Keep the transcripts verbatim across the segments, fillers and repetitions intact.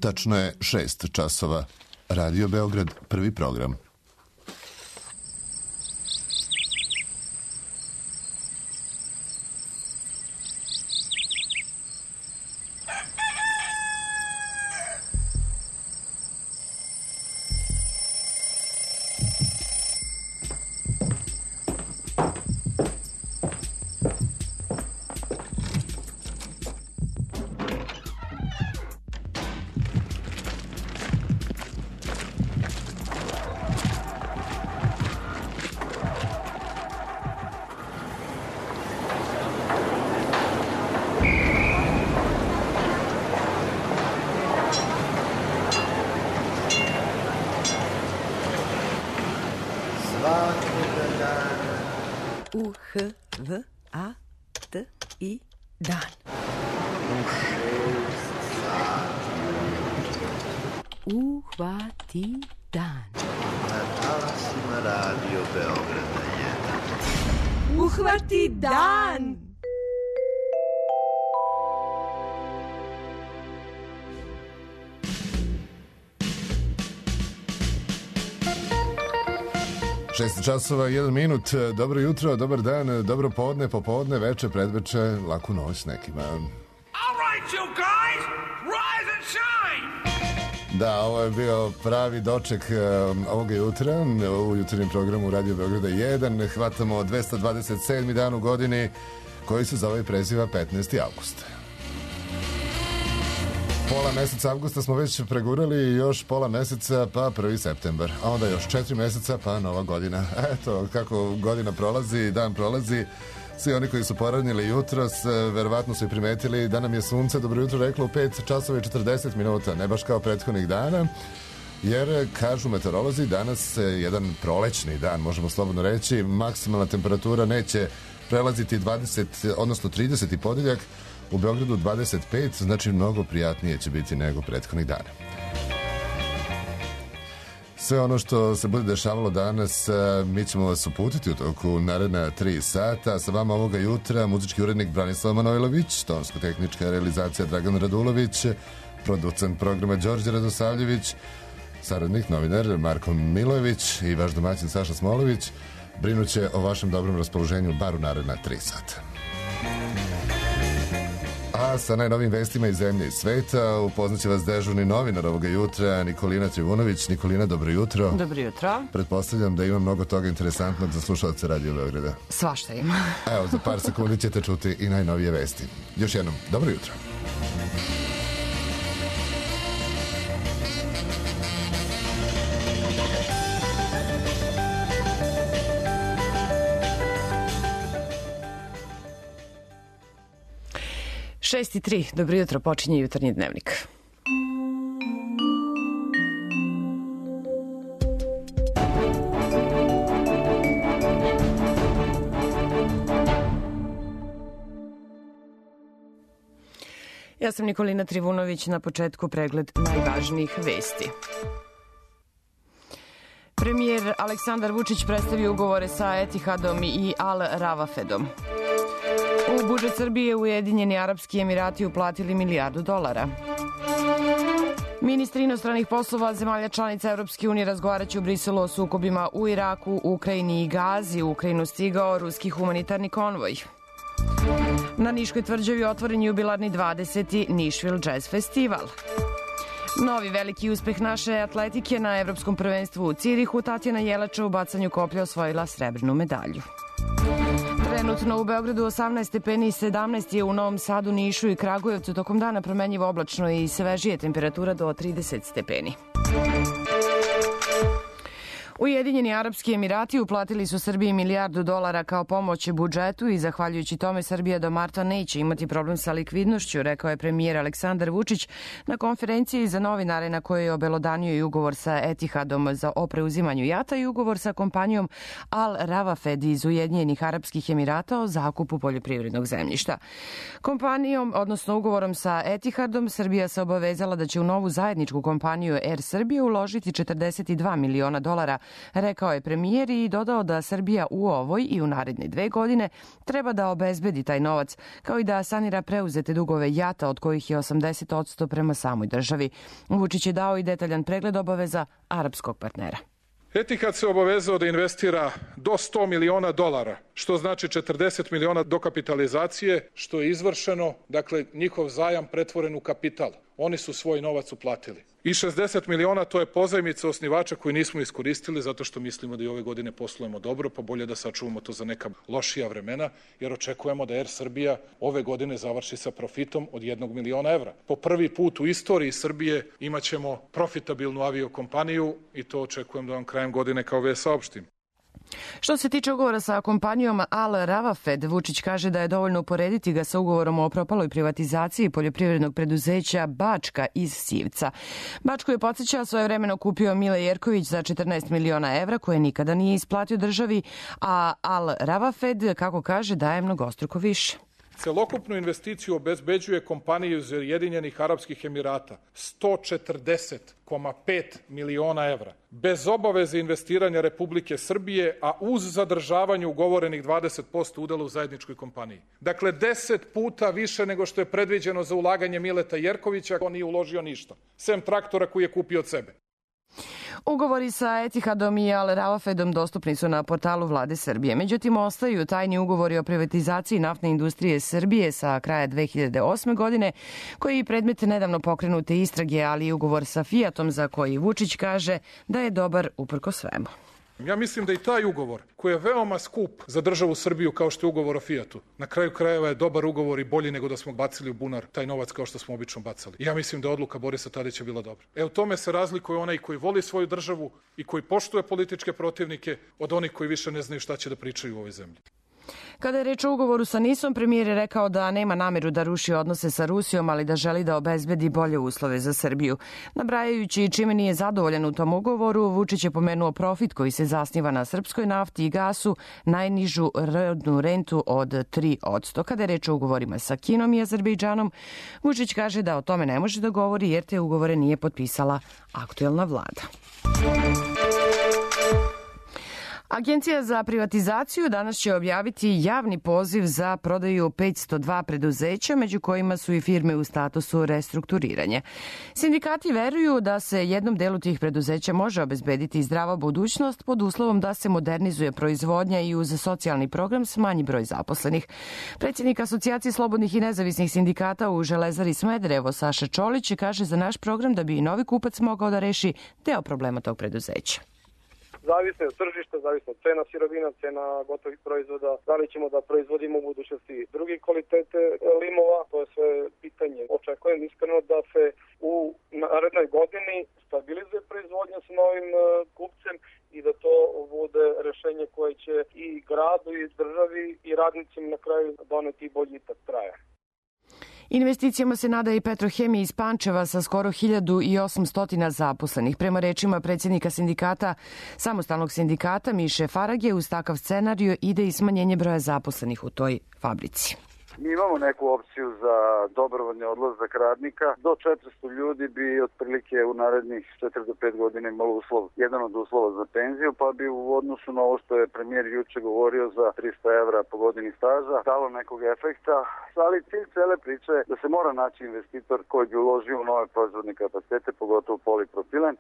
Tačno je šest časova. Radio Beograd, prvi program. U H V A T I dan. U šest sati. Uhvati dan. Na talasima Radio Beograda jedan. Uhvati dan. Šest časova, jedan minut, dobro jutro, dobar dan, dobro podne, popodne, veče, predveče, laku noć nekima. All right, you guys, rise and shine! Da, ovo je bio pravi doček um, ovoga jutra, u jutarnjem programu Radio Beograda jedan. Hvatamo dvesta dvadeset sedmi dan u godini, koji se zove i preziva petnaesti avgust. Pola meseca avgusta smo već pregurali, još pola meseca pa prvi septembar, a onda još četiri meseca pa nova godina. Eto kako godina prolazi, dan prolazi. Svi oni koji su poranili jutros verovatno su i primetili da nam je sunce dobro jutro reklo u pet časova i četrdeset minuta, ne baš kao prethodnih dana, jer kažu meteorolozi danas je jedan prolećni dan, možemo slobodno reći. Maksimalna temperatura neće prelaziti dvadeset, odnosno trideset i podeljak, u Beogradu dvadeset pet, znači mnogo prijatnije će biti nego prethodnih dana. Sve ono što se bude dešavalo danas, mi ćemo vas uputiti u toku naredna tri sata. Sa vama ovoga jutra muzički urednik Branislav Manojlović, tonsko-tehnička realizacija Dragan Radulović, producent programa Đorđe Radosavljević, saradnik novinar Marko Milojević i vaš domaćin Saša Smolović brinuće o vašem dobrom raspoloženju bar u naredna tri sata. A sa najnovim vestima iz zemlje i sveta upoznaće vas dežurni novinar ovoga jutra Nikolina Trivunović. Nikolina, dobro jutro. Dobro jutro. Pretpostavljam da ima mnogo toga interesantnog za slušalce Radio Beograda. Svašta ima. Evo, za par sekundi ćete čuti i najnovije vesti. Još jednom, dobro jutro. šest i tri, dobro jutro, počinje jutarnji dnevnik. Ja sam Nikolina Trivunović, na početku pregled najvažnijih vesti. Premijer Aleksandar Vučić predstavio ugovore sa Etihadom i Al Ravafedom. U budžet Srbije Ujedinjeni Arapski Emirati uplatili milijardu dolara. Ministri inostranih poslova zemalja članica Evropske unije razgovaraće u Briselu o sukobima u Iraku, Ukrajini i Gazi. U Ukrajinu stigao ruski humanitarni konvoj. Na Niškoj tvrđavi otvoren jubilarni dvadeseti Nišvil Jazz Festival. Novi veliki uspeh naše atletike na Evropskom prvenstvu u Cirihu. Tatjana Jelača u bacanju koplja osvojila srebrnu medalju. Trenutno u Beogradu osamnaest stepeni i sedamnaest je u Novom Sadu, Nišu i Kragujevcu. Tokom dana promenjivo oblačno i svežije, temperatura do trideset stepeni. Ujedinjeni Arapski Emirati uplatili su Srbiji milijardu dolara kao pomoć budžetu i zahvaljujući tome Srbija do marta neće imati problem sa likvidnošću, rekao je premijer Aleksandar Vučić na konferenciji za novinare na kojoj je obelodanio i ugovor sa Etihadom za o preuzimanju jata i ugovor sa kompanijom Al Ravafed iz Ujedinjenih Arapskih Emirata o zakupu poljoprivrednog zemljišta. Kompanijom, odnosno ugovorom sa Etihadom, Srbija se obavezala da će u novu zajedničku kompaniju Air Srbija uložiti četrdeset dva miliona dolara rekao je premijer i dodao da Srbija u ovoj i u naredne dve godine treba da obezbedi taj novac, kao i da sanira preuzete dugove JAT-a, od kojih je osamdeset posto prema samoj državi. Vučić je dao i detaljan pregled obaveza arapskog partnera. Etihad se obavezao da investira do sto miliona dolara, što znači četrdeset miliona dokapitalizacije, što je izvršeno, dakle njihov zajam pretvoren u kapital. Oni su svoj novac uplatili. I šezdeset miliona to je pozajmica osnivača koju nismo iskoristili zato što mislimo da i ove godine poslujemo dobro, pa bolje da sačuvamo to za neka lošija vremena, jer očekujemo da Er Srbija ove godine završi sa profitom od jednog miliona evra. Po prvi put u istoriji Srbije imaćemo profitabilnu aviokompaniju i to očekujem da vam krajem godine kao vest saopštim. Što se tiče ugovora sa kompanijom Al Ravafed, Vučić kaže da je dovoljno uporediti ga sa ugovorom o propaloj privatizaciji poljoprivrednog preduzeća Bačka iz Sivca. Bačku je podsjeća svojevremeno kupio Mile Jerković za četrnaest miliona evra koje nikada nije isplatio državi, a Al Ravafed, kako kaže, daje mnogostruko više. Celokupnu investiciju obezbeđuje kompanija iz Ujedinjenih Arapskih Emirata sto četrdeset zarez pet miliona evra, bez obaveze investiranja Republike Srbije, a uz zadržavanje ugovorenih dvadeset posto udela u zajedničkoj kompaniji. Dakle, deset puta više nego što je predviđeno za ulaganje Mileta Jerkovića, on nije uložio ništa, sem traktora koji je kupio od sebe. Ugovori sa Etihadom i Al Ravafedom dostupni su na portalu Vlade Srbije. Međutim, ostaju tajni ugovori o privatizaciji naftne industrije Srbije sa kraja dve hiljade osme. godine, koji je predmet nedavno pokrenute istrage, ali i ugovor sa Fiatom za koji Vučić kaže da je dobar uprko svemu. Ja mislim da i taj ugovor, koji je veoma skup za državu Srbiju kao što je ugovor o Fiatu, na kraju krajeva je dobar ugovor i bolji nego da smo bacili u bunar taj novac kao što smo obično bacali. Ja mislim da je odluka Borisa Tadića bila dobra. E, u tome se razlikuje onaj koji voli svoju državu i koji poštuje političke protivnike od onih koji više ne znaju šta će da pričaju u ovoj zemlji. Kada je reč o ugovoru sa NIS-om, premijer je rekao da nema nameru da ruši odnose sa Rusijom, ali da želi da obezbedi bolje uslove za Srbiju. Nabrajajući čime nije zadovoljan u tom ugovoru, Vučić je pomenuo profit koji se zasniva na srpskoj nafti i gasu, najnižu rodnu rentu od tri posto. Kada je reč o ugovorima sa Kinom i Azerbejdžanom, Vučić kaže da o tome ne može da govori jer te ugovore nije potpisala aktuelna vlada. Agencija za privatizaciju danas će objaviti javni poziv za prodaju petsto dva preduzeća, među kojima su i firme u statusu restrukturiranja. Sindikati veruju da se jednom delu tih preduzeća može obezbediti zdrava budućnost pod uslovom da se modernizuje proizvodnja i uz socijalni program smanji broj zaposlenih. Predsjednik Asocijacije slobodnih i nezavisnih sindikata u Železari Smederevo, Saša Čolić, kaže za naš program da bi i novi kupac mogao da reši deo problema tog preduzeća. Zavise od tržišta, zavise od cena sirovina, cena gotovih proizvoda, da li ćemo da proizvodimo u budućnosti drugi kvalitete limova, to je sve pitanje. Očekujem iskreno da se u narednoj godini stabilizuje proizvodnja sa novim kupcem i da to bude rešenje koje će i gradu i državi i radnicima na kraju doneti boljitak traja. Investicijama se nada i Petrohemija iz Pančeva sa skoro hiljadu osamsto zaposlenih. Prema rečima predsjednika sindikata, samostalnog sindikata Miše Farage, uz takav scenariju ide i smanjenje broja zaposlenih u toj fabrici. Mi imamo neku opciju za dobrovoljni odlazak radnika. Do četiristo ljudi bi otprilike u narednih četiri do pet godina imalo uslov, jedan od uslova za penziju, pa bi u odnosu na ovo što je premijer juče govorio za trista evra po godini staža dalo nekog efekta. Ali cilj cele priče je da se mora naći investitor koji bi uložio u nove proizvodne kapacitete, pogotovo polipropilen.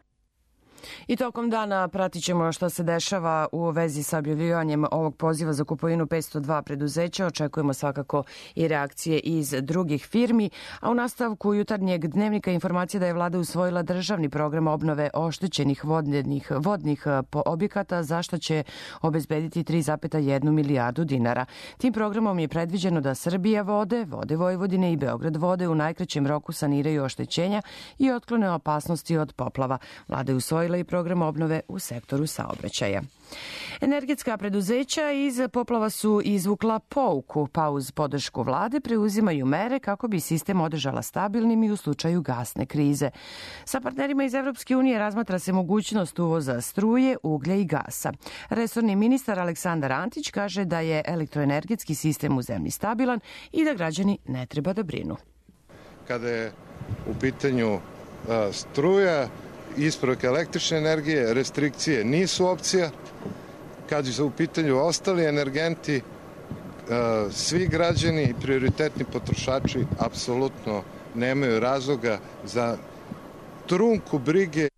I tokom dana pratit ćemo što se dešava u vezi sa objavljivanjem ovog poziva za kupovinu petsto dva preduzeća. Očekujemo svakako i reakcije iz drugih firmi. A u nastavku jutarnjeg dnevnika informacija da je vlada usvojila državni program obnove oštećenih vodnih, vodnih objekata, za što će obezbediti tri zarez jedna milijardu dinara. Tim programom je predviđeno da Srbija vode, Vode Vojvodine i Beograd vode u najkraćem roku saniraju oštećenja i otklone opasnosti od poplava. Vlada je usvojila i program obnove u sektoru saobraćaja. Energetska preduzeća iz poplava su izvukla pouku, pa uz podršku vlade preuzimaju mere kako bi sistem održala stabilnim i u slučaju gasne krize. Sa partnerima iz Evropske unije razmatra se mogućnost uvoza struje, uglja i gasa. Resorni ministar Aleksandar Antić kaže da je elektroenergetski sistem u zemlji stabilan i da građani ne treba da brinu. Kada je u pitanju struja isporuke električne energije, restrikcije nisu opcija. Kad su u pitanju ostali energenti, svi građani i prioritetni potrošači apsolutno nemaju razloga za trunku brige.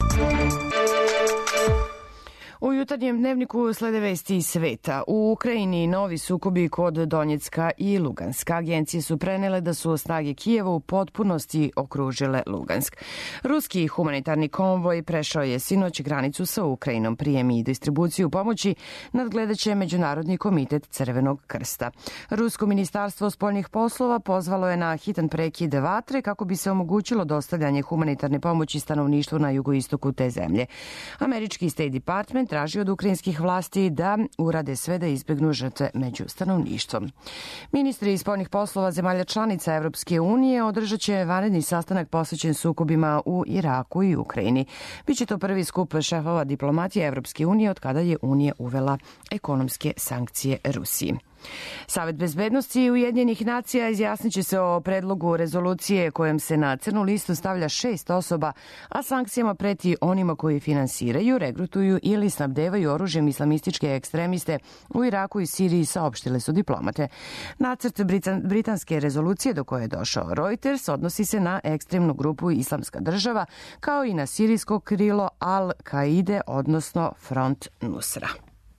U jutarnjem dnevniku slede vesti iz sveta. U Ukrajini novi sukobi kod Donjecka i Luganska. Agencije su prenele da su snage Kijeva u potpunosti okružile Lugansk. Ruski humanitarni konvoj prešao je sinoć granicu sa Ukrajinom. Prijem i distribuciju pomoći nadgledaće Međunarodni komitet Crvenog krsta. Rusko ministarstvo spoljnih poslova pozvalo je na hitan prekid vatre kako bi se omogućilo dostavljanje humanitarne pomoći stanovništvu na jugoistoku te zemlje. Američki State Department traži od ukrajinskih vlasti da urade sve da izbegnu žrtve među stanovništvom. Ministri spoljnih poslova zemalja članica Evropske unije održat će vanredni sastanak posvećen sukobima u Iraku i Ukrajini. Biće to prvi skup šefova diplomatije Evropske unije od kada je Unija uvela ekonomske sankcije Rusiji. Savet bezbednosti Ujedinjenih nacija izjasnit će se o predlogu rezolucije kojem se na crnu listu stavlja šest osoba, a sankcijama preti onima koji finansiraju, regrutuju ili snabdevaju oružjem islamističke ekstremiste u Iraku i Siriji, saopštile su diplomate. Nacrt britanske rezolucije do koje je došao Reuters odnosi se na ekstremnu grupu Islamska država, kao i na sirijsko krilo Al-Kaide, odnosno Front Nusra.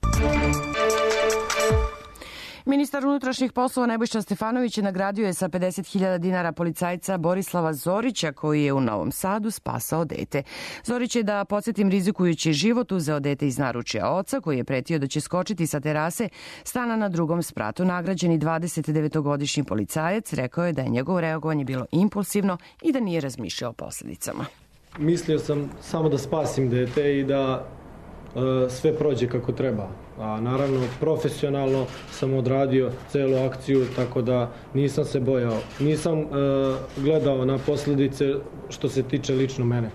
Ministar unutrašnjih poslova Nebojša Stefanović nagradio je sa pedeset hiljada dinara policajca Borislava Zorića koji je u Novom Sadu spasao dete. Zorić je, da podsjetim, rizikujući život uzeo dete iz naručja oca koji je pretio da će skočiti sa terase stana na drugom spratu. Nagrađeni dvadesetdevetogodišnji policajac rekao je da je njegovo reagovanje bilo impulsivno i da nije razmišljao o posljedicama. Mislio sam samo da spasim dete i da e, sve prođe kako treba. A naravno, profesionalno sam odradio celu akciju, tako da nisam se bojao. Nisam e, gledao na posljedice što se tiče lično mene.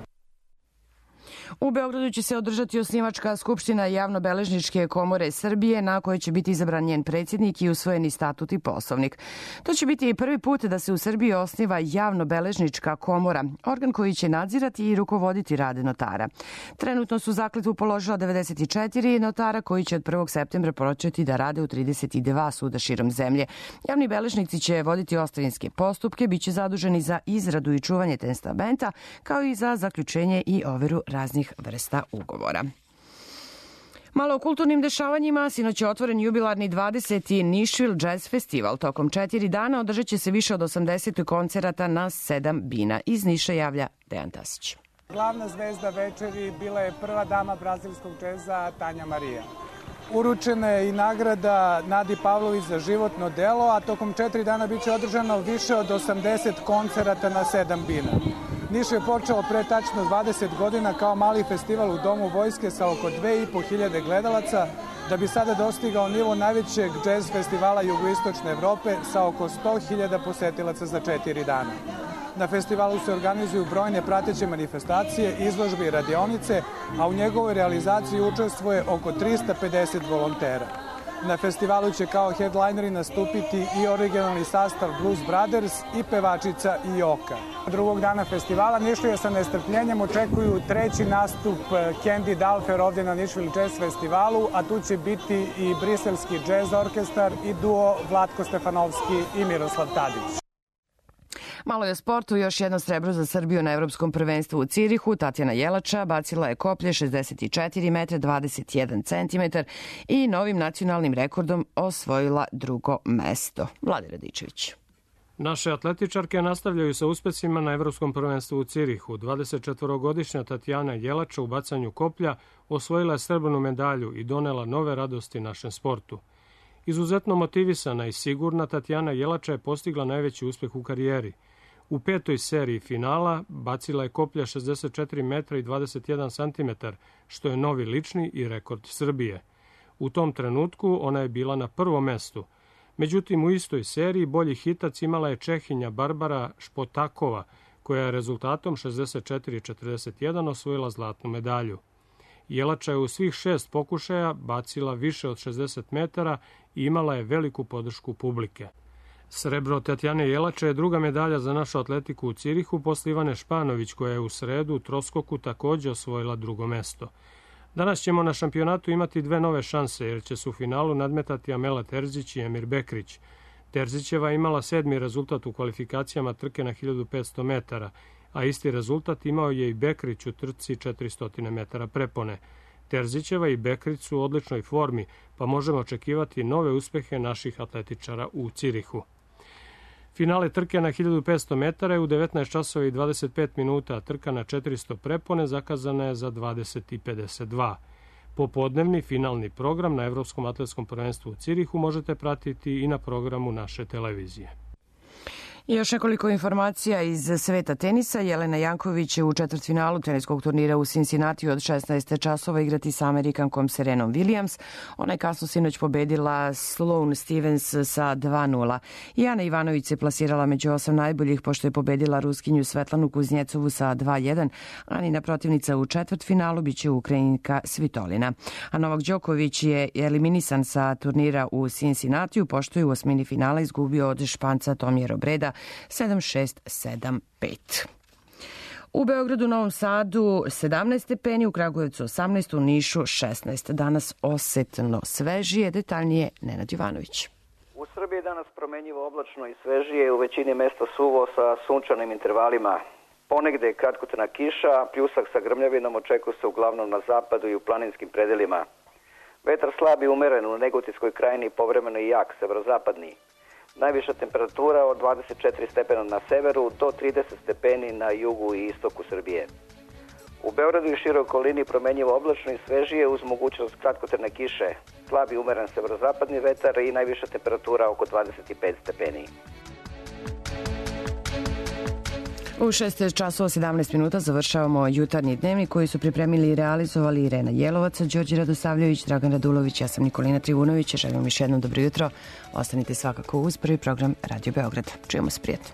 U Beogradu će se održati osnivačka skupština Javnobeležničke komore Srbije, na kojoj će biti izabran njen predsjednik i usvojeni statut i poslovnik. To će biti i prvi put da se u Srbiji osniva Javnobeležnička komora, organ koji će nadzirati i rukovoditi rad notara. Trenutno su zakletvu položila devedeset četiri notara koji će od prvog septembra početi da rade u trideset dva suda širom zemlje. Javni beležnici će voditi ostavinske postupke, bit će zaduženi za izradu i čuvanje testamenta, kao i za zaključenje i overu raznih vrsta ugovora. Malo o kulturnim dešavanjima. Sinoć je otvoren jubilarni dvadeseti Nišvil Jazz Festival. Tokom četiri dana održat će se više od osamdeset koncerata na sedam bina. Iz Niša javlja Dejan Tasić. Glavna zvezda večeri bila je prva dama brazilskog džeza Tanja Marija. Uručena je i nagrada Nadi Pavlović za životno delo, a tokom četiri dana biće održano više od osamdeset koncerata na sedam bina. Niš je počeo pre tačno dvadeset godina kao mali festival u Domu vojske sa oko dve i po hiljade gledalaca, da bi sada dostigao nivo najvećeg džez festivala jugoistočne Evrope sa oko sto hiljada posetilaca za četiri dana. Na festivalu se organizuju brojne prateće manifestacije, izložbe i radionice, a u njegovoj realizaciji učestvuje oko trista pedeset volontera. Na festivalu će kao headlineri nastupiti i originalni sastav Blues Brothers i pevačica Ioka. Drugog dana festivala Nišlije sa nestrpljenjem očekuju treći nastup Candy Dalfer ovdje na Nišvil Jazz Festivalu, a tu će biti i briselski jazz orkestar i duo Vlatko Stefanovski i Miroslav Tadić. Malo je o sportu, još jedno srebro za Srbiju na Evropskom prvenstvu u Cirihu. Tatjana Jelača bacila je koplje šezdeset četiri metra dvadeset jedan centimetar i novim nacionalnim rekordom osvojila drugo mesto. Vlade Radičević. Naše atletičarke nastavljaju sa uspesima na Evropskom prvenstvu u Cirihu. dvadesetčetvorogodišnja Tatjana Jelača u bacanju koplja osvojila je srebrnu medalju i donela nove radosti našem sportu. Izuzetno motivisana i sigurna, Tatjana Jelača je postigla najveći uspeh u karijeri. U petoj seriji finala bacila je koplja šezdeset četiri metra i dvadeset jedan centimetar, što je novi lični i rekord Srbije. U tom trenutku ona je bila na prvom mestu. Međutim, u istoj seriji bolji hitac imala je Čehinja Barbara Špotakova, koja je rezultatom šezdeset četiri četrdeset jedan osvojila zlatnu medalju. Jelača je u svih šest pokušaja bacila više od šezdeset metara i imala je veliku podršku publike. Srebro Tatjane Jelače je druga medalja za našu atletiku u Cirihu posle Ivane Španović, koja je u sredu u troskoku takođe osvojila drugo mesto. Danas ćemo na šampionatu imati dve nove šanse, jer će se u finalu nadmetati Amela Terzić i Emir Bekrić. Terzićeva je imala sedmi rezultat u kvalifikacijama trke na hiljadu petsto metara, a isti rezultat imao je i Bekrić u trci četiristo metara prepone. Terzićeva i Bekrić su u odličnoj formi, pa možemo očekivati nove uspehe naših atletičara u Cirihu. Finale trke na hiljadu petsto metara je u devetnaest časova i dvadeset pet minuta, a trka na četiristo prepone zakazana je za dvadeset i pedeset dva. Popodnevni finalni program na Evropskom atletskom prvenstvu u Cirihu možete pratiti i na programu naše televizije. I još nekoliko informacija iz sveta tenisa. Jelena Janković će u četvrtfinalu teniskog turnira u Cincinnati od šesnaest časova igrati sa Amerikankom Serenom Williams. Ona je kasno sinoć pobedila Sloane Stevens sa dva nula. I Ana Ivanović se plasirala među osam najboljih pošto je pobedila Ruskinju Svetlanu Kuznjecovu sa dva jedan. Anina protivnica u četvrtfinalu biće Ukrajinka Svitolina. A Novak Đoković je eliminisan sa turnira u Cincinnatiju pošto je u osmini finala izgubio od Španca Tomija Robreda sedam šest sedam pet. U Beogradu, Novom Sadu sedamnaest stepeni, u Kragujevcu osamnaest, u Nišu šesnaest. Danas osetno svežije, detaljnije Nenad Jovanović. U Srbiji danas promenjivo oblačno i svežije, u većini mesta suvo sa sunčanim intervalima. Ponegde kratkotrajna kiša, a pljusak sa grmljavinom očekuje se uglavnom na zapadu i u planinskim predelima. Vetar slab i umeren u Negotinskoj krajini, povremeno i jak, severozapadni. Najviša temperatura od dvadeset četiri stepena na severu do trideset stepeni na jugu i istoku Srbije. U Beogradu i široj okolini promenjivo oblačno i svežije uz mogućnost kratkotrajne kiše, slab i umeren severozapadni vetar i najviša temperatura oko dvadeset pet stepeni. U šest časova sedamnaest minuta završavamo jutarnji dnevnik koji su pripremili i realizovali Irena Jelovac, Đorđe Radosavljević, Dragan Radulović, ja sam Nikolina Trivunović. Želim vam još jednom dobro jutro. Ostanite svakako uz prvi program Radio Beograd. Čujemo se prijatno.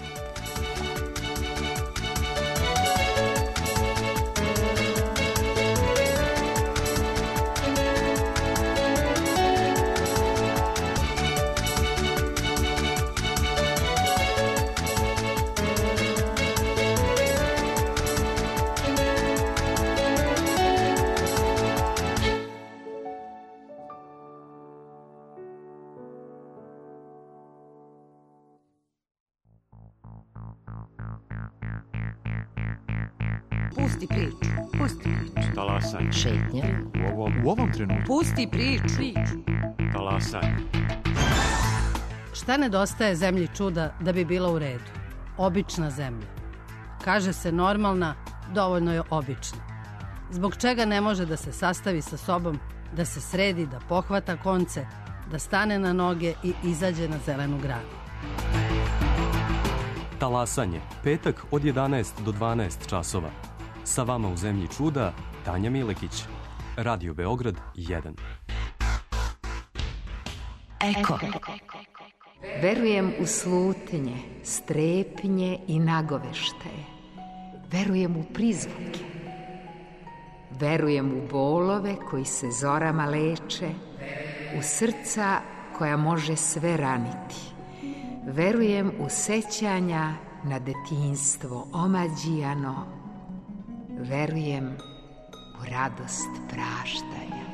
Pusti priču. Pusti priču. Talasanje. Šetnja. U ovom, u ovom trenutku. Pusti priču. Talasanje. Šta nedostaje zemlji čuda da bi bila u redu? Obična zemlja. Kaže se normalna, dovoljno je obična. Zbog čega ne može da se sastavi sa sobom, da se sredi, da pohvata konce, da stane na noge i izađe na zelenu granu? Talasanje, petak od jedanaest do dvanaest časova. Sa vama u zemlji čuda, Tanja Milekić. Radio Beograd jedan. Eko. Verujem u slutnje, strepnje i nagoveštaje. Verujem u prizvuke. Verujem u bolove koji se zorama leče, u srca koja može sve raniti. Verujem u sećanja na detinjstvo omađijano. Verujem u radost praštanja.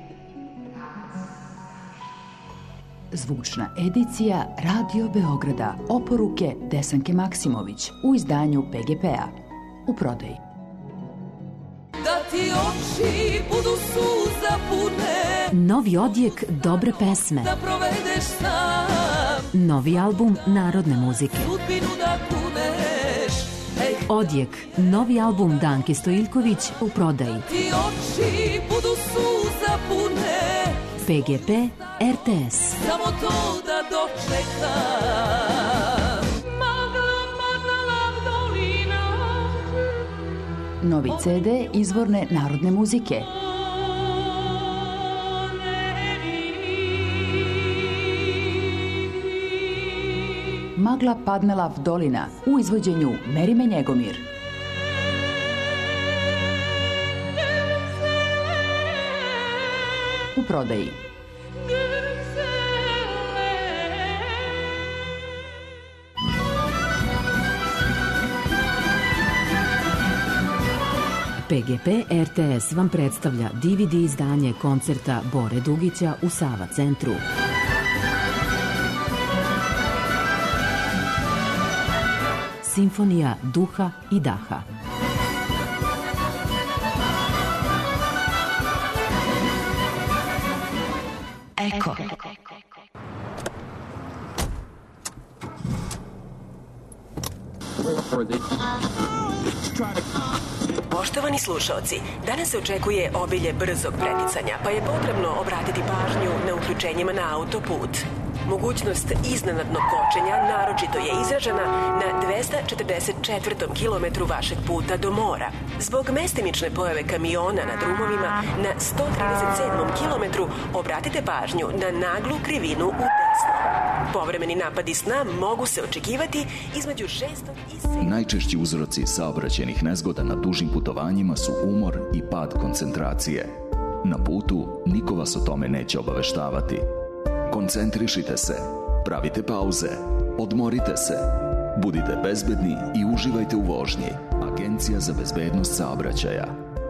Zvučna edicija Radio Beograda. Oporuke Desanke Maksimović u izdanju P G P-a. U prodaji. Da ti oči budu suza pune. Novi odjek dobre pesme. Da provedeš sam. Novi album narodne muzike. Sudbinu da kuneš. Ej. Odjek, novi album Danke Stojiljković u prodaji. Ti oči budu suza pune. P G P, R T S. Samo to da dočekam. Novi C D izvorne narodne muzike. Magla padnela v dolina u izvođenju Merime Njegomir. U prodaji. P G P R T S vam predstavlja D V D izdanje koncerta Bore Dugića u Sava centru. Simfonija duha i daha. Eko. Poštovani slušaoci, danas se očekuje obilje brzog preticanja, pa je potrebno obratiti pažnju na uključenjima na autoput. Mogućnost iznenadnog kočenja naročito je izražena na dvesta četrdeset četvrtom kilometru vašeg puta do mora. Zbog mestimične pojave kamiona na drumovima na sto trideset sedmom kilometru obratite pažnju na naglu krivinu u desno. Povremeni napadi sna mogu se očekivati između šestog i sedmog. Najčešći uzroci saobraćajnih nezgoda na dužim putovanjima su umor i pad koncentracije. Na putu niko vas o tome neće obaveštavati. Koncentrišite se, pravite pauze, odmorite se, budite bezbedni i uživajte u vožnji. Agencija za bezbednost saobraćaja.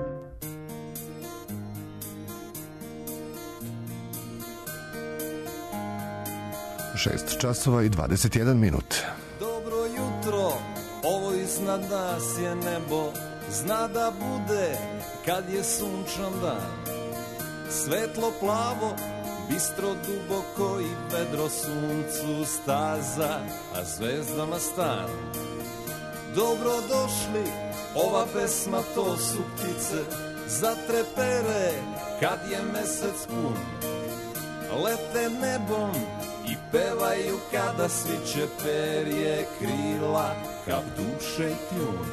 šest časova i dvadeset jedan minut. Dobro jutro, ovo iznad nas je nebo, zna da bude kad je sunčan dan. Svetlo plavo, bistro duboko i vedro suncu staza, a zvezdama stan. Dobro došli, ova pesma to su ptice, zatrepere kad je mesec pun. Lete nebom i pevaju kada sviće perje krila, kap duše i kljun.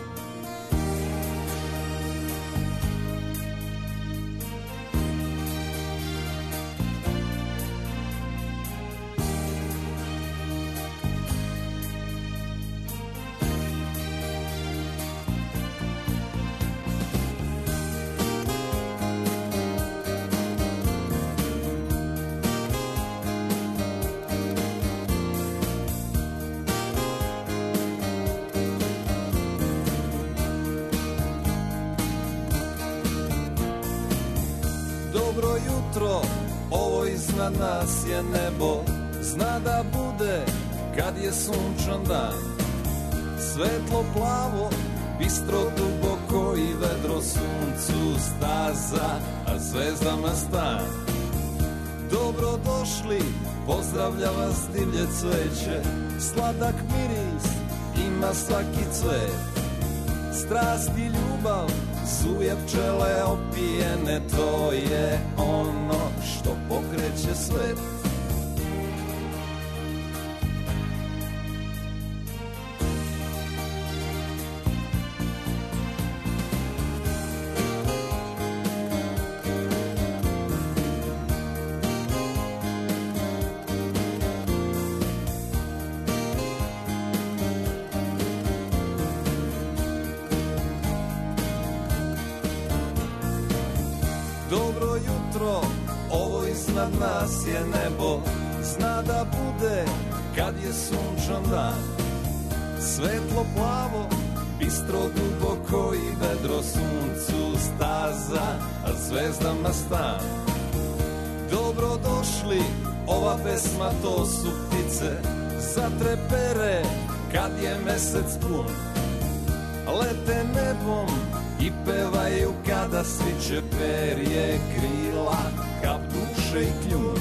Ovo iznad nas je nebo, zna da bude kad je sunčan dan. Svetlo plavo, bistro duboko i vedro suncu staza, a zvezdama stan. Dobro došli, pozdravlja vas divlje cveće, sladak miris ima svaki cvet. Strast i ljubav, suje pčele opijene, to je ono što pokreće svet. Dobro jutro, ovo iznad nas je nebo, zna da bude kad je sunčan dan. Svetlo plavo, bistro duboko i vedro suncu staza, a zvezdama stan. Dobro došli, ova pesma to su ptice, zatrepere kad je mesec pun. Lete nebom i pevaju kada sviće perje krila, kap duše i kljun.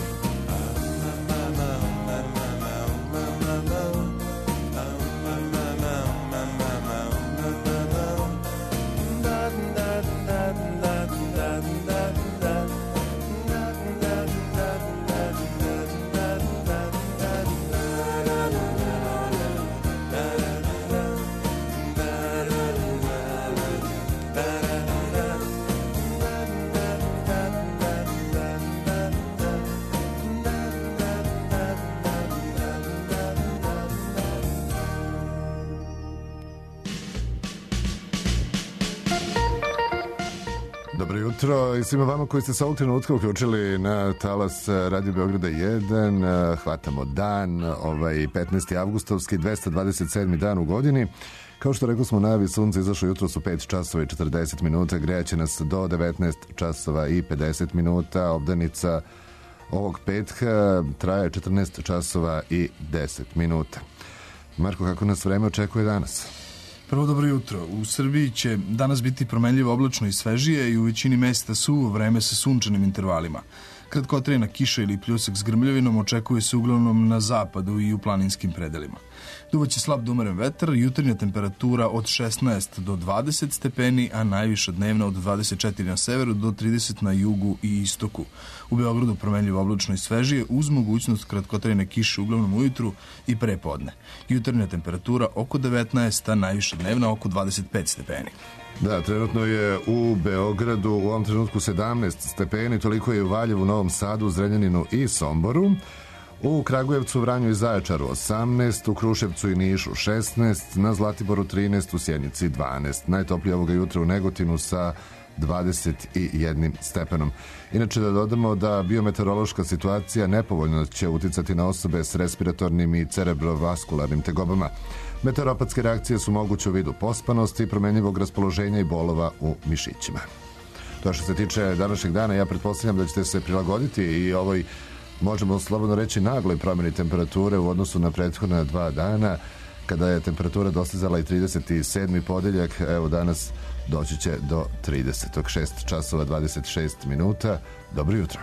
Dobro jutro i svima vama koji ste se ovog trenutka uključili na talas Radio Beograda jedan. Hvatamo dan, ovaj petnaesti avgustovski, dvesta dvadeset sedmi dan u godini. Kao što rekao smo u najavi, sunce izašlo jutro su pet časova i četrdeset minuta, grejaće nas do devetnaest časova i pedeset minuta. Obdanica ovog petka traje četrnaest časova i deset minuta. Marko, kako nas vreme očekuje danas? Prvo dobro jutro. U Srbiji će danas biti promenljivo oblačno i svežije i u većini mesta suvo vreme sa sunčanim intervalima. Kratkotrajna kiša ili pljusak s grmljavinom očekuje se uglavnom na zapadu i u planinskim predelima. Duvaće slab do umeren vetar, jutarnja temperatura od šesnaest do dvadeset stepeni, a najviša dnevna od dvadeset četiri na severu do trideset na jugu i istoku. U Beogradu promenljivo oblačno i svežije uz mogućnost kratkotrajne kiše uglavnom ujutru i pre podne. Jutarnja temperatura oko devetnaest, a najviša dnevna oko dvadeset pet stepeni. Da, trenutno je u Beogradu u ovom trenutku sedamnaest stepeni, toliko je u Valjevu, Novom Sadu, Zrenjaninu i Somboru. U Kragujevcu, Vranju i Zaječaru osamnaest, u Kruševcu i Nišu šesnaest, na Zlatiboru trinaest, u Sjenici dvanaest. Najtoplije ovoga jutra u Negotinu sa dvadeset jedan stepenom. Inače da dodamo da biometeorološka situacija nepovoljno će uticati na osobe s respiratornim i cerebrovaskularnim tegobama. Meteoropatske reakcije su moguće u vidu pospanosti, promenljivog raspoloženja i bolova u mišićima. To što se tiče današnjeg dana, ja pretpostavljam da ćete se prilagoditi i ovoj, možemo slobodno reći, nagloj promjeni temperature u odnosu na prethodna dva dana, kada je temperatura dostizala i trideset sedmi podeljak. Evo danas doći će do trideset šest časova dvadeset šest minuta. Dobro jutro.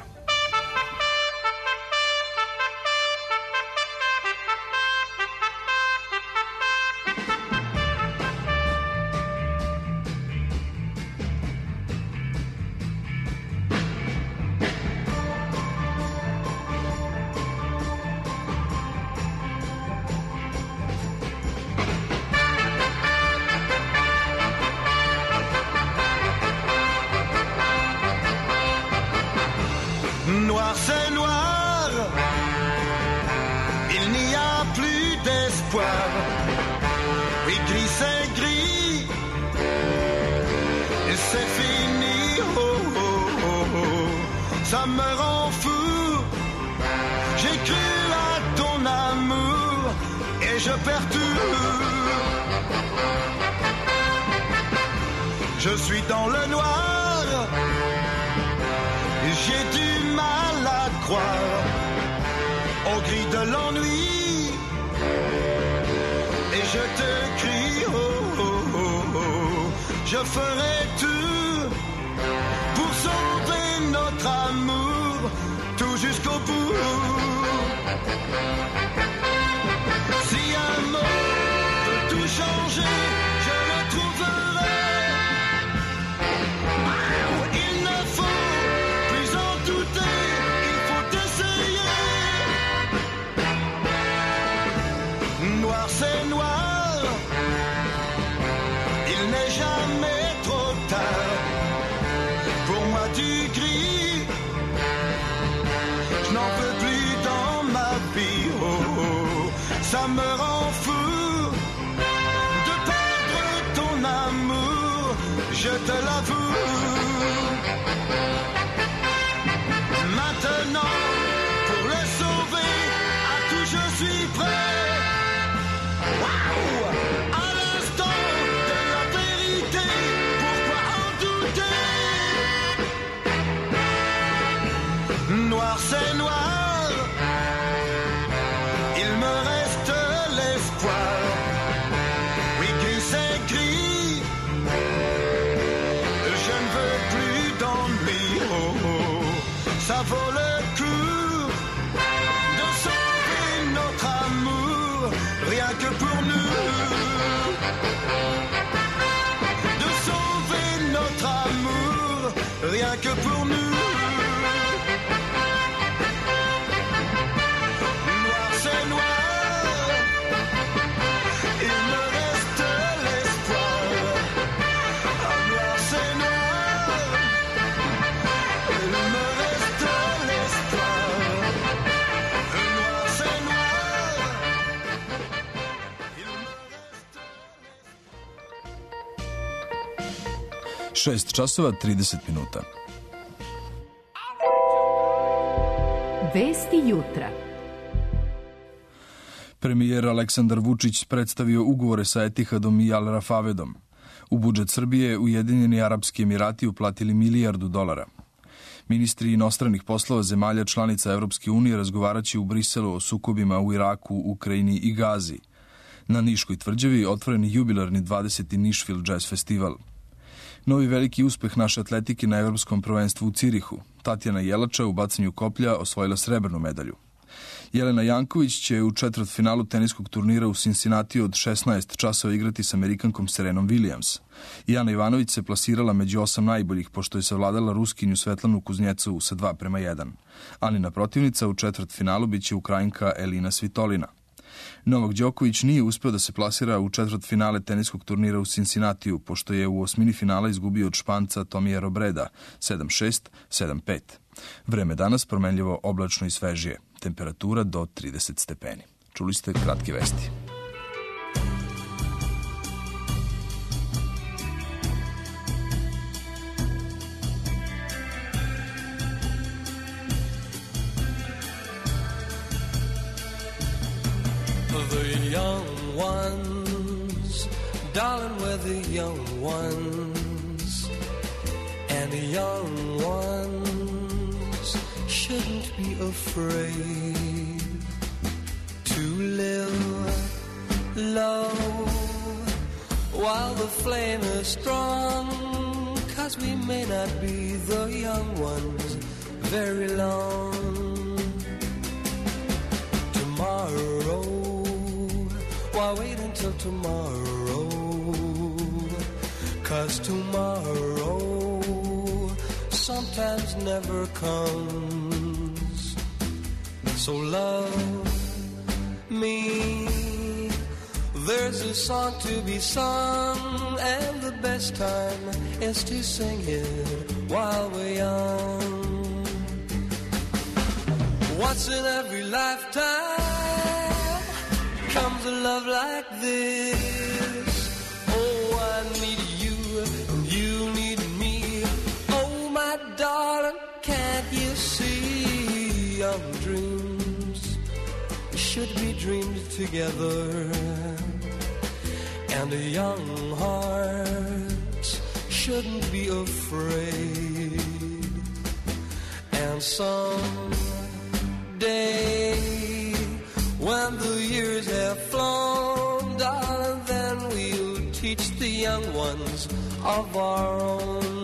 Je suis dans le noir, j'ai du mal à croire au gris de l'ennui, et je te crie, oh, oh, oh, oh, je ferai tout pour sauver notre amour, tout jusqu'au bout. Si un mot peut tout changer, je le trouverai. C'est noir, il n'est jamais trop tard. Pour moi du gris, je n'en veux plus dans ma vie. Oh, oh, ça me rend fou de perdre ton amour, je te l'avoue. Maintenant, pour le sauver, à tout je suis prêt. À l'instant de la vérité, pourquoi en douter? Noir c'est noir, il me reste l'espoir. Oui, gris c'est gris, je ne veux plus d'ennui. Oh, oh, ça vaut le coup de sauver notre amour, rien que pour nous. De sauver notre amour, rien que pour nous. Noir c'est noir, il me reste l'espoir. Ah, noir c'est noir, il me reste l'espoir. Noir c'est noir, il me reste. šest časova trideset minuta. Vesti jutra. Premijer Aleksandar Vučić predstavio ugovore sa Etihadom i Al Rafavedom. U budžet Srbije Ujedinjeni Arapski Emirati uplatili milijardu dolara. Ministri inostranih poslova zemalja članica Evropske unije razgovaraće u Briselu o sukobima u Iraku, Ukrajini i Gazi. Na Niškoj tvrđavi otvoren jubilarni dvadeseti Nišvil Jazz Festival. Novi veliki uspeh naše atletike na Evropskom prvenstvu u Cirihu. Tatjana Jelača u bacanju koplja osvojila srebrnu medalju. Jelena Janković će u četvrtfinalu teniskog turnira u Cincinnati od šesnaest časova igrati s Amerikankom Serenom Williams. I Ana Ivanović se plasirala među osam najboljih, pošto je savladala Ruskinju Svetlanu Kuznjecovu sa dva prema jedan. Anina protivnica u četvrtfinalu biće Ukrajinka Elina Svitolina. Novak Đoković nije uspeo da se plasira u četvrtfinale teniskog turnira u Cincinnatiju, pošto je u osmini finala izgubio od Španca Tomija Robreda sedam šest, sedam pet. Vreme danas promenljivo, oblačno i svežije. Temperatura do trideset stepeni. Čuli ste kratke vesti. The young ones, darling, we're the young ones, and the young ones shouldn't be afraid to live low while the flame is strong, 'cause we may not be the young ones very long. Tomorrow, why wait until tomorrow? 'Cause tomorrow sometimes never comes. So love me. There's a song to be sung, and the best time is to sing it while we're young. Once in every lifetime comes a love like this. Oh, I need you and you need me. Oh, my darling, can't you see? Young dreams should be dreamed together, and a young heart shouldn't be afraid. And some day, when the years have flown, darling, then we'll teach the young ones of our own.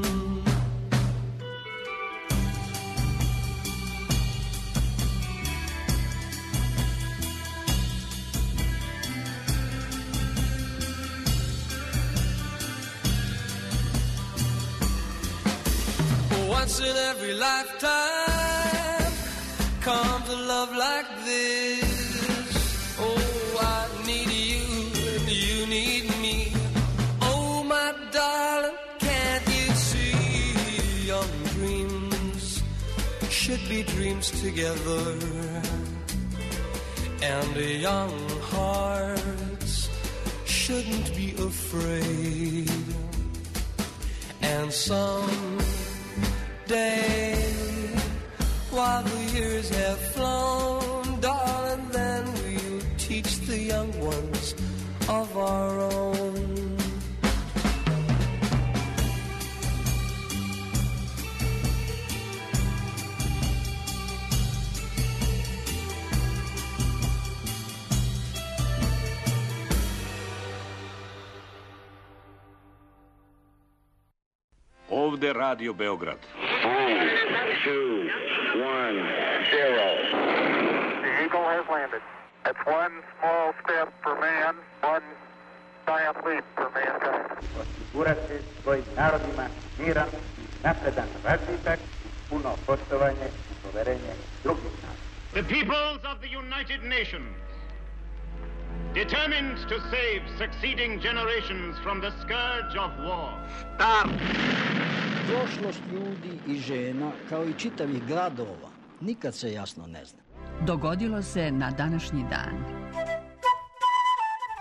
Once in every lifetime comes a love like this. Oh, I need you and you need me. Oh, my darling, can't you see? Young dreams should be dreams together, and young hearts shouldn't be afraid. And some day, while the years have flown, darling, then we'll teach the young ones of our own. Ovde Radio Beograd. Three, two, one, zero. The Eagle has landed. That's one small step for man, one giant leap for mankind. Osigurati svojim narodima miran, napredan razvitak, puno poštovanje i poverenje drugih naroda. The peoples of the United Nations, determined to save succeeding generations from the scourge of war. Start! Prošlost ljudi i žena, kao i čitavih gradova, nikad se jasno ne zna. Dogodilo se na današnji dan.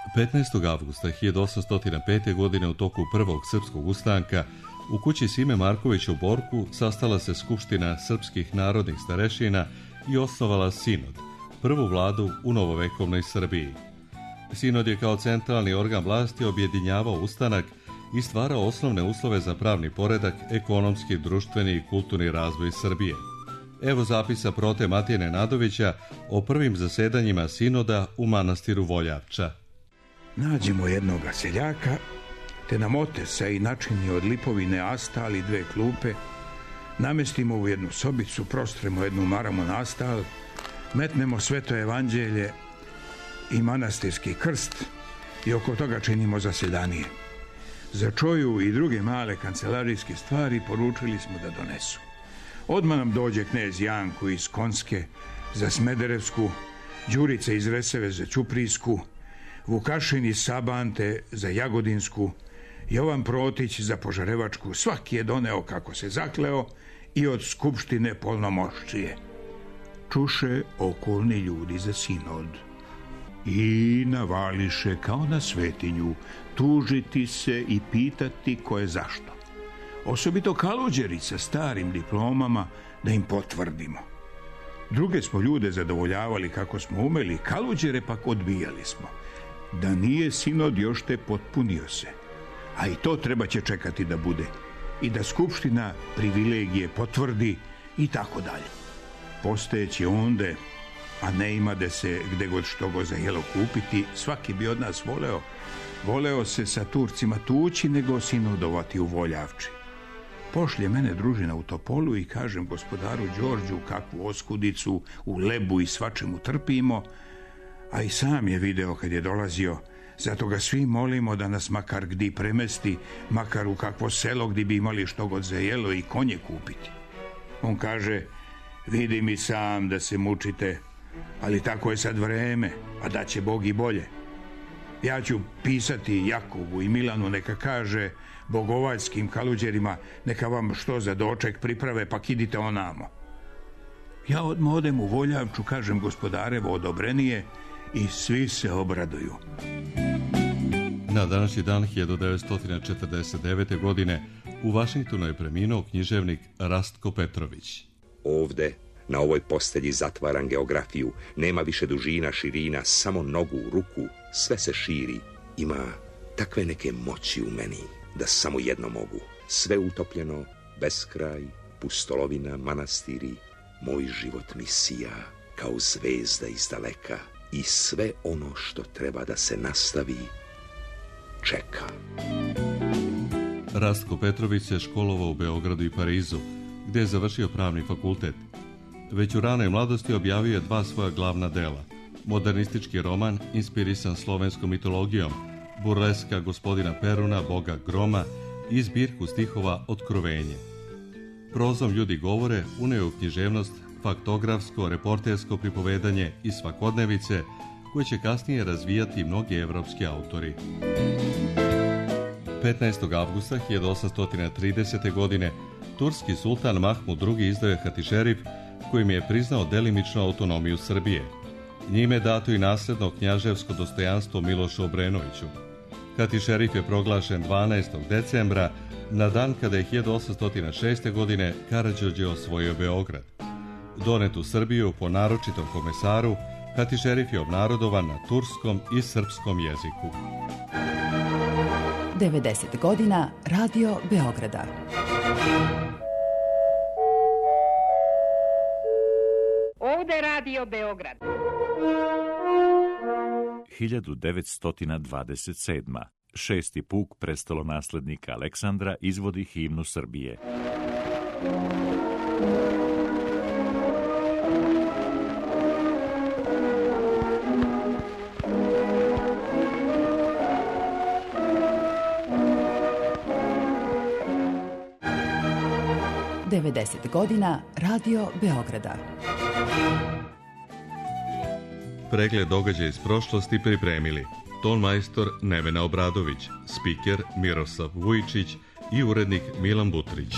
petnaestog avgusta hiljadu osamsto pete. godine u toku prvog srpskog ustanka u kući Sime Markovića u Borku sastala se Skupština srpskih narodnih starešina i osnovala Sinod, prvu vladu u novovekovnoj Srbiji. Sinod je kao centralni organ vlasti objedinjavao ustanak i stvarao osnovne uslove za pravni poredak, ekonomski, društveni i kulturni razvoj Srbije. Evo zapisa Prote Matije Nenadovića o prvim zasedanjima Sinoda u manastiru Voljavča. Nađemo jednoga seljaka, te nam otesa i načini od lipovine astali dve klupe, namestimo u jednu sobicu, prostremo jednu maramu na astal, metnemo sveto evanđelje i manastirski krst i oko toga činimo zasedanije. Za čoju i druge male kancelarijske stvari poručili smo da donesu. Odmah nam dođe knez Janko iz Konske za Smederevsku, Đurica iz Reseve za Ćuprijsku, Vukašin iz Sabante za Jagodinsku, Jovan Protić za Požarevačku, svaki je doneo kako se zakleo i od skupštine polnomoćije. Čuše okolni ljudi za sinod i navališe kao na svetinju tužiti se i pitati ko je zašto. Osobito kaluđeri sa starim diplomama da im potvrdimo. Druge smo ljude zadovoljavali kako smo umeli, kaluđere pak odbijali smo. Da nije sinod još te potpunio se. A i to treba će čekati da bude. I da skupština privilegije potvrdi i tako dalje. Postojeći onde, a ne ima da se gde god što go za jelo kupiti, svaki bi od nas voleo. Voleo se sa Turcima tući nego sinodovati u Voljavči. Pošlje mene družina u Topolu i kažem gospodaru Đorđu kakvu oskudicu u lebu i svačemu trpimo, a i sam je video kad je dolazio, zato ga svi molimo da nas makar gdi premesti, makar u kakvo selo gdje bi imali što god za jelo i konje kupiti. On kaže, vidi mi sam da se mučite, ali tako je sad vreme, a da će Bog i bolje. Ja ću pisati Jakovu i Milanu neka kaže bogovaljskim kaluđerima neka vam što za doček priprave pa idite onamo. Ja odmah odem u Voljavču, kažem gospodarevo odobrenije i svi se obraduju. Na današnji dan hiljadu devetsto četrdeset devete. godine u Vašingtonu je preminuo književnik Rastko Petrović. Ovde, na ovoj postelji zatvaram geografiju, nema više dužina, širina, samo nogu, ruku, sve se širi. Ima takve neke moći u meni da samo jedno mogu. Sve utopljeno, beskraj, pustolovina, manastiri, moj život mi sija kao zvezda iz daleka i sve ono što treba da se nastavi čeka. Rastko Petrović se školovao u Beogradu i Parizu, gdje je završio pravni fakultet. Već u ranoj mladosti objavio je dva svoja glavna dela. Modernistički roman, inspirisan slovenskom mitologijom, burleska gospodina Peruna, boga Groma i zbirku stihova Otkrovenje. Prozom ljudi govore uneo u književnost faktografsko, reportersko pripovedanje i svakodnevice, koje će kasnije razvijati mnogi evropski autori. petnaestog avgusta hiljadu osamsto tridesete. godine turski sultan Mahmud drugi izdao je hatišerif kojim je priznao delimičnu autonomiju Srbije. Njime je dato i nasljedno knjaževsko dostojanstvo Milošu Obrenoviću. Hatišerif je proglašen dvanaestog decembra, na dan kada je hiljadu osamsto šeste. godine Karađorđe osvojio Beograd. Donet u Srbiju po naročitom komesaru, hatišerif je obnarodovan na turskom i srpskom jeziku. devedeset godina Radio Beograda. Ovde Radio Beograd. hiljadu devetsto dvadeset sedma. Šesti puk prestolonaslednika Aleksandra izvodi himnu Srbije. devedeset godina Radio Beograda. Pregled događaja iz prošlosti pripremili ton majstor Nevena Obradović, spiker Miroslav Vujičić i urednik Milan Butrić.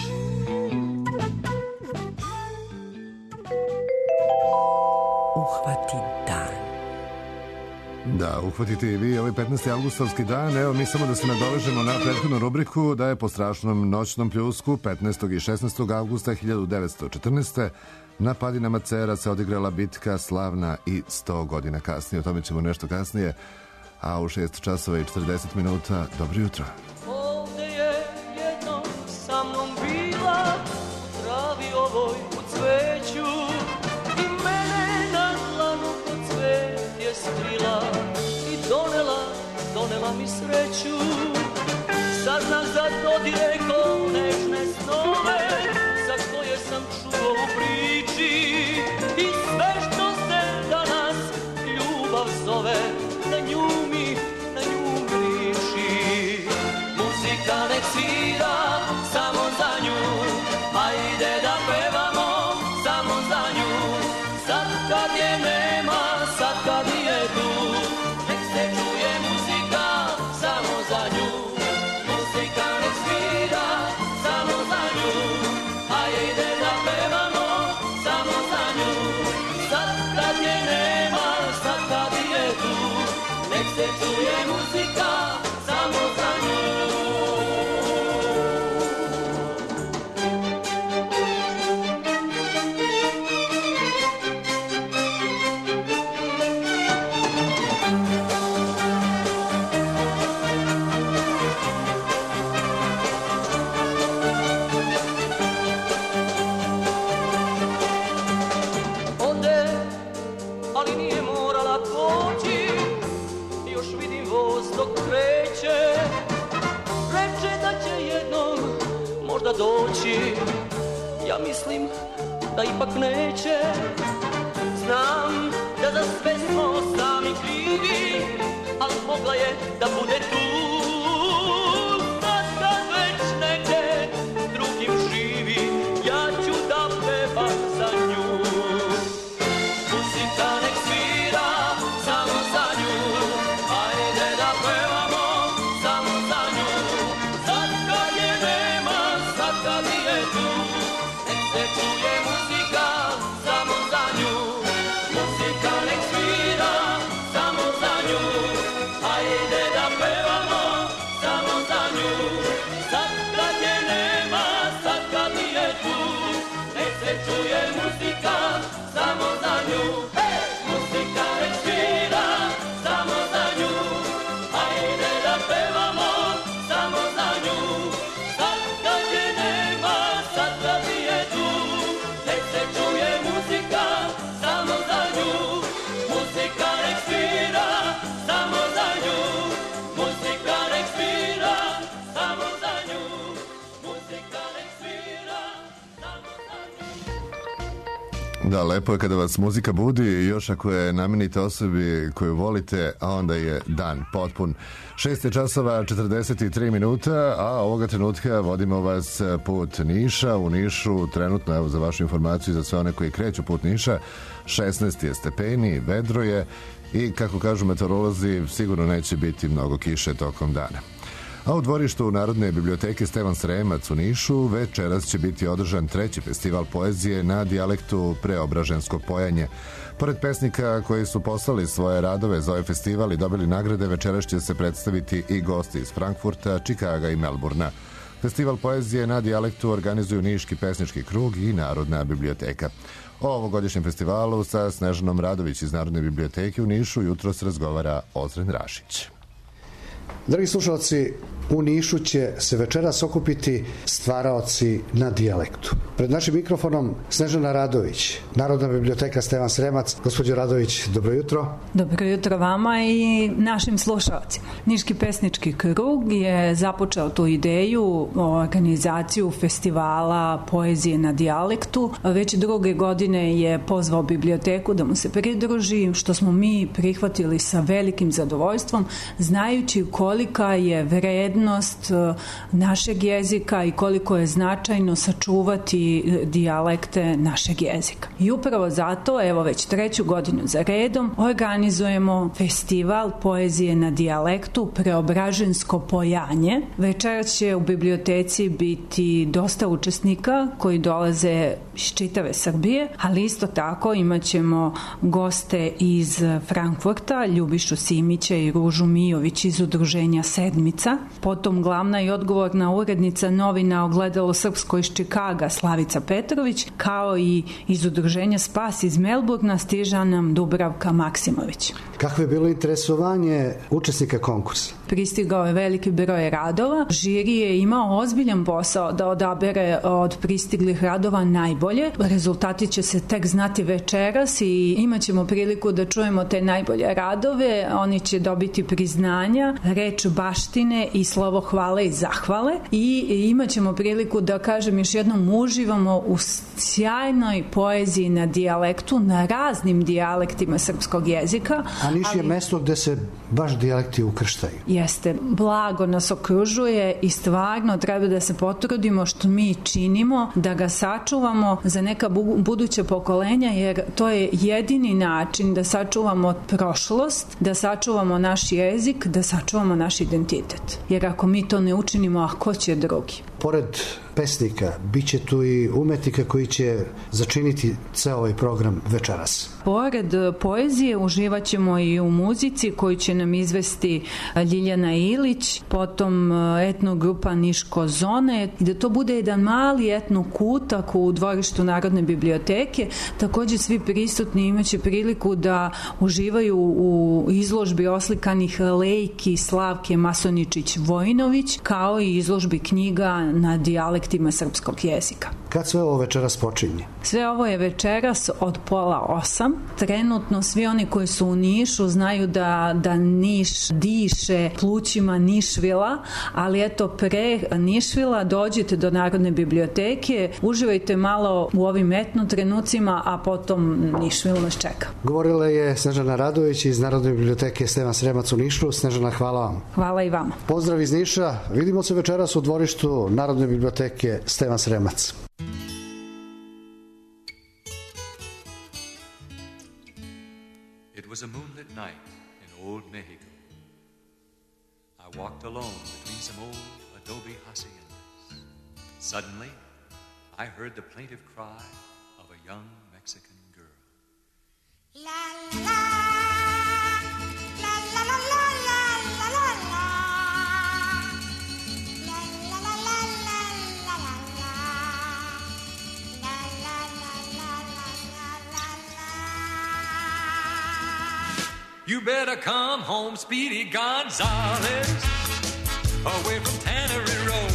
Uhvati dan. Da, uhvatite i vi ovaj petnaesti avgustovski dan. Evo mi samo da se nadovežemo na prethodnu rubriku da je po strašnom noćnom pljusku petnaestog i šesnaestog avgusta hiljadu devetsto četrnaeste. na padinama Cera se odigrala bitka slavna i sto godina kasnije. O tome ćemo nešto kasnije. A u šest časova i četrdeset minuta, dobro jutro. Ovde je jednom sa mnom bila u travi ovoj u cveću i mene na dlanu pod cvet je skrila i donela, donela mi sreću. Saznam za dodire ko nežne snove za koje sam čuo u priči i sve što se danas ljubav zove na nju mi, na nju mi liči. Muzika nek svira samo za nju, ajde da pevamo samo za nju. Sad kad je nema, sad kad je tu, nek se čuje muzika samo za nju. Muzika nek svira samo za nju, ajde da pevamo samo za nju. Sad kad je nema, sad kad je tu, nek se čuje muzika samo za nju. Ode, ali nije morala poći, još vidim voz dok kreće. Reče da će jednom možda doći, ja mislim da ipak neće. Znam da za sve smo sami krivi, ali mogla je da bude tu. Sad kad već negde drugim živi, ja ću da pevam za nju. Muzika nek svira samo za nju, ajde da pevamo samo za nju. Sad kad je nema, sad kad je tu, nek se čuje muzika samo za nju. Muzika nek svira samo za nju, ajde da pevamo samo za nju. Sad kad je nema, sad kad je tu, nek se čuje muzika samo za nju. Hey! Muzika nek svira samo za nju, ajde da pevamo samo za nju. Sad kad je nema, sad kad je tu, nek se čuje muzika samo za nju. Muzika nek svira samo za nju, muzika nek svira samo za nju, muzika nek svira samo za nju. Da, lepo je kada vas muzika budi, još ako je namenite osobi koju volite, a onda je dan potpun. Šest je časova, četrdeset tri minuta, a ovoga trenutka vodimo vas put Niša. U Nišu trenutno, evo za vašu informaciju, za sve one koji kreću put Niša, šesnaest je stepeni, vedro je i, kako kažu meteorolozi, sigurno neće biti mnogo kiše tokom dana. A u dvorištu Narodne biblioteke Stevan Sremac u Nišu večeras će biti održan treći festival poezije na dijalektu Preobražensko pojanje. Pored pesnika koji su poslali svoje radove za ovaj festival i dobili nagrade, večeras će se predstaviti i gosti iz Frankfurta, Čikaga i Melburna. Festival poezije na dijalektu organizuju Niški pesnički krug i Narodna biblioteka. O ovogodišnjem festivalu sa Snežanom Radović iz Narodne biblioteke u Nišu jutros razgovara Ozren Rašić. Dragi slušalci, u Nišu će se večeras okupiti stvaraoci na dijalektu. Pred našim mikrofonom Snežana Radović, Narodna biblioteka Stevan Sremac. Gospođo Radović, dobro jutro. Dobro jutro vama i našim slušalcima. Niški pesnički krug je započeo tu ideju o organizaciju festivala poezije na dijalektu. Već druge godine je pozvao biblioteku da mu se pridruži, što smo mi prihvatili sa velikim zadovoljstvom, znajući kolika je vrednost vrednost našeg jezika i koliko je značajno sačuvati dijalekte našeg jezika. I upravo zato, evo već treću godinu za redom, organizujemo festival poezije na dijalektu Preobražensko pojanje. Večeras će u biblioteci biti dosta učesnika koji dolaze iz čitave Srbije, ali isto tako imat ćemo goste iz Frankfurta, Ljubišu Simića i Ružu Mijović iz udruženja Sedmica, potom glavna i odgovorna urednica novina Ogledalo srpsko iz Čikaga Slavica Petrović, kao i iz udruženja Spas iz Melburna stiža nam Dubravka Maksimović. Kakvo je bilo interesovanje učesnika konkursa? Pristigao je veliki broj radova. Žiri je imao ozbiljan posao da odabere od pristiglih radova najbolje. Rezultati će se tek znati večeras i imat ćemo priliku da čujemo te najbolje radove. Oni će dobiti priznanja, reč baštine i slovo hvale i zahvale i imat ćemo priliku da, kažem još jednom, uživamo u sjajnoj poeziji na dijalektu, na raznim dijalektima srpskog jezika. A Niš je ali... mesto gde se baš dijalekti ukrštaju. Jeste, blago nas okružuje i stvarno treba da se potrudimo što mi činimo, da ga sačuvamo za neka bu- buduća pokolenja, jer to je jedini način da sačuvamo prošlost, da sačuvamo naš jezik, da sačuvamo naš identitet. Jer ako mi to ne učinimo, a ko će drugi? Pored pesnika, bit će tu i umetnika koji će začiniti ceo ovaj program večeras. Pored poezije uživat ćemo i u muzici koju će nam izvesti Ljiljana Ilić, potom etnogrupa Niško Zone, i da to bude jedan mali etno kutak u dvorištu Narodne biblioteke. Takođe svi prisutni imaće priliku da uživaju u izložbi oslikanih lejki Slavke Masoničić-Vojinović, kao i izložbi knjiga na dijalektima srpskog jezika. Kad sve ovo večeras počinje? Sve ovo je večeras od pola osam. Trenutno svi oni koji su u Nišu znaju da, da Niš diše plućima Nišvila, ali eto pre Nišvila dođite do Narodne biblioteke, uživajte malo u ovim etno trenucima, a potom Nišvil nas čeka. Govorila je Snežana Radović iz Narodne biblioteke Stevan Sremac u Nišu. Snežana, hvala vam. Hvala i vama. Pozdrav iz Niša. Vidimo se večeras u dvorištu Narodne biblioteke Stevan Sremac. It was a moonlit night in old Mexico. I walked alone between some old adobe haciendas. Suddenly, I heard the plaintive cry of a young Mexican girl. La la la la la la la la la la. La la la la la la la la. La la la la la la la. You better come home, Speedy Gonzales, away from Tannery Road.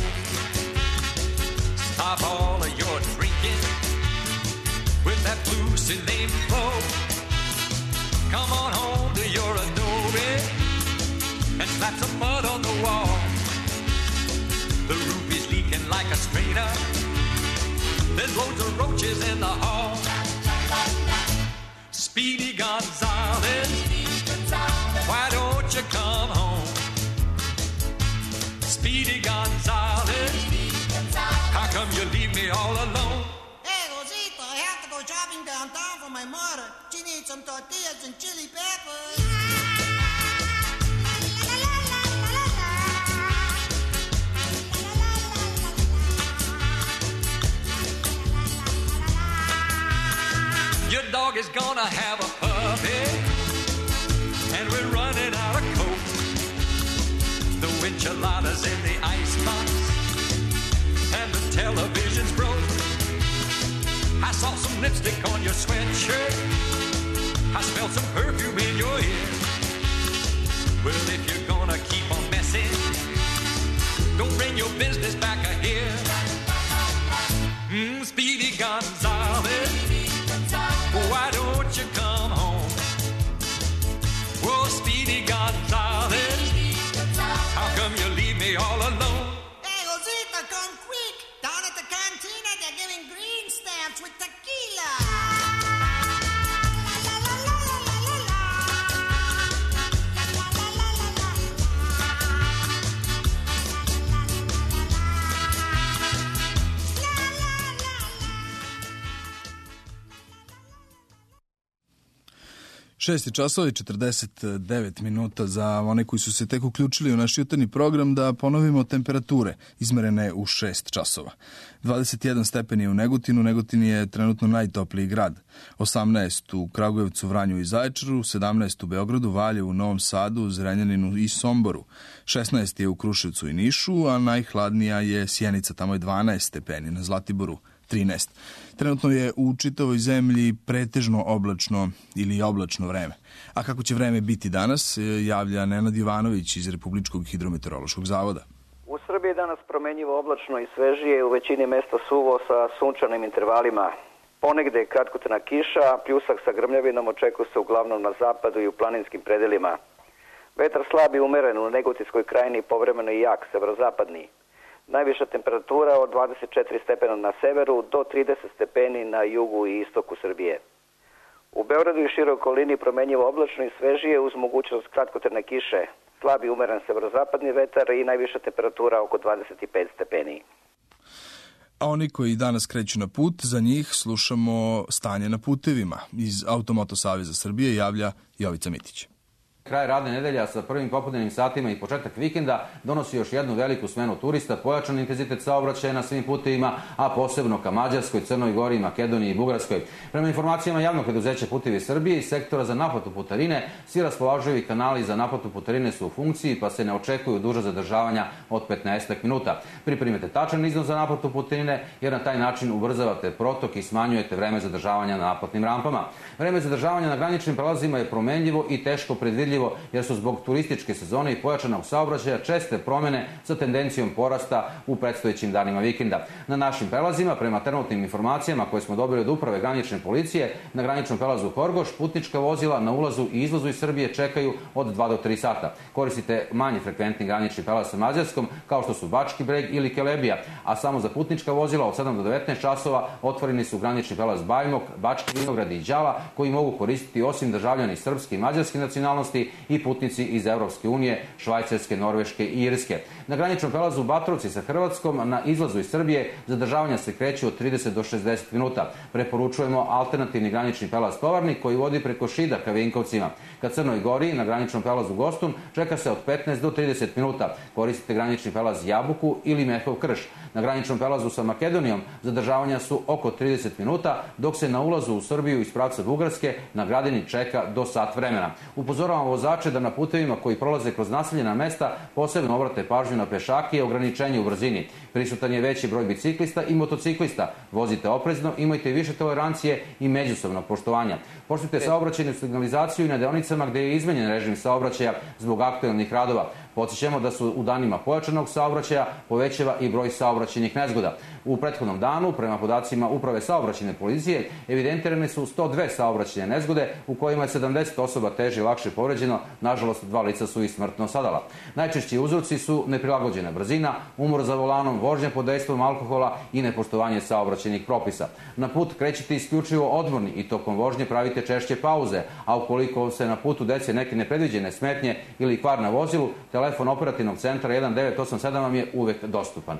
Stop all of your drinking with that blue Celine flow. Come on home to your adobe and slap some mud on the wall. The roof is leaking like a strainer. There's loads of roaches in the hall. Speedy Gonzales, why don't you come home? Speedy Gonzales, how come you leave me all alone? Hey, Rosita, I have to go shopping downtown for my mother. She needs some tortillas and chili peppers. Your dog is gonna have a puppy, and we're running out of coke. The enchiladas in the icebox, and the television's broke. I saw some lipstick on your sweatshirt. I smelled some perfume in your ear. Well, if you're gonna keep on messing, don't bring your business back here. Mm, Speedy Gonzales, why don't you come home? Whoa, Speedy Gonzales, how come you leave me all alone? Hey, Rosita, come quick. Down at the cantina, they're giving green stamps with tequila. šest časova i četrdeset devet minuta. Za one koji su se tek uključili u naš jutarnji program, da ponovimo temperature izmerene u šest časova. dvadeset jedan stepeni u Negotinu, Negotin je trenutno najtopliji grad. osamnaest u Kragujevcu, Vranju i Zaječaru, sedamnaest u Beogradu, Valjevu, Novom Sadu, Zrenjaninu i Somboru. šesnaest je u Kruševcu i Nišu, a najhladnija je Sjenica, tamo je dvanaest stepeni, na Zlatiboru trinaest. Trenutno je u čitavoj zemlji pretežno oblačno ili oblačno vreme. A kako će vreme biti danas, javlja Nenad Jovanović iz Republičkog hidrometeorološkog zavoda. U Srbiji je danas promenjivo oblačno i svežije, u većini mesta suvo sa sunčanim intervalima. Ponegde je kratkotrajna kiša, pljusak sa grmljavinom očekuje se uglavnom na zapadu i u planinskim predelima. Vetar slab i umeren u Negotinskoj krajini, povremeno i jak, severozapadni. Najviša temperatura od dvadeset četiri stepena na severu do trideset stepeni na jugu i istoku Srbije. U Beogradu i široj okolini promenjivo oblačno i svežije uz mogućnost kratkotrajne kiše. Slab i umeren severozapadni vetar i najviša temperatura oko dvadeset pet stepeni. A oni koji danas kreću na put, za njih slušamo stanje na putevima. Iz Automoto Saveza Srbije javlja Jovica Mitić. Kraj radne nedelja sa prvim popodnevnim satima i početak vikenda donosi još jednu veliku smenu turista, pojačan intenzitet saobraćaja na svim putevima, a posebno ka Mađarskoj, Crnoj Gori, Makedoniji i Bugarskoj. Prema informacijama javnog preduzeća Putevi Srbije i sektora za naplatu putarine, svi raspoloživi kanali za naplatu putarine su u funkciji, pa se ne očekuju duža zadržavanja od petnaest minuta. Pripremite tačan iznos za naplatu putarine, jer na taj način ubrzavate protok i smanjujete vreme zadržavanja na naplatnim rampama. Vreme zadržavanja na graničnim prelazima je promenljivo i teško predvidljivo, jer su zbog turističke sezone i pojačanog saobraćaja česte promene sa tendencijom porasta u predstojećim danima vikenda. Na našim prelazima, prema trenutnim informacijama koje smo dobili od Uprave granične policije, na graničnom prelazu Horgoš putnička vozila na ulazu i izlazu iz Srbije čekaju od dva do tri sata. Koristite manje frekventni granični prelaz sa Mađarskom, kao što su Bački Breg ili Kelebija, a samo za putnička vozila od sedam do devetnaest časova otvoreni su granični prelaz Bajmok, Bački Vinograd i Đala, koji mogu koristiti osim državljani srpske i mađarske nacionalnosti i putnici iz Evropske unije, Švajcarske, Norveške i Irske. Na graničnom prelazu Batrovci sa Hrvatskom na izlazu iz Srbije zadržavanja se kreću od trideset do šezdeset minuta. Preporučujemo alternativni granični prelaz Tovarnik koji vodi preko Šida ka Vinkovcima. Ka Crnoj Gori na graničnom prelazu Gostun čeka se od petnaest do trideset minuta. Koristite granični prelaz Jabuku ili Mehov Krš. Na graničnom prelazu sa Makedonijom zadržavanja su oko trideset minuta, dok se na ulazu u Srbiju iz pravca Bugarske na Gradini čeka do sat vremena. Upozoravamo vozače da na putevima koji prolaze kroz naseljena mesta posebno obrate pažnju na pešake i ograničenje u brzini. Prisutan je veći broj biciklista i motociklista. Vozite oprezno, imajte više tolerancije i međusobnog poštovanja. Poštujte saobraćajnu signalizaciju i na deonicama gde je izmenjen režim saobraćaja zbog aktuelnih radova. Podsjećamo da su u danima pojačanog saobraćaja povećava i broj saobraćajnih nezgoda. U prethodnom danu, prema podacima Uprave saobraćajne policije, evidentirane su sto dve saobraćajne nezgode u kojima je sedamdeset osoba teže i lakše povređeno. Nažalost, dva lica su i smrtno stradala. Najčešći uzroci su neprilagođena brzina, umor za volanom, vožnja pod dejstvom alkohola i nepoštovanje saobraćajnih propisa. Na put krećite isključivo odmorni i tokom vožnje pravite češće pauze, a ukoliko se na putu dese neke nepredviđene smetnje ili kvar na vozilu, telefon operativnog centra jedan devet osam sedam vam je uvek dostupan.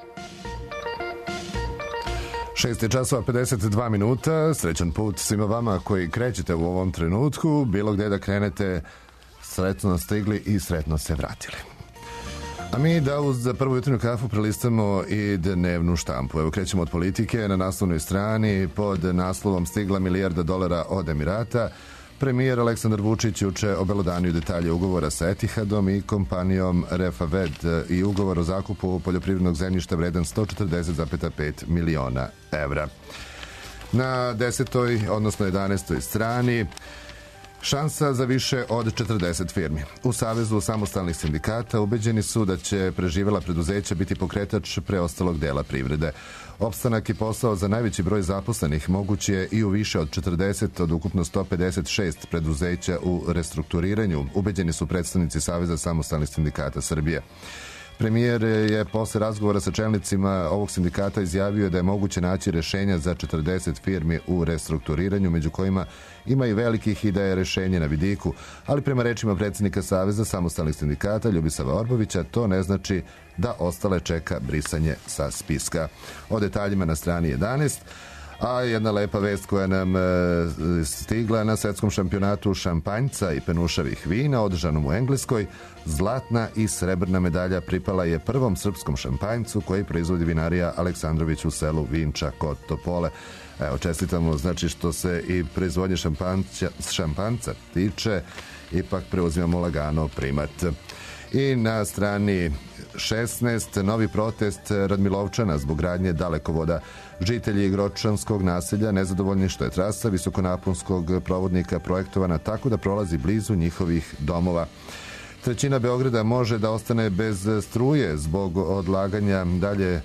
šest časova pedeset dva minuta, srećan put svima vama koji krećete u ovom trenutku, bilo gde da krenete, sretno stigli i sretno se vratili. A mi da uz prvu jutarnju kafu prelistamo i dnevnu štampu. Evo krećemo od politike. Na naslovnoj strani pod naslovom stigla milijarda dolara od Emirata. Premijer Aleksandar Vučić juče obelodanio detalje ugovora sa Etihadom i kompanijom Refaved i ugovor o zakupu poljoprivrednog zemljišta vredan sto četrdeset zarez pet miliona evra. Na desetoj, odnosno jedanaestoj strani šansa za više od četrdeset firmi. U Savezu samostalnih sindikata ubeđeni su da će preživela preduzeća biti pokretač preostalog dela privrede. Opstanak i posao za najveći broj zaposlenih moguć je i u više od četrdeset od ukupno sto pedeset šest preduzeća u restrukturiranju, ubeđeni su predstavnici Saveza samostalnih sindikata Srbije. Premijer je posle razgovora sa čelnicima ovog sindikata izjavio da je moguće naći rešenja za četrdeset firmi u restrukturiranju, među kojima ima i velikih i da je rešenje na vidiku, ali prema rečima predsjednika Saveza samostalnih sindikata Ljubisava Orbovića to ne znači da ostale čeka brisanje sa spiska. O detaljima na strani jedanaest. A jedna lepa vest koja nam e, stigla na svetskom šampionatu šampanjca i penušavih vina održanom u Engleskoj, zlatna i srebrna medalja pripala je prvom srpskom šampanjcu koji proizvodi vinarija Aleksandrović u selu Vinča kod Topole. Evo, čestitamo, znači, što se i proizvodnje šampanjca tiče, ipak preuzimamo lagano primat. I na strani šesnaest novi protest Radmilovčana zbog gradnje dalekovoda. Žitelji Gročanskog naselja nezadovoljni što je trasa visokonaponskog provodnika projektovana tako da prolazi blizu njihovih domova. Trećina Beograda može da ostane bez struje zbog odlaganja dalje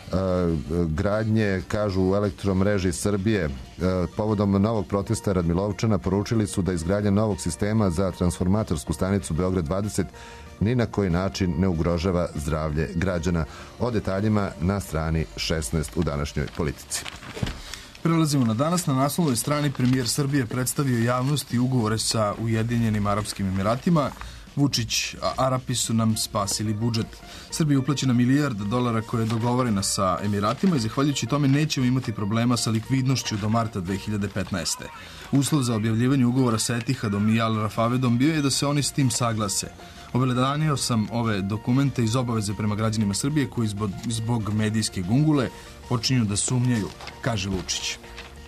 gradnje, kažu u Elektromreži Srbije. Povodom novog protesta Radmilovčana poručili su da izgradnja novog sistema za transformatorsku stanicu Beograd dvadeset ni na koji način ne ugrožava zdravlje građana. O detaljima na strani šesnaest u današnjoj Politici. Prelazimo na danas. Na naslovnoj strani premijer Srbije predstavio javnosti ugovore sa Ujedinjenim Arapskim Emiratima. Vučić, Arapi su nam spasili budžet. Srbiji uplaćena milijarda dolara koja je dogovorena sa Emiratima i zahvaljujući tome nećemo imati problema sa likvidnošću do marta dve hiljade petnaeste. Uslov za objavljivanje ugovora sa Etihadom i Al Rafavedom bio je da se oni s tim saglase. Obelodanio sam ove dokumente iz obaveze prema građanima Srbije koji zbog, zbog medijske gungule počinju da sumnjaju, kaže Vučić.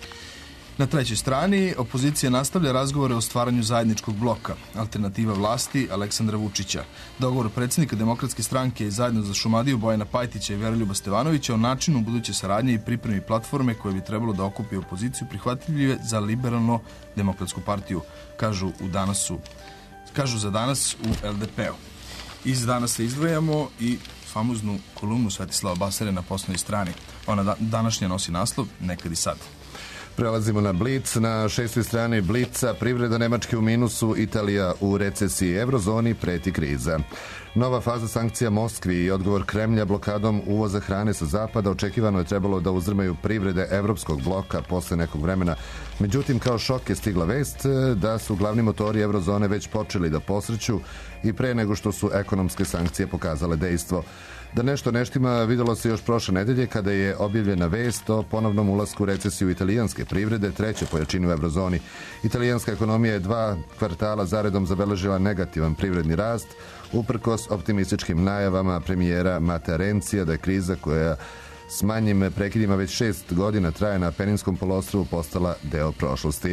Na trećoj strani opozicija nastavlja razgovore o stvaranju zajedničkog bloka. Alternativa vlasti Aleksandra Vučića. Dogovor predsjednika Demokratske stranke i zajedno za Šumadiju Bojana Pajtića i Veroljuba Stevanovića o načinu buduće saradnje i pripremi platforme koje bi trebalo da okupi opoziciju prihvatljive za liberalno-demokratsku partiju, kažu u danasu, kažu za danas u L D P-u. Iz dana se izdvajamo i famoznu kolumnu Svetislava Basare na poslovnoj strani. Ona da, današnja nosi naslov Nekad i sad. Prelazimo na Blic. Na šestoj strani Blica, privreda Nemačke u minusu, Italija u recesiji, eurozoni preti kriza. Nova faza sankcija Moskvi i odgovor Kremlja blokadom uvoza hrane sa zapada očekivano je trebalo da uzdrmaju privrede evropskog bloka posle nekog vremena. Međutim, kao šok je stigla vest da su glavni motori eurozone već počeli da posreću i pre nego što su ekonomske sankcije pokazale dejstvo. Da nešto neštima videlo se još prošle nedelje kada je objavljena vest o ponovnom ulasku u recesiju italijanske privrede, treće po jačini u eurozoni. Italijanska ekonomija je dva kvartala zaredom zabeležila negativan privredni rast, uprkos optimističkim najavama premijera Matea Renzija da je kriza koja s manjim prekidima već šest godina traje na Peninskom poluostrvu postala deo prošlosti.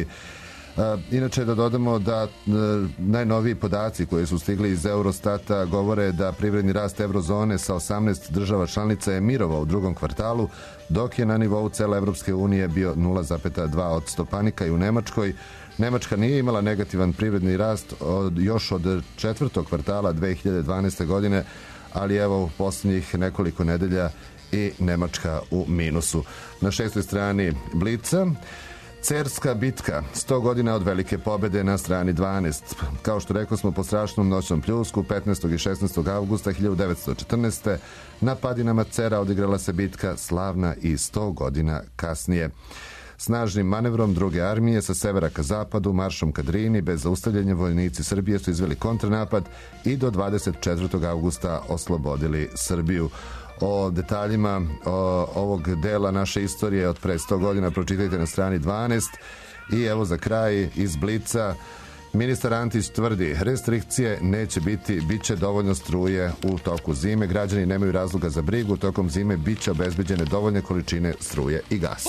Inače, da dodamo da najnoviji podaci koji su stigli iz Eurostata govore da privredni rast eurozone sa osamnaest država članica je mirovao u drugom kvartalu, dok je na nivou cele Evropske unije bio nula zarez dva odsto. Panika i u Nemačkoj. Nemačka nije imala negativan privredni rast od, još od četvrtog kvartala dve hiljade dvanaeste. godine, ali evo u posljednjih nekoliko nedelja i Nemačka u minusu. Na šestoj strani Blica, Cerska bitka, sto godina od velike pobede na strani dvanaest. Kao što rekao smo, po strašnom noćnom pljusku petnaestog i šesnaestog avgusta hiljadu devetsto četrnaeste. na padinama Cera odigrala se bitka slavna i sto godina kasnije. Snažnim manevrom druge armije sa severa ka zapadu, maršom ka Drini, bez zaustavljanja vojnici Srbije su izveli kontranapad i do dvadeset četvrtog avgusta oslobodili Srbiju. O detaljima o, ovog dela naše istorije od pre sto godina pročitajte na strani dvanaest. I evo za kraj iz Blica, ministar Antić tvrdi, restrikcije neće biti, bit će dovoljno struje u toku zime. Građani nemaju razloga za brigu, tokom zime bit će obezbeđene dovoljne količine struje i gasa.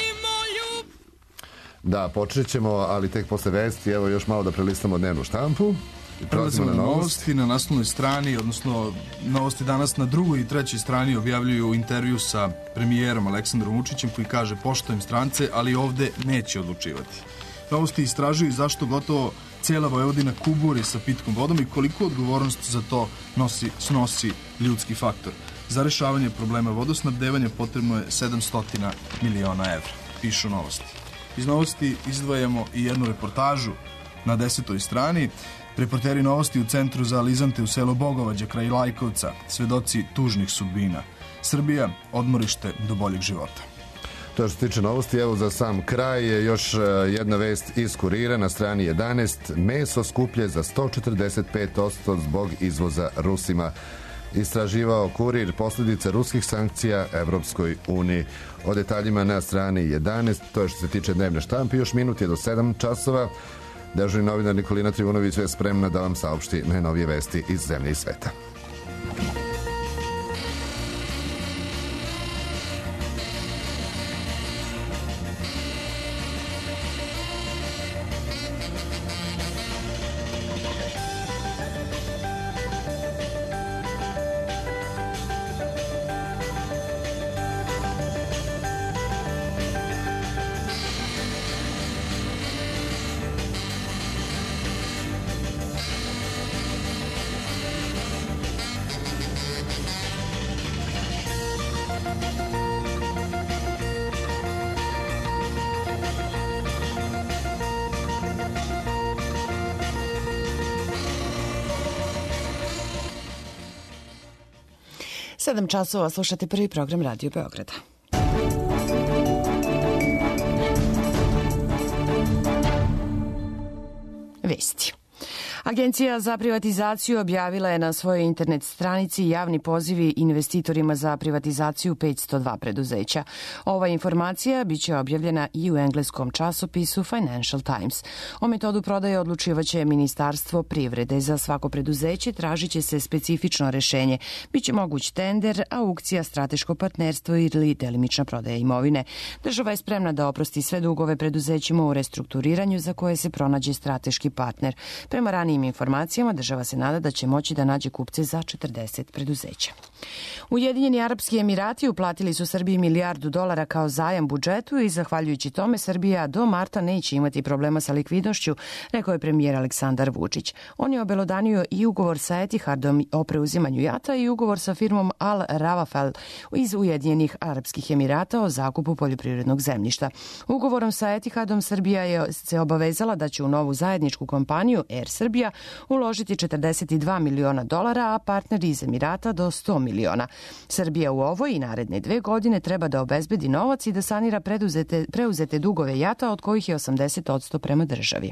Da, počet ćemo, ali tek posle vesti, evo još malo da prelistamo dnevnu štampu. Prelazimo na novosti. Na naslovnoj strani, odnosno novosti danas na drugoj i trećoj strani objavljuju intervju sa premijerom Aleksandrom Vučićem koji kaže poštujem strance, ali ovde neće odlučivati. Novosti istražuju zašto gotovo cijela Vojvodina kuburi sa pitkom vodom i koliko odgovornost za to nosi, snosi ljudski faktor. Za rešavanje problema vodosnabdevanja potrebno je sedamsto miliona evra, pišu novosti. Iz novosti izdvajamo i jednu reportažu na desetoj strani. Reporteri novosti u centru za alizante u selo Bogovađa kraj Lajkovca, svedoci tužnih sudbina. Srbija, odmorište do boljeg života. To što se tiče novosti, evo za sam kraj je još jedna vest iz Kurira na strani jedanaest. Meso skuplje za sto četrdeset pet posto zbog izvoza Rusima. istraživao Kurir posljedice ruskih sankcija Evropskoj uniji. O detaljima na strani jedanaest, to je što se tiče dnevne štampe, još minut je do sedam časova. Dežurni novinar Nikolina Trivunović je spremna da vam saopšti najnovije vesti iz zemlje i sveta. Sedam časova slušate prvi program Radio Beograda. Vesti. Agencija za privatizaciju objavila je na svojoj internet stranici javni pozivi investitorima za privatizaciju petsto dva preduzeća. Ova informacija biće objavljena i u engleskom časopisu Financial Times. O metodu prodaje odlučivaće Ministarstvo privrede. Za svako preduzeće tražit će se specifično rešenje. Biće moguć tender, aukcija, strateško partnerstvo ili delimična prodaja imovine. Država je spremna da oprosti sve dugove preduzećima u restrukturiranju za koje se pronađe strateški partner. Prema ranijim informacijama, država se nada da će moći da nađe kupce za četrdeset preduzeća. Ujedinjeni Arapski Emirati uplatili su Srbiji milijardu dolara kao zajam budžetu i zahvaljujući tome Srbija do marta neće imati problema sa likvidnošću, rekao je premijer Aleksandar Vučić. On je obelodanio i ugovor sa Etihadom o preuzimanju jata i ugovor sa firmom Al Rawafel iz Ujedinjenih Arapskih Emirata o zakupu poljoprivrednog zemljišta. Ugovorom sa Etihadom Srbija je se obavezala da će u novu zajedničku kompaniju Air Srbija uložiti četrdeset dva miliona dolara, a partneri iz Emirata do sto miliona. Srbija u ovoj i naredne dve godine treba da obezbedi novac i da sanira preuzete, preuzete dugove jata, od kojih je osamdeset posto prema državi.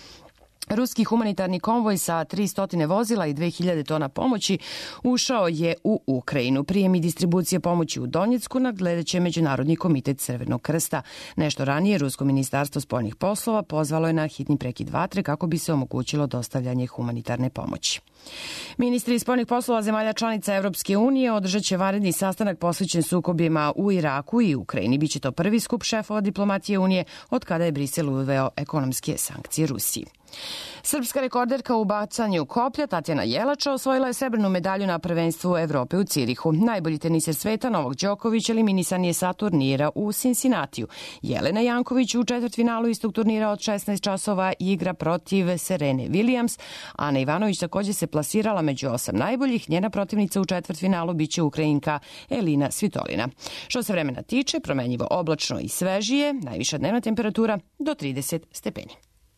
Ruski humanitarni konvoj sa tristo vozila i dve hiljade tona pomoći ušao je u Ukrajinu. Prijem i distribucija pomoći u Donjecku nadgledaće Međunarodni komitet Crvenog krsta. Nešto ranije Rusko ministarstvo spoljnih poslova pozvalo je na hitni prekid vatre kako bi se omogućilo dostavljanje humanitarne pomoći. Ministri spoljnih poslova zemalja članica Evropske unije održat će vanredni sastanak posvećen sukobima u Iraku i Ukrajini. Biće to prvi skup šefova diplomatije Unije od kada je Brisel uveo ekonomske sankcije Rusiji. Srpska rekorderka u bacanju koplja Tatjana Jelača osvojila je srebrnu medalju na prvenstvu Evrope u Cirihu. Najbolji teniser sveta Novak Đoković eliminisan je sa turnira u Cincinnatiju. Jelena Janković u četvrtfinalu istog turnira od šesnaest časova igra protiv Serene Williams. Ana Ivanović također se plasirala među osam najboljih. Njena protivnica u četvrtfinalu biće Ukrajinka Elina Svitolina. Što se vremena tiče, promenjivo oblačno i svežije, najviša dnevna temperatura do trideset stepeni.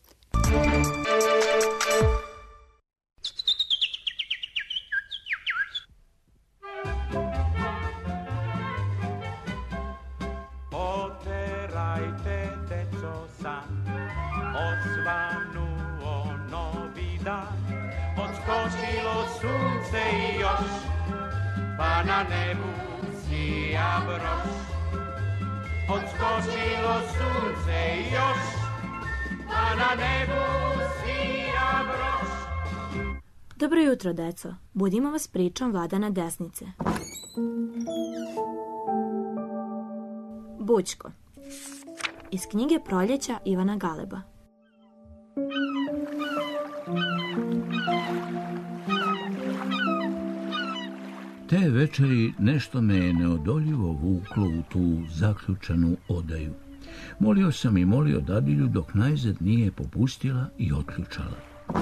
Oterajte, deco, san, osvanuo novi dan, odskočilo sunce i još, pa na nebu sija broš. Odskočilo sunce i još, a na nebu sija broš. Dobro jutro, deco. Budimo vas pričom Vladana Desnice. Bućko. Iz knjige Proljeća Ivana Galeba. Te večeri nešto me je neodoljivo vuklo u tu zaključanu odaju. Molio sam i molio dadilju dok najzad nije popustila i otključala.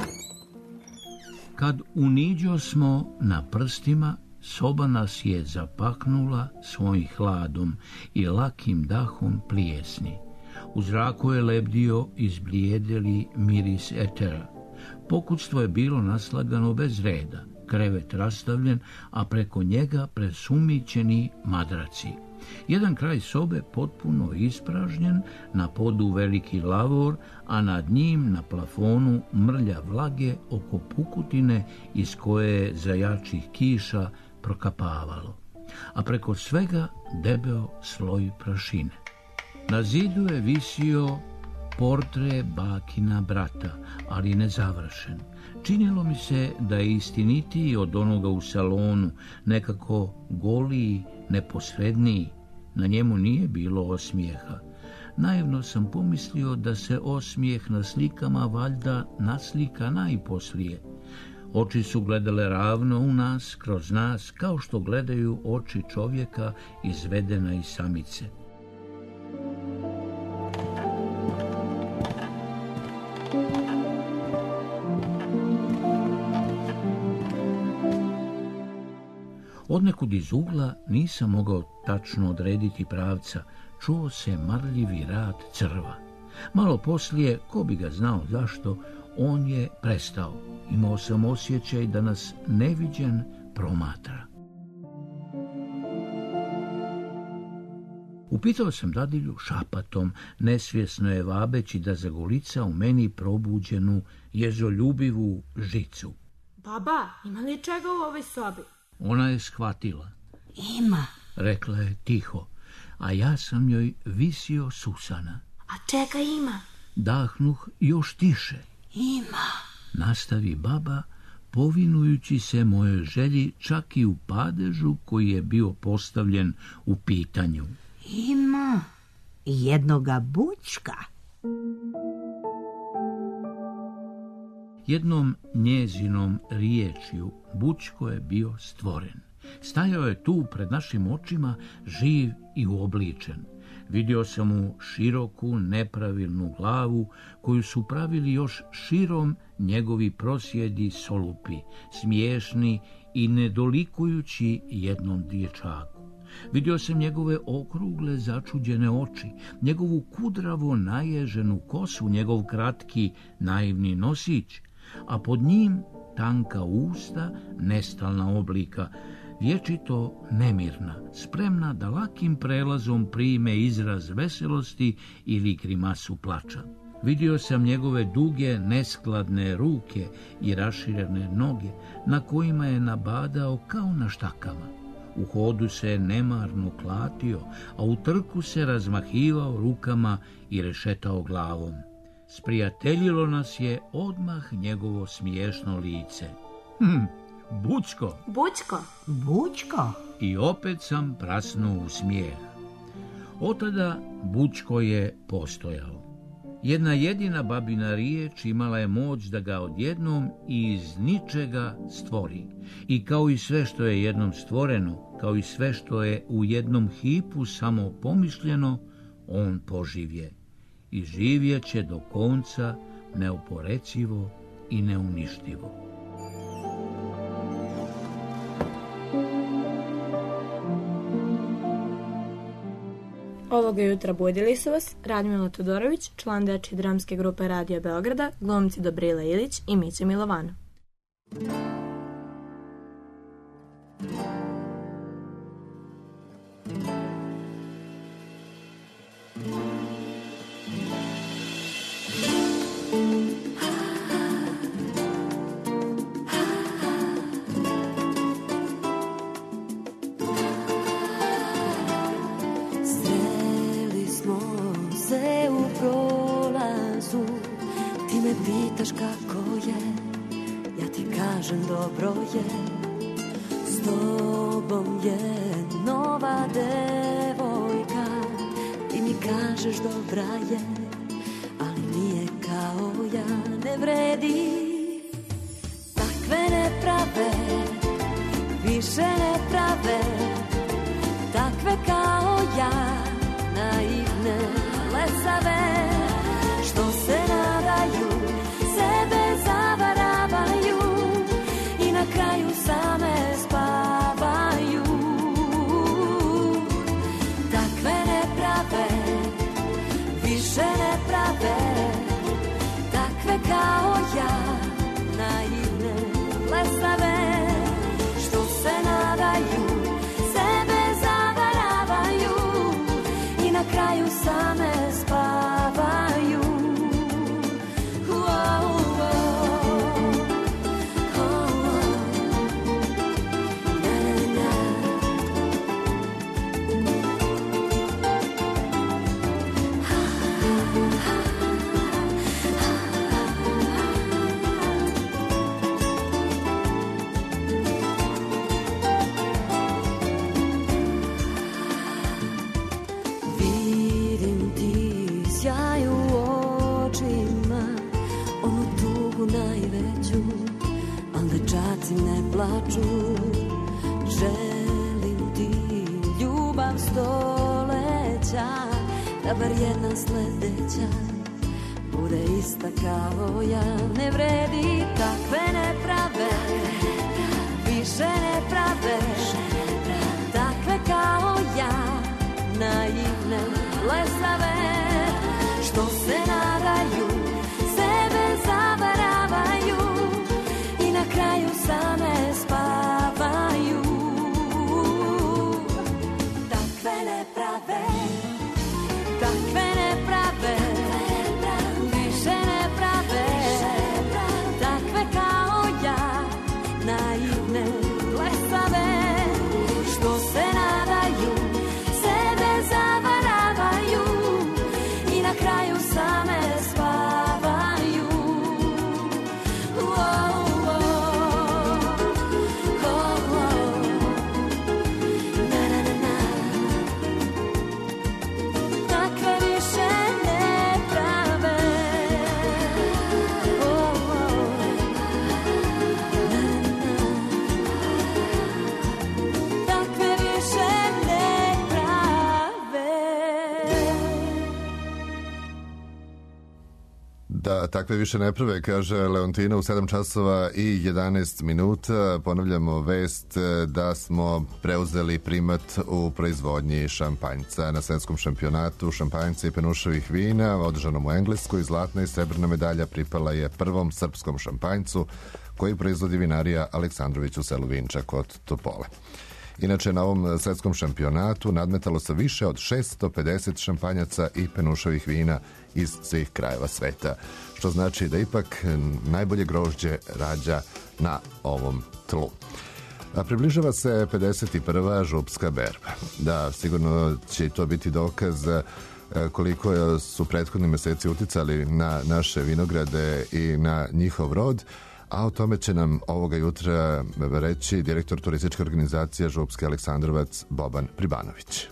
Kad uniđo smo na prstima, soba nas je zapaknula svojim hladom i lakim dahom plijesni. U zraku je lebdio izblijedeli miris etera. Pokućstvo je bilo naslagano bez reda, krevet rastavljen, a preko njega presumićeni madraci. Jedan kraj sobe potpuno ispražnjen, na podu veliki lavor, a nad njim na plafonu mrlja vlage oko pukutine iz koje za jačih kiša prokapavalo, a preko svega debeo sloj prašine. Na zidu je visio portre bakina brata, ali nezavršen. Činilo mi se da je istinitiji od onoga u salonu, nekako goliji, neposredniji. Na njemu nije bilo osmijeha. Naivno sam pomislio da se osmijeh na slikama valjda naslika najposlije. Oči su gledale ravno u nas, kroz nas, kao što gledaju oči čovjeka izvedena iz samice. Odnekud iz ugla nisam mogao tačno odrediti pravca, čuo se marljivi rad crva. Malo poslije, ko bi ga znao zašto, on je prestao. Imao sam osjećaj da nas neviđen promatra. Upitao sam dadilju šapatom, nesvjesno je vabeći da zagolica u meni probuđenu jezoljubivu žicu. Baba, ima li čega u ovoj sobi? Ona je shvatila. Ima, rekla je tiho, a ja sam joj visio susana. A čega ima? Dahnuh još tiše. Ima, nastavi baba, povinujući se mojoj želji čak i u padežu koji je bio postavljen u pitanju. Ima jednoga bučka. Jednom njezinom riječju Bučko je bio stvoren. Stajao je tu pred našim očima, živ i uobličen. Vidio sam mu široku, nepravilnu glavu, koju su pravili još širom njegovi prosjedi solupi, smiješni i nedolikujući jednom dječaku. Vidio sam njegove okrugle, začuđene oči, njegovu kudravo naježenu kosu, njegov kratki, naivni nosić, a pod njim tanka usta, nestalna oblika, vječito nemirna, spremna da lakim prelazom prime izraz veselosti ili grimasu plača. Vidio sam njegove duge, neskladne ruke i raširene noge, na kojima je nabadao kao na štakama. U hodu se nemarno klatio, a u trku se razmahivao rukama i rešetao glavom. Sprijateljilo nas je odmah njegovo smiješno lice. Hm, Bučko! Bučko! Bučko! I opet sam prasnuo u smijeh. Otada Bučko je postojao. Jedna jedina babina riječ imala je moć da ga odjednom i iz ničega stvori. I kao i sve što je jednom stvoreno, kao i sve što je u jednom hipu samo pomišljeno, on poživje. I živjet će do konca neoporecivo i neuništivo. Ovoga jutra budili su vas Radmila Todorović, član dečje dramske grupe Radio Beograda, glumci Dobrila Ilić i Mića Milovanov. Pitaš kako je, ja ti kažem dobro je. S tobom je nova devojka, ti mi kažeš dobra je, ali nije kao ja, ne vredi. Takve ne prave, više ne prave, takve kao ja, naivne, lesave, što se nadaju, sebe zavaravaju i na kraju same spavaju. Takve ne prave, više ne prave, takve kao ja, naivne, lesave, što se nadaju, sebe zavaravaju i na kraju same spavaju. Na želim ti ljubav stoleća, da bar jedna sledeća bude ista kao ja. Ne vredi takve neprave, više ne prave, takve kao ja, naivne, blesave, što se nadaju, sebe zavaravaju i na kraju same spavaju. Takve neprave, takve neprave, više ne prave, takve kao ja, naivne, blesave, što se nadaju, sebe zavaravaju i na kraju same spavaju. Oh, oh, oh, oh. Na, na, na, na. Takve više ne prave. Oh, oh. Na, na, na. Takve više ne prave. Da, takve više ne prave, kaže Leontina u sedam časova i jedanaest minuta. Ponavljamo vest da smo preuzeli primat u proizvodnji šampanjca na svetskom šampionatu šampanjca i penuševih vina održanom u Engleskoj. Zlatna i srebrna medalja pripala je prvom srpskom šampanjcu koji proizvodi vinarija Aleksandrović u selu Vinča kod Topole. Inače, na ovom svetskom šampionatu nadmetalo se više od šesto pedeset šampanjaca i penuševih vina iz svih krajeva sveta, što znači da ipak najbolje grožđe rađa na ovom tlu. A približava se pedeset prva župska berba. Da, sigurno će to biti dokaz koliko su prethodni meseci uticali na naše vinograde i na njihov rod, a o tome će nam ovoga jutra reći direktor turističke organizacije Župski Aleksandrovac Boban Pribanović.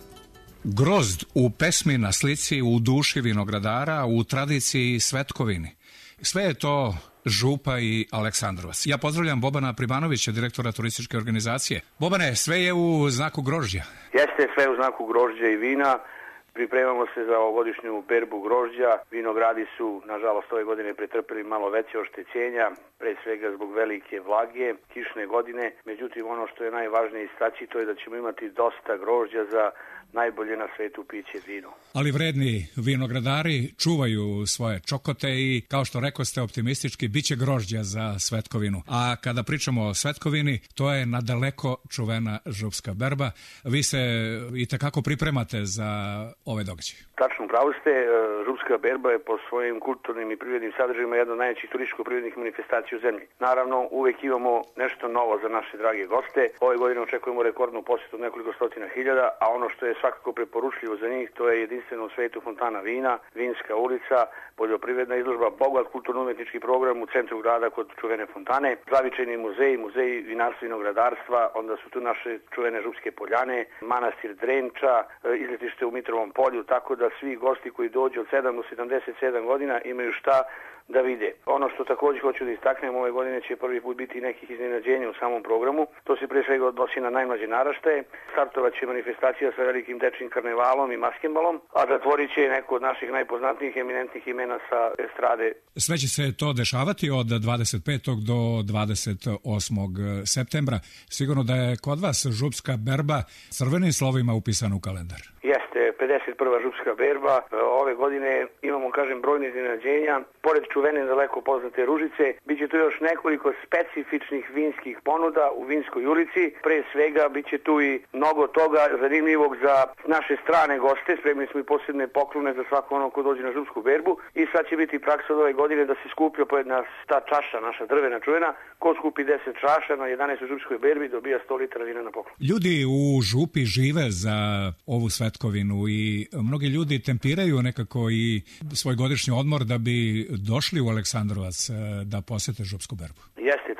Grozd u pesmi, na slici, u duši vinogradara, u tradiciji i svetkovini. Sve je to Župa i Aleksandrovac. Ja pozdravljam Bobana Pribanovića, direktora turističke organizacije. Bobane, sve je u znaku grožđa. Jeste sve u znaku grožđa i vina. Pripremamo se za ovogodišnju berbu grožđa. Vinogradi su, nažalost, ove godine pretrpeli malo veće oštećenja, pre svega zbog velike vlage, kišne godine. Međutim, ono što je najvažnije istaći, to je da ćemo imati dosta grožđa za najbolje na svetu piće vino. Ali vredni vinogradari čuvaju svoje čokote i, kao što rekao ste optimistički, bit će grožđa za svetkovinu. A kada pričamo o svetkovini, to je nadaleko čuvena župska berba. Vi se i tekako pripremate za ove događaje. Tačno, pravo ste, župska berba je po svojim kulturnim i prirodnim sadržajima jedna od najvećih turističko-prirodnih manifestacija u zemlji. Naravno, uvek imamo nešto novo za naše drage goste. Ove godine očekujemo rekordnu posjetu od nekoliko stotina hiljada, a ono što je svakako preporučljivo za njih, to je jedinstveno u svetu fontana vina, vinska ulica, poljoprivredna izložba, bogat kulturno-umetnički program u centru grada kod čuvene fontane, zavičajni muzej, muzej vinarstva i vinogradarstva, onda su tu naše čuvene župske poljane, manastir Drenča, izletište u Mitrovom polju, tako da svi gosti koji dođu od sedam do sedamdeset sedam godina imaju šta da vide. Ono što također hoću da istaknem, ove godine će prvi put biti nekih iznenađenja u samom programu. To se pre svega odnosi na najmlađe naraštaje. Startovat će manifestacija sa velikim dečjim karnevalom i maskembalom, a zatvorit će neko od naših najpoznatijih eminentnih imena sa estrade. Sve će se to dešavati od dvadeset petog do dvadeset osmog septembra. Sigurno da je kod vas župska berba crvenim slovima upisana u kalendar. Jeste, pedeset prva župska berba. Ove godine imamo, kažem, brojne iznenađenja. Pored čuvene daleko poznate ružice, bit će tu još nekoliko specifičnih vinskih ponuda u vinskoj ulici. Pre svega bit će tu i mnogo toga zanimljivog za naše strane goste. Spremili smo i posebne poklone za svako ono ko dođe na župsku berbu. I sad će biti praksa od ove godine da se skupi po jedna ta čaša, naša drvena čuvena. Ko skupi deset čaša na jedanaestoj župskoj berbi dobija sto litara vina na poklon. Ljudi u Župi žive za ovu svetkovinu i mnogi ljudi tempiraju nekako i svoj godišnji odmor da bi došli u Aleksandrovac da posete župsku berbu. Jeste,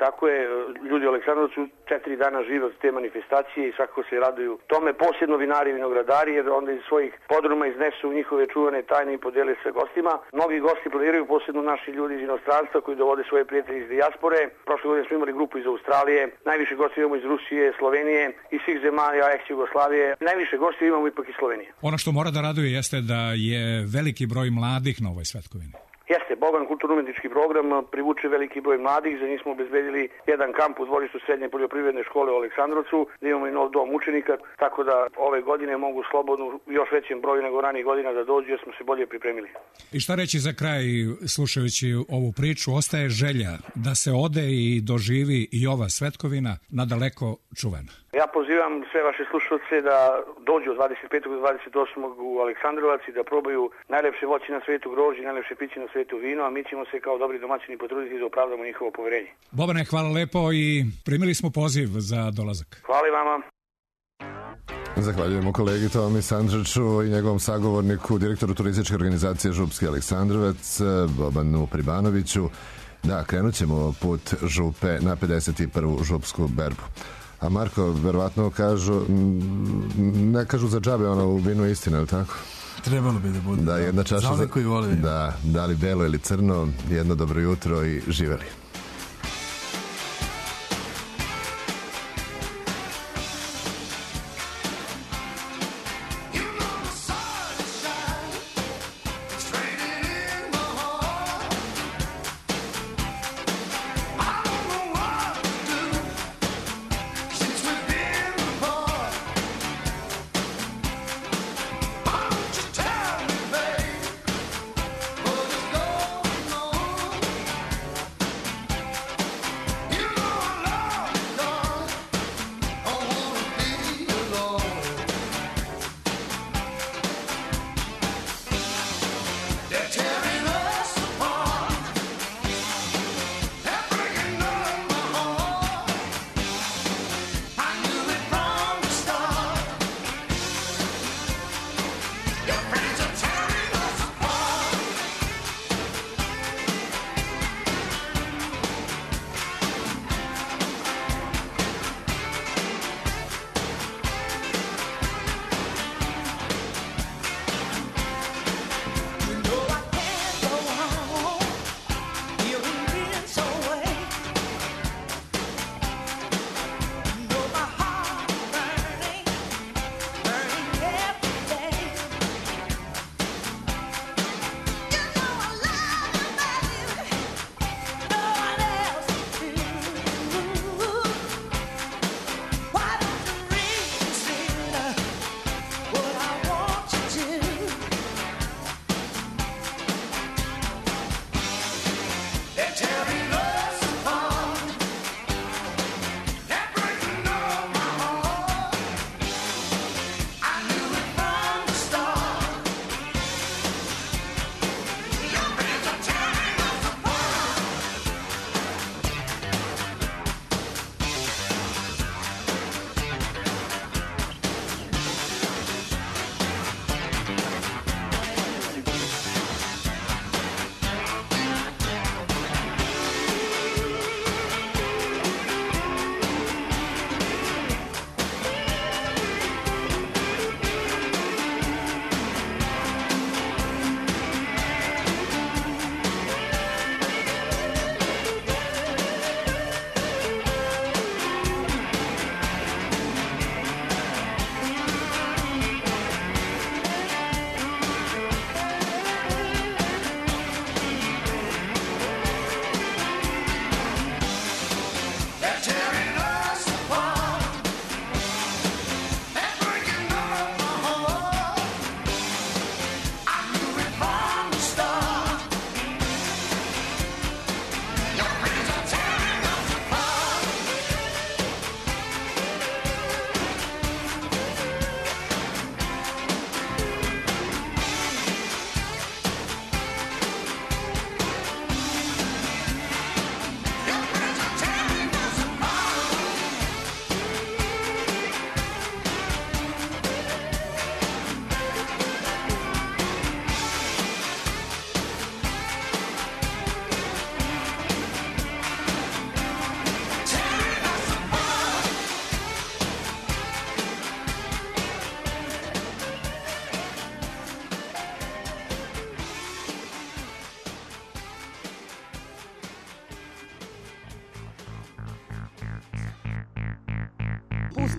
tako je. Ljudi u Aleksandrovcu četiri dana žive od te manifestacije i svakako se raduju tome, posebno vinari i vinogradari, jer onda iz svojih podruma iznesu njihove čuvane tajne i podele sa gostima. Mnogi gosti planiraju, posebno naši ljudi iz inostranstva koji dovode svoje prijatelje iz dijaspore. Prošle godine smo imali grupu iz Australije, najviše gosti imamo iz Rusije, Slovenije i svih zemalja ex-Jugoslavije. Najviše gosti imamo ipak iz Slovenije. Ono što mora da raduje jeste da je veliki broj mladih na ovoj svetkovini. Jeste, bogan kulturno-umetnički program privuče veliki broj mladih, za njih smo obezbedili jedan kamp u dvorištu srednje poljoprivredne škole u Aleksandrovcu, da imamo i nov dom učenika, tako da ove godine mogu slobodno još većem broju nego ranih godina da dođu jer smo se bolje pripremili. I šta reći za kraj, slušajući ovu priču, ostaje želja da se ode i doživi i ova svetkovina nadaleko čuvena. Ja pozivam sve vaše slušalce da dođu od dvadeset petog do dvadeset osmog u Aleksandrovac i da probaju najlepše voće na svetu, grožđe, najlepše piće na svetu, vino, a mi ćemo se kao dobri domaćini potruditi da opravdamo njihovo poverenje. Bobane, hvala lepo i primili smo poziv za dolazak. Hvala i vama. Zahvaljujemo kolegi Tomi Sandžaču i njegovom sagovorniku, direktoru turističke organizacije Župski Aleksandrovac, Bobanu Pribanoviću. Da, krenut ćemo put Župe na pedeset prvu župsku berbu. A Marko, verovatno kažu, ne kažu za džabe ono u vinu istina, ili tako? Trebalo bi da bude. Da, jedna čaša za one koji vole. Da, da li belo ili crno, jedno dobro jutro i živeli. Tell me, babe, what is going on?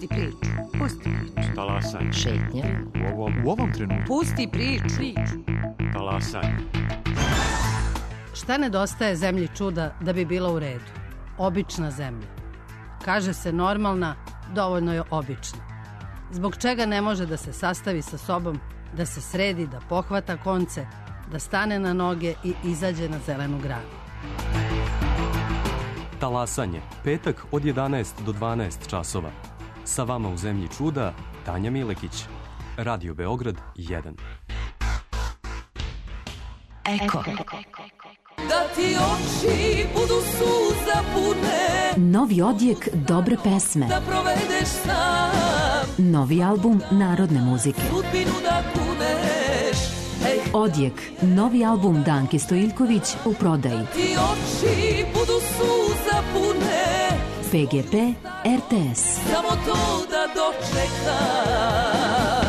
Pusti priču. Pusti priču. Talasanje. Šetnja. U ovom, u ovom trenutku. Pusti priču. priču. Talasanje. Šta nedostaje zemlji čuda da bi bila u redu? Obična zemlja. Kaže se normalna, dovoljno je obična. Zbog čega ne može da se sastavi sa sobom, da se sredi, da pohvata konce, da stane na noge i izađe na zelenu granu. Talasanje. Petak od jedanaest do dvanaest časova. Sa vama u zemlji čuda, Tanja Milekić. Radio Beograd jedan. Eko. Da ti oči budu suza pune, Novi odjek dobre pesme. da provedeš sam, Novi album narodne muzike. sudbinu da kuneš. Ej, Odjek, novi album Danke Stojiljković u prodaji. ti oči budu suza pune, P G P, R T S. samo to da dočekam.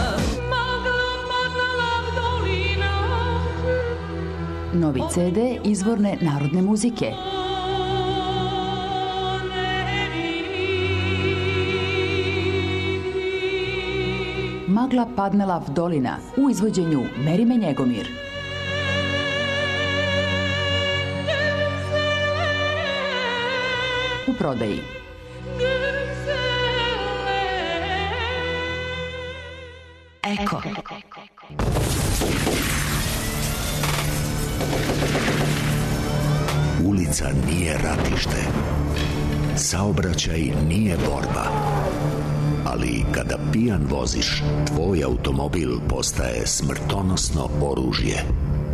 Novi C D izvorne narodne muzike. Magla padnela v dolina u izvođenju Merime Njegomir. U prodaji. Eko. Ulica nije ratište. Saobraćaj nije borba. Ali kada pijan voziš, tvoj automobil postaje smrtonosno oružje.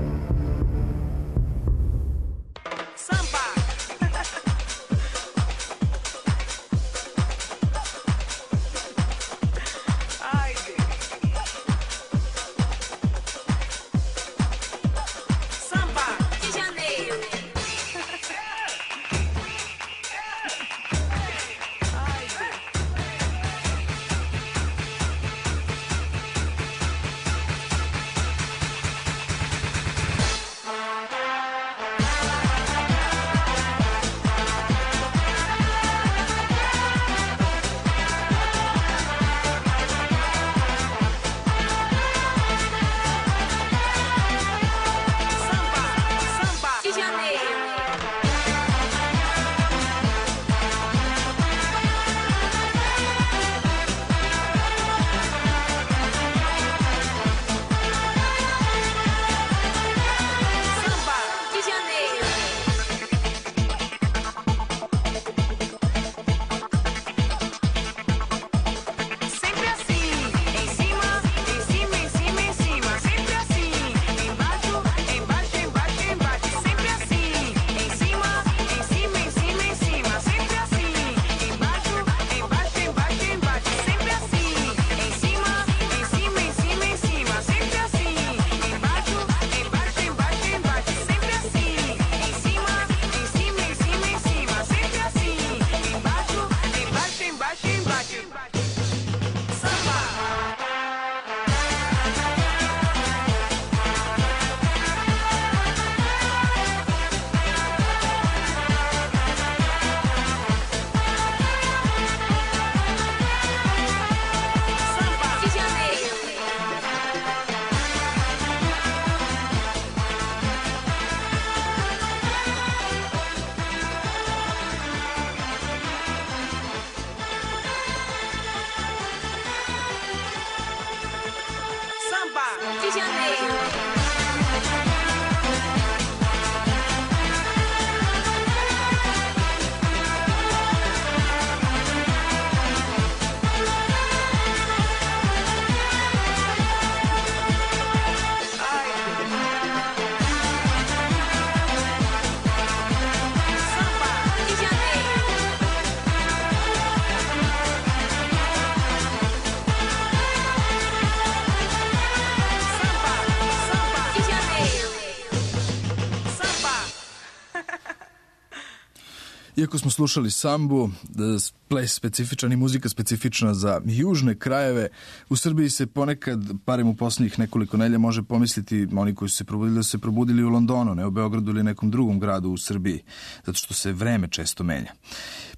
Iako smo slušali sambu, ples specifičan i muzika specifična za južne krajeve, u Srbiji se ponekad, barem u posljednjih nekoliko nelja, može pomisliti oni koji su se probudili da su se probudili u Londonu, ne u Beogradu ili nekom drugom gradu u Srbiji, zato što se vreme često menja.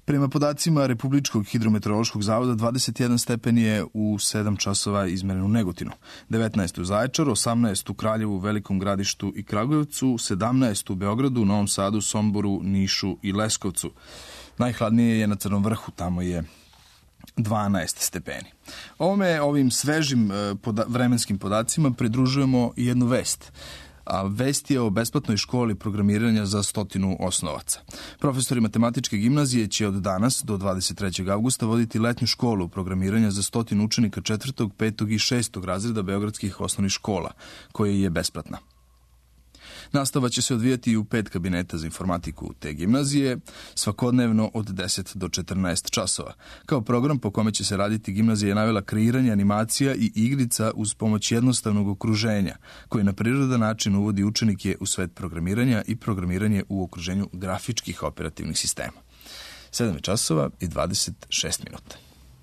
Prema podacima Republičkog hidrometeorološkog zavoda, dvadeset jedan stepen je u sedam časova izmeren u Negotinu, devetnaest u Zaječaru, osamnaest u Kraljevu, Velikom Gradištu i Kragujevcu, sedamnaest u Beogradu, Novom Sadu, Somboru, Nišu i Leskovcu. Najhladnije je na Crnom vrhu, tamo je dvanaest stepeni. Ovome, ovim svežim poda- vremenskim podacima pridružujemo i jednu vest. A vest je o besplatnoj školi programiranja za stotinu osnovaca. Profesori matematičke gimnazije će od danas do dvadeset trećeg avgusta voditi letnju školu programiranja za stotinu učenika četvrtog, petog i šestog razreda beogradskih osnovnih škola, koja je besplatna. Nastava će se odvijati i u pet kabineta za informatiku te gimnazije, svakodnevno od deset do četrnaest časova. Kao program po kome će se raditi, gimnazija je navela kreiranje animacija i igrica uz pomoć jednostavnog okruženja, koji na prirodan način uvodi učenike u svet programiranja i programiranje u okruženju grafičkih operativnih sistema. sedam časova i dvadeset šest minuta.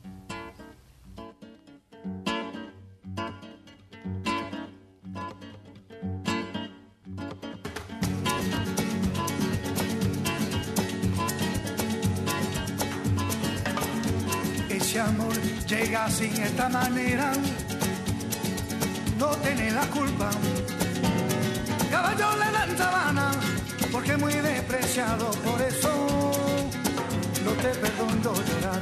Ese amor llega sin esta manera, no tiene la culpa. Caballo le dan sabana, porque muy despreciado, por eso no te perdono llorar.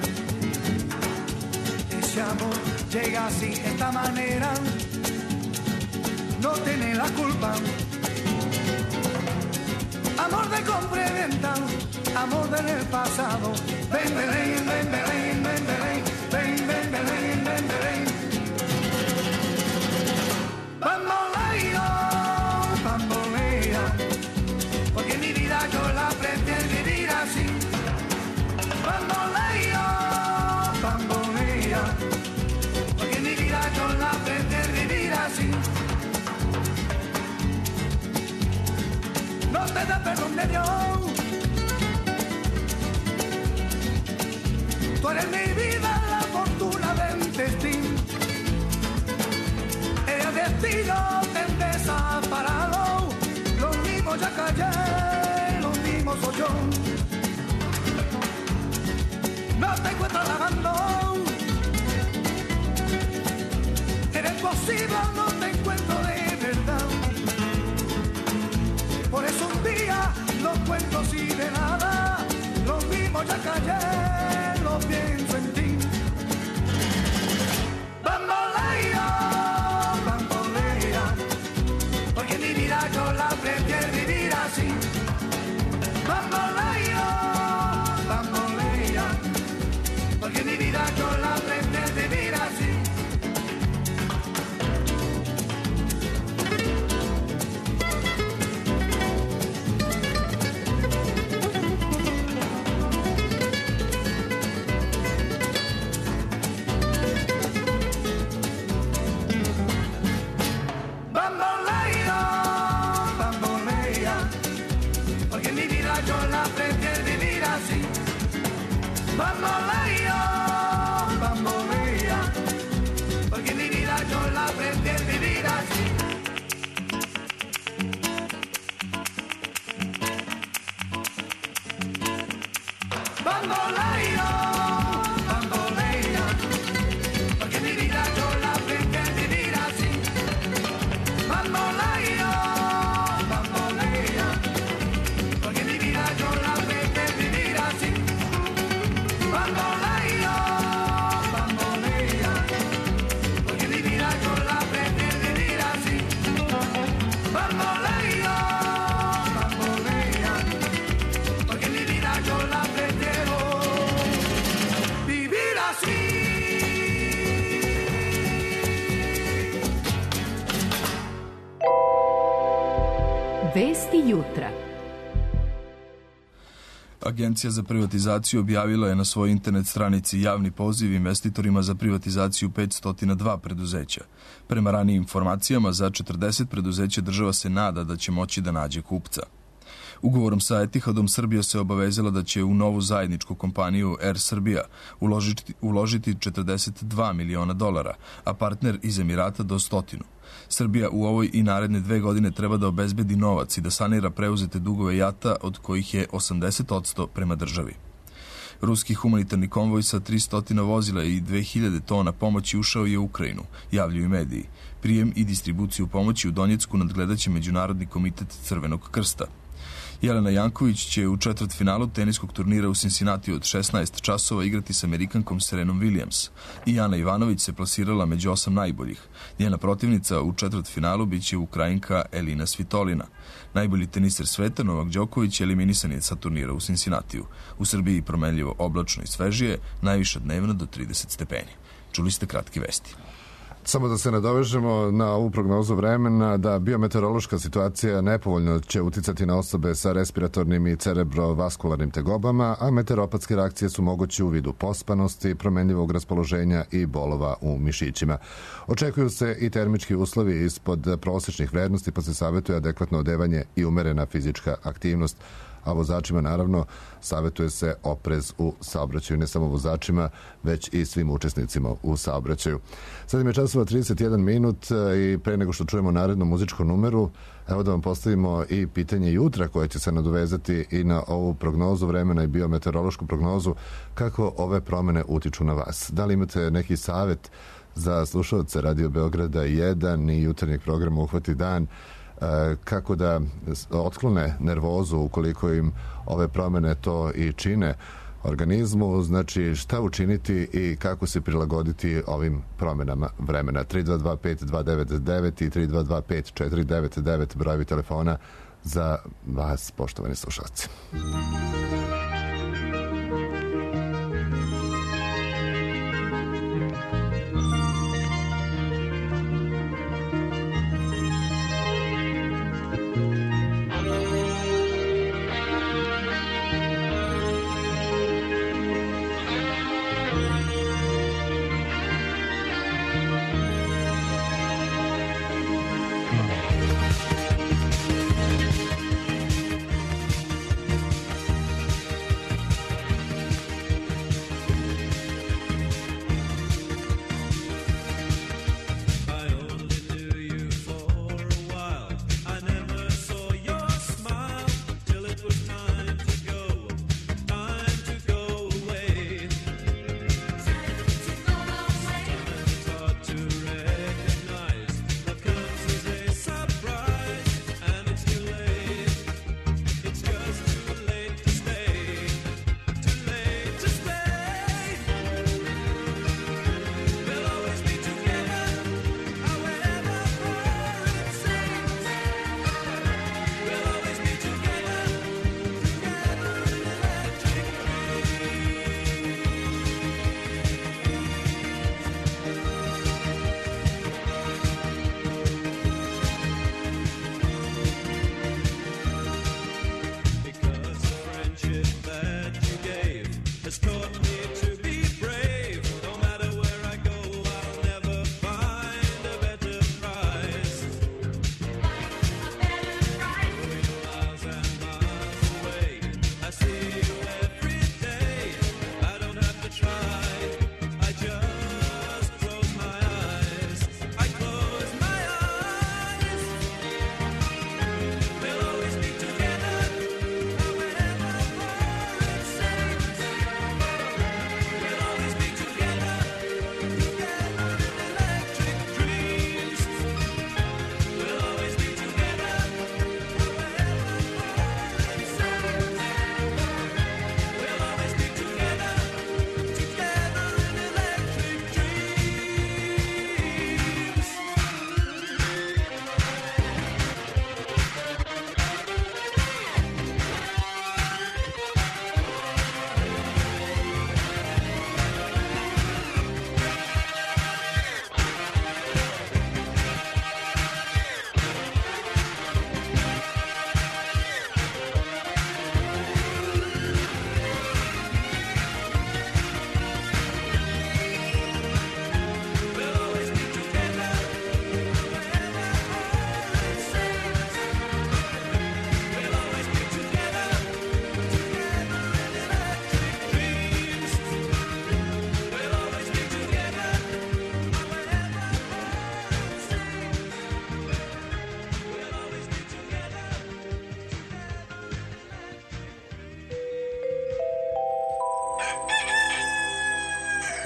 Ese amor llega sin esta manera, no tiene la culpa. Amor de compra y venta, amor del pasado. Ven, Belén, ven, Belén, ven, Belén, ven, ven, Belén, ven, Belén. Bamboleo, bambolea, porque mi vida yo la prefiero vivir así. Bamboleo, bambolea, porque mi vida yo la prefiero vivir así. No te da perdón de Dios. Tú eres mi vida, la fortuna del destino. El destino te desaparado. Lo mismo ya callé, lo mismo soy yo. No te encuentro lavando. Eres posible, no te encuentro de verdad. Por eso un día no cuento así de nada. Lo mismo ya callé, lo pienso en ti. Bambolea, bambolea, porque mi vida yo la prefiero vivir así. Bambolea, bambolea, porque mi vida yo la prefiero vivir así. Bambolea, bambolea, porque mi vida yo la prefiero vivir así. Bambolea, bambolea, porque mi vida yo la prefiero vivir así. Bambolea, bambolea, porque mi vida yo la prefiero vivir así. Bambolea, bambolea, porque mi vida yo la prefiero vivir así. Bambolea, bambolea, porque mi vida yo la prefiero vivir así. Vesti jutra. Agencija za privatizaciju objavila je na svojoj internet stranici javni poziv investitorima za privatizaciju petsto dva preduzeća. Prema ranijim informacijama, za četrdeset preduzeća država se nada da će moći da nađe kupca. Ugovorom sa Etihadom Srbija se obavezala da će u novu zajedničku kompaniju Air Srbija uložiti, uložiti četrdeset dva miliona dolara, a partner iz Emirata do stotinu. Srbija u ovoj i naredne dve godine treba da obezbedi novac i da sanira preuzete dugove JAT-a, od kojih je osamdeset posto prema državi. Ruski humanitarni konvoj sa tristo vozila i dve hiljade tona pomoći ušao je u Ukrajinu, javljaju mediji. Prijem i distribuciju pomoći u Donjecku nadgledaće Međunarodni komitet Crvenog krsta. Jelena Janković će u četvrtfinalu teniskog turnira u Cincinnati od šesnaest časova igrati s Amerikankom Serenom Williams. I Ana Ivanović se plasirala među osam najboljih. Njena protivnica u četvrtfinalu biće Ukrajinka Elina Svitolina. Najbolji teniser sveta Novak Đoković eliminisan je sa turnira u Cincinnatiju. U Srbiji promenljivo oblačno i svežije, najviša dnevno do trideset stepeni. Čuli ste kratke vesti. Samo da se nadovežemo na ovu prognozu vremena, da biometeorološka situacija nepovoljno će uticati na osobe sa respiratornim i cerebrovaskularnim tegobama, a meteoropatske reakcije su moguće u vidu pospanosti, promenljivog raspoloženja i bolova u mišićima. Očekuju se i termički uslovi ispod prosječnih vrednosti, pa se savjetuje adekvatno odevanje i umerena fizička aktivnost, a vozačima naravno savjetuje se oprez u saobraćaju, ne samo vozačima, već i svim učesnicima u saobraćaju. Sad im je časova trideset jedan minut i pre nego što čujemo narednu muzičku numeru, evo da vam postavimo i pitanje jutra koje će se nadovezati i na ovu prognozu vremena i biometeorološku prognozu, kako ove promene utiču na vas. Da li imate neki savjet za slušalce Radio Beograda jedan i jutarnjeg programa Uhvati dan, kako da otklone nervozu ukoliko im ove promene to i čine organizmu, znači šta učiniti i kako se prilagoditi ovim promenama vremena. tri dva dva pet dva devet devet i tri dva dva pet četiri devet devet brojevi telefona za vas, poštovani slušalci.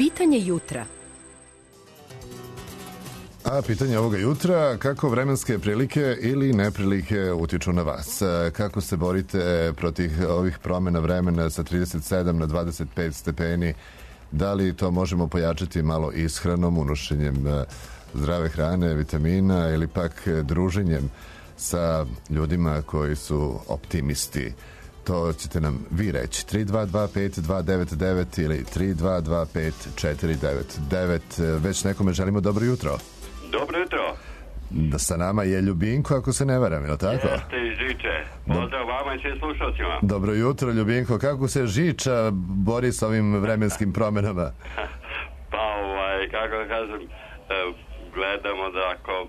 Pitanje jutra. A pitanje ovoga jutra, kako vremenske prilike ili neprilike utiču na vas? Kako se borite protiv ovih promjena vremena sa trideset sedam na dvadeset pet stepeni? Da li to možemo pojačati malo ishranom, unošenjem zdrave hrane, vitamina ili pak druženjem sa ljudima koji su optimisti? To ćete nam vi reći. tri dva dva pet dva devet devet ili tri dva dva pet četiri devet devet. Već nekome želimo dobro jutro. Dobro jutro. Da sa nama je Ljubinko, ako se ne varam, je li tako? Jeste iz Žiče. Pozdrav vama i svim slušalcima. Dobro jutro, Ljubinko. Kako se Žiča bori s ovim vremenskim promjenama? Pa, ovaj, kako da kažem, gledamo da ako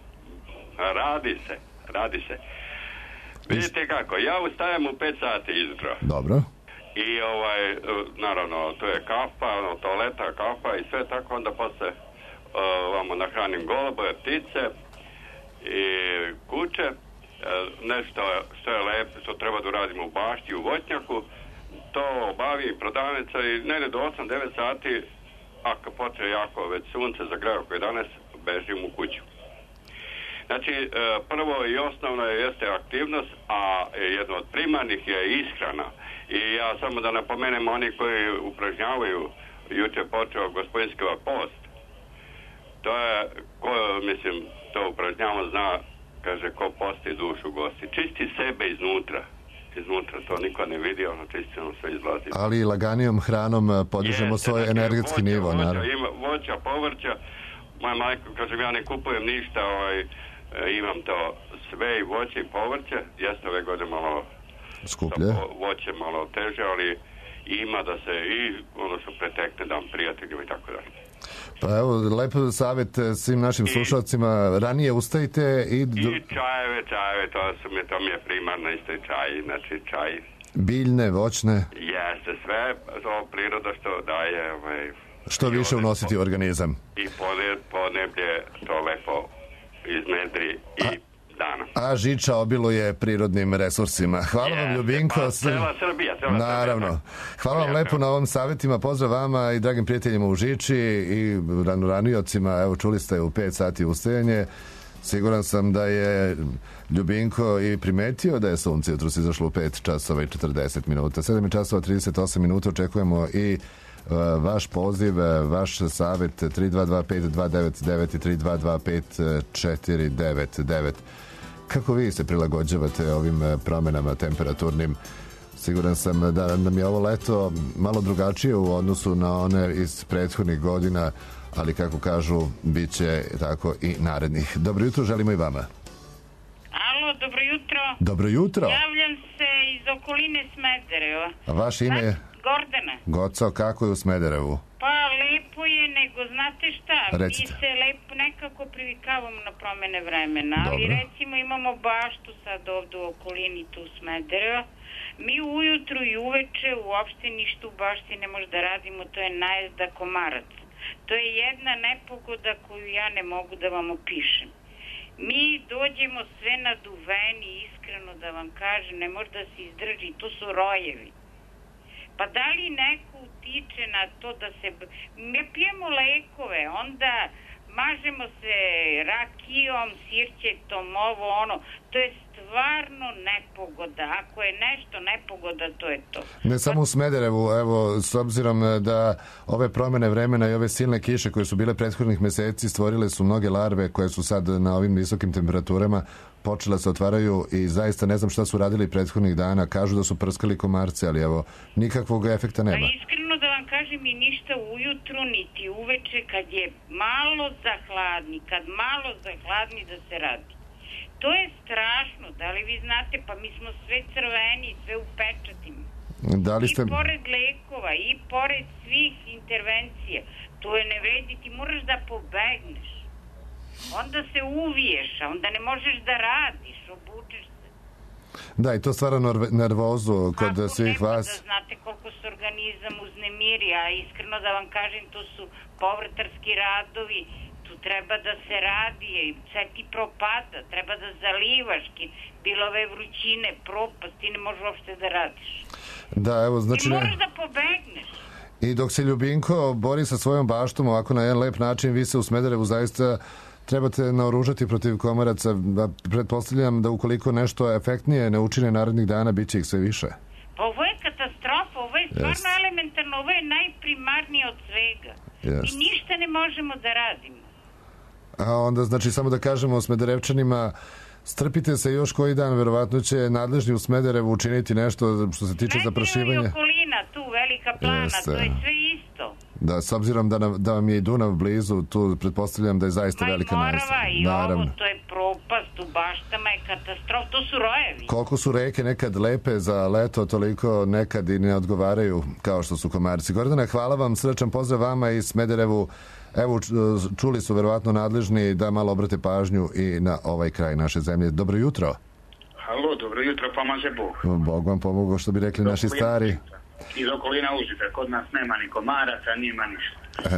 radi se, radi se. Vidite kako, ja ustajem u pet sati izutro. Dobro. I ovaj, naravno, to je kafa, ono, toaleta, kafa i sve tako, onda posle vamo nahranim golubove, ptice i kuće, nešto što je lepo, što treba da uradimo u bašti, u voćnjaku, to obavi prodavnica i negde do osam devet sati, ako počne jako već sunce zagreva oko jedanaest, bežim u kuću. Znači, prvo i osnovno jeste aktivnost, a jedno od primarnih je ishrana. I ja samo da napomenem, oni koji upražnjavaju, juče počeo gospodinski post, to je, ko, mislim, to upražnjava zna, kaže, ko posti dušu gosti. Čisti sebe iznutra. Iznutra, to niko ne vidi, ono čisti, ono sve izlazi. Ali i laganijom hranom podižemo Jeste, svoj znači, energetski voća, nivo, voća, naravno. Ima voća, povrća. Moja majka, kažem, ja ne kupujem ništa, ovaj, imam to sve i voće i povrće. Jeste ove godine malo skuplje, voće malo teže, ali ima da se i ono što pretekne dam prijateljima i tako dalje. Pa evo, lepo savjet svim našim slušalcima, ranije ustajte i... I čajeve, čajeve, to, su mi, to mi je primarno isto i čaj, znači čaj. Biljne, voćne. Jeste, sve to priroda što daje... Ovaj, što više unositi u organizam. I poneblje to lepo iznedri i... A... dana. A Žiča obiluje prirodnim resursima. Hvala Jeste, vam, Ljubinko. Pa, cela Srbija, cela Naravno. Srbija. Hvala vam lepo na ovim savjetima. Pozdrav vama i dragim prijateljima u Žiči i ranijocima. Evo, čuli ste u pet sati ustajanje. Siguran sam da je Ljubinko i primetio da je sunce jutros izašlo u pet časova i četrdeset minuta. sedam časova trideset osam minuta. Očekujemo i Uh, vaš poziv, vaš savjet tri dva dva pet dva devet devet i tri dva dva pet četiri devet devet. Kako vi se prilagođavate ovim promjenama temperaturnim? Siguran sam da nam je ovo leto malo drugačije u odnosu na one iz prethodnih godina, ali kako kažu, bit će tako i narednih. Dobro jutro, želimo i vama. Alo, dobro jutro. Dobro jutro. Javljam se iz okoline Smedereva. A vaše ime je? Gordana. Goco, kako je u Smederevu? Pa lepo je, nego znate šta, Recite. mi se lepo nekako privikavamo na promene vremena, ali Dobro. recimo imamo baštu sad ovdje u okolini tu Smedereva. Mi ujutru i uveče uopšte ništa u bašti ne može da radimo, to je najezda komaraca. To je jedna nepogoda koju ja ne mogu da vam opišem. Mi dođemo sve naduveni, iskreno da vam kažem, ne može da se izdrži, to su rojevi. Pa da li neko utiče na to da se... Mi pijemo lekove, onda mažemo se rakijom, sirćetom, ovo, ono. To je stvarno nepogoda. Ako je nešto nepogoda, to je to. Ne samo u Smederevu, evo, s obzirom da ove promjene vremena i ove silne kiše koje su bile prethodnih meseci stvorile su mnoge larve koje su sad na ovim visokim temperaturama počela se otvaraju i zaista ne znam šta su radili prethodnih dana. Kažu da su prskali komarce, ali evo, nikakvog efekta nema. Pa iskreno da vam kažem i ništa ujutru, niti uveče, kad je malo zahladni, kad malo zahladni da se radi. To je strašno, da li vi znate, pa mi smo sve crveni, sve u pečatima. Da li ste... I pored lekova, i pored svih intervencija, to je ne vredi, ti moraš da pobegneš. Onda se uviješ, a onda ne možeš da radiš, obučeš se. Da, i to stvara nervozu kod Ako svih nema vas. Da znate koliko se organizam uznemiri, a iskreno da vam kažem, to su povrtarski radovi, tu treba da se radi, sve ti propada, treba da zalivaš, bilo ove vrućine, propast, ti ne možeš uopšte da radiš. Da, evo, znači... Ti moraš ne... da pobegneš. I dok se Ljubinko bori sa svojom baštom ovako na jedan lep način, vi se u Smederevu zaista trebate naoružati protiv komaraca. Pretpostavljam da ukoliko nešto efektnije ne učine narednih dana, bit će ih sve više. Pa ovo je katastrofa, ovo je stvarno yes. elementarno, ovo je najprimarnije od svega. Yes. I ništa ne možemo da radimo. A onda, znači, samo da kažemo Smederevčanima, strpite se još koji dan, verovatno će nadležni u Smederevu učiniti nešto što se tiče zaprašivanja. Smederevo i okolina, tu Velika Plana, Jeste. To je sve isto. Da, s obzirom da, nam, da vam je i Dunav blizu, tu pretpostavljam da je zaista Ma velika Morava najsa. I Naravno. Ovo, to je propast, u baštama je katastrof, to su rojevi. Koliko su reke nekad lepe za leto, toliko nekad i ne odgovaraju kao što su komarci. Gordana, hvala vam, srečan pozdrav vama i Smederevu. Evo, čuli su verovatno nadležni da malo obrate pažnju i na ovaj kraj naše zemlje. Dobro jutro. Halo, dobro jutro, pomaže Bog. Bog vam pomogao, što bi rekli naši stari. Iz okolina Užica, kod nas nema ni komaraca, nima ništa.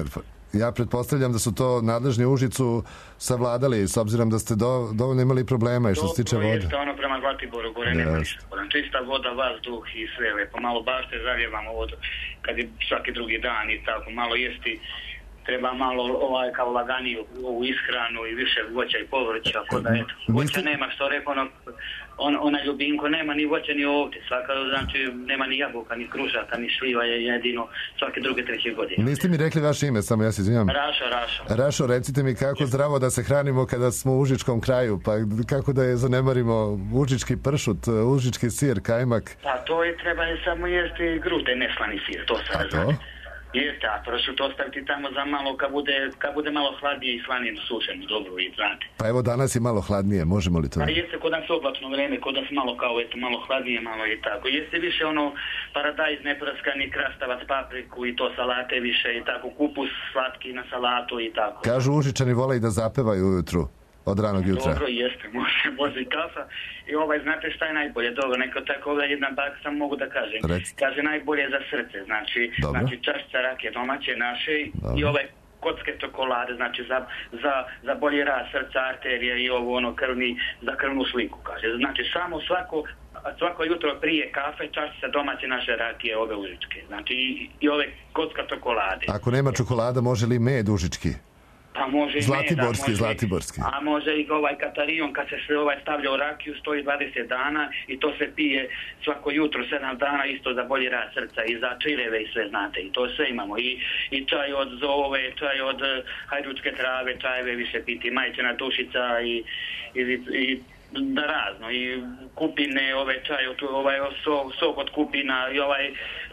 Ja pretpostavljam da su to nadležni Užicu savladali, s obzirom da ste do, dovoljno imali problema i što se tiče vode. Dobro, jeste ono prema Zlatiboru, gore nema ništa. Čista voda, vazduh i sve lepo. Malo bašte zaljevamo vodu, kad je svaki drugi dan i tako, malo jesti. Treba malo ovaj, kao laganiju ovu ishranu i više voća i povrća, ako da eto. Voća nema, što rekao ono, on, ona Ljubinko, nema ni voća ni ovdje, svaka, znači nema ni jabuka, ni krušaka, ni šljiva, je jedino svake druge, treće godine. Niste mi rekli vaše ime, samo ja se izvinjam. Rašo, Rašo. Rašo, recite mi kako zdravo da se hranimo kada smo u užičkom kraju, pa kako da je zanemarimo užički pršut, užički sir, kajmak. Pa to je, treba je samo jesti grute, neslani sir, to se razumije. Jeste, a pršut ostaviti tamo za malo kad bude, kad bude malo hladnije i slanije sušeno, dobro i znate. Pa evo danas je malo hladnije, možemo li to? Pa jeste kod nas oblačno vreme, kod nas malo kao eto, malo hladnije, malo i tako. Jeste više ono paradajz nepraskani, krastavac, papriku i to salate više i tako, kupus slatki na salatu i tako. Kažu Užičani vole i da zapevaju ujutru. Od ranog jutra. Dobro, jeste, može, može i kafa. I ovaj, znate šta je najbolje? Dobro, neko tako ovdje jedna baka sam mogu da kažem. Recite. Kaže najbolje za srce, znači, znači čašća rake domaće naše Dobro. I ovaj kocke čokolade, znači za, za, za bolji rad srca, arterija i ovo ono krvni, za krvnu sliku, kaže. Znači samo svako svako jutro prije kafe čašća domaće naše rakije, ove užičke. Znači i, i ove kocka čokolade. Ako nema čokolada, može li med užički? Pa može Zlatiborski, može, Zlatiborski. A može i ovaj katarion kad se sve ovaj stavlja u rakiju stoji dvadeset dana i to se pije svako jutro sedam dana isto za bolji rad srca i za čireve i sve znate i to sve imamo i, i čaj od zove, čaj od hajdučke trave, čajeve više piti, majčina dušica i, i, i da razno i kupine, ove čaj od ovaj sok, sok od kupina i ovaj e,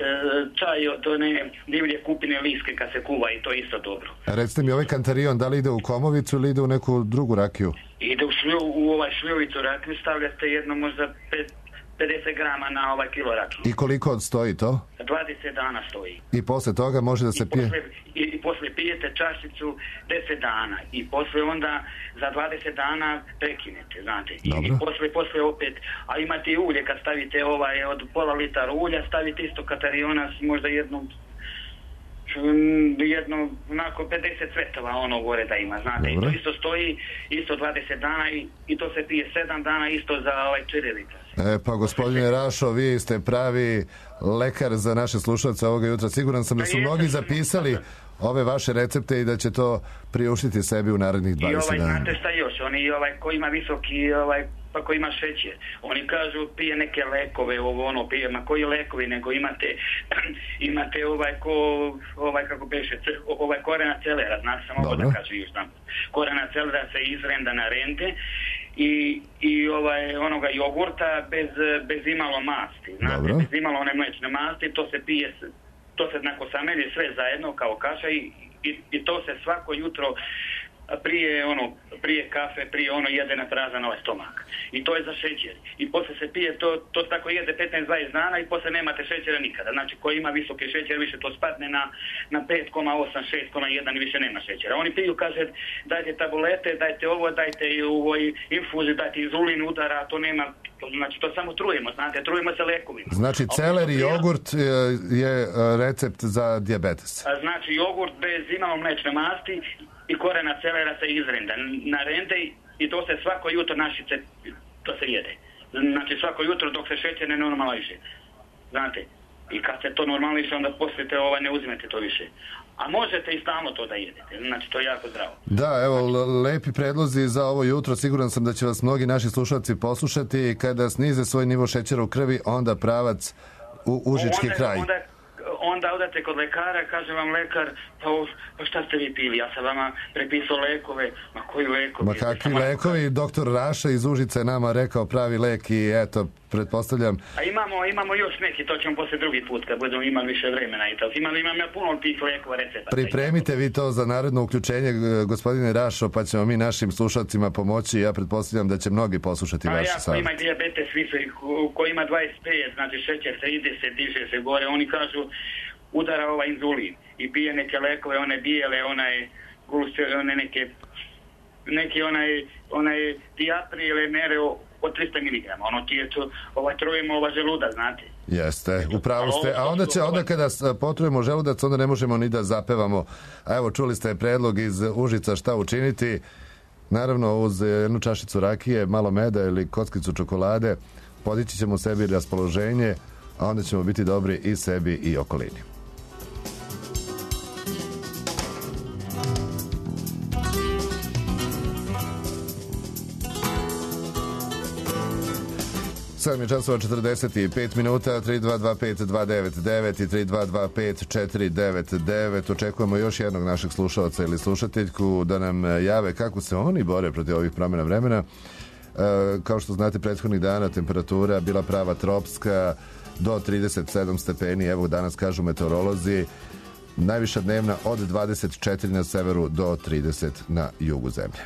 čaj od one divlje kupine liske kad se kuva i to isto dobro. Recite mi, ovaj kantarion da li ide u komovicu ili ide u neku drugu rakiju? Ide u, šlju, u ovaj šljovicu rakiju, stavljate jedno možda pet, pedeset grama na ovaj kilo rakiju. I koliko stoji to? dvadeset dana stoji. I posle toga može da se I pije? Posle, i, I posle pijete čašicu deset dana i posle onda za dvadeset dana prekinete, znate. I, i posle, posle opet, a imate i ulje kad stavite ovaj od pola litara ulja, stavite isto katariona možda jednom jedno, onako pedeset cvetova ono gore da ima, znate. Dobro. I to isto stoji, isto dvadeset dana i, i to se pije sedam dana isto za ovaj čirilica. E pa gospodine Rašo, vi ste pravi lekar za naše slušalce ovoga jutra. Siguran sam da su mnogi zapisali ove vaše recepte i da će to priuštiti sebi u narednih dvadeset dana. I ovaj, znate šta još, oni ovaj, ko ima visoki, ovaj, pa ko ima šećer, oni kažu pije neke lekove, ovo ono, pije, ma koji lekovi, nego imate, imate ovaj, ko, ovaj, kako beše, ovaj korena celera, znate, sam ovo da kažu još tam. Korena celera se izrenda na rente, i, i ovaj, onoga jogurta bez, bez imalo masti, znate, Dobro. bez imalo one mlečne masti, to se pije, to se onako samelje sve zajedno kao kaša i, i, i to se svako jutro prije ono, prije kafe, prije ono jede na prazan ovaj stomak. I to je za šećer. I posle se pije, to, to tako jede petnaest dvadeset dana i posle nemate šećera nikada. Znači, ko ima visoki šećer, više to spadne na, na pet zarez osam, šest zarez jedan i više nema šećera. Oni piju, kaže, dajte tablete, dajte ovo, dajte i ovoj infuzi, dajte inzulin udara, to nema, to, znači, to samo trujemo, znate, trujemo se lekovima. Znači, celer i jogurt je recept za dijabetes. Znači, jogurt bez imalo mlečne masti i korena celera se izrenda na rente i to se svako jutro našice, to se jede. Znači svako jutro dok se šećer ne normališe. Znate, I kad se to normališe, onda poslije te ovaj, ne uzmete to više. A možete i stalno to da jedete, znači to je jako zdravo. Da, evo, l- lepi predlozi za ovo jutro. Siguran sam da će vas mnogi naši slušalci poslušati. Kada snize svoj nivo šećera u krvi, onda pravac u Užički onda, kraj. Onda, onda odate kod lekara, kaže vam lekar, pa, pa šta ste vi pili? Ja sam vama prepisao lekove. Ma koji lekovi? Ma kakvi lekovi? Doktor Raša iz Užice je nama rekao pravi lek i eto, pretpostavljam... A imamo, imamo još neki, to ćemo posle drugi put, kad budemo imali više vremena i to. Imam, imam ja puno tih lekova, recepata. Pripremite vi to za naredno uključenje, gospodine Rašo, pa ćemo mi našim slušalcima pomoći. Ja pretpostavljam da će mnogi poslušati a vaše ja, savjete. Ima dijabetes visok, koji ima dvadeset pet, znači šećer trideset, diže se gore. Oni kažu, udara ovaj inzulin i pije neke lekove, one bijele, onaj gluce, one neke, neki onaj, onaj diatri ili mere od trista miligrama. Ono ti je to, ovaj trujemo ova želuda, znate. Jeste, upravo ste. A onda će, onda kada potrujemo želudac, onda ne možemo ni da zapevamo. A evo, čuli ste predlog iz Užica šta učiniti. Naravno, uz jednu čašicu rakije, malo meda ili kockicu čokolade, podići ćemo sebi raspoloženje, a onda ćemo biti dobri i sebi i okolini. sedam je časova četrdeset pet minuta, tri dva dva pet dva devet devet i tri dva dva pet četiri devet devet. Očekujemo još jednog našeg slušalca ili slušateljku da nam jave kako se oni bore protiv ovih promjena vremena. E, kao što znate, prethodnih dana temperatura bila prava tropska do trideset sedam stepeni. Evo danas kažu meteorolozi, najviša dnevna od dvadeset četiri na severu do trideset na jugu zemlje.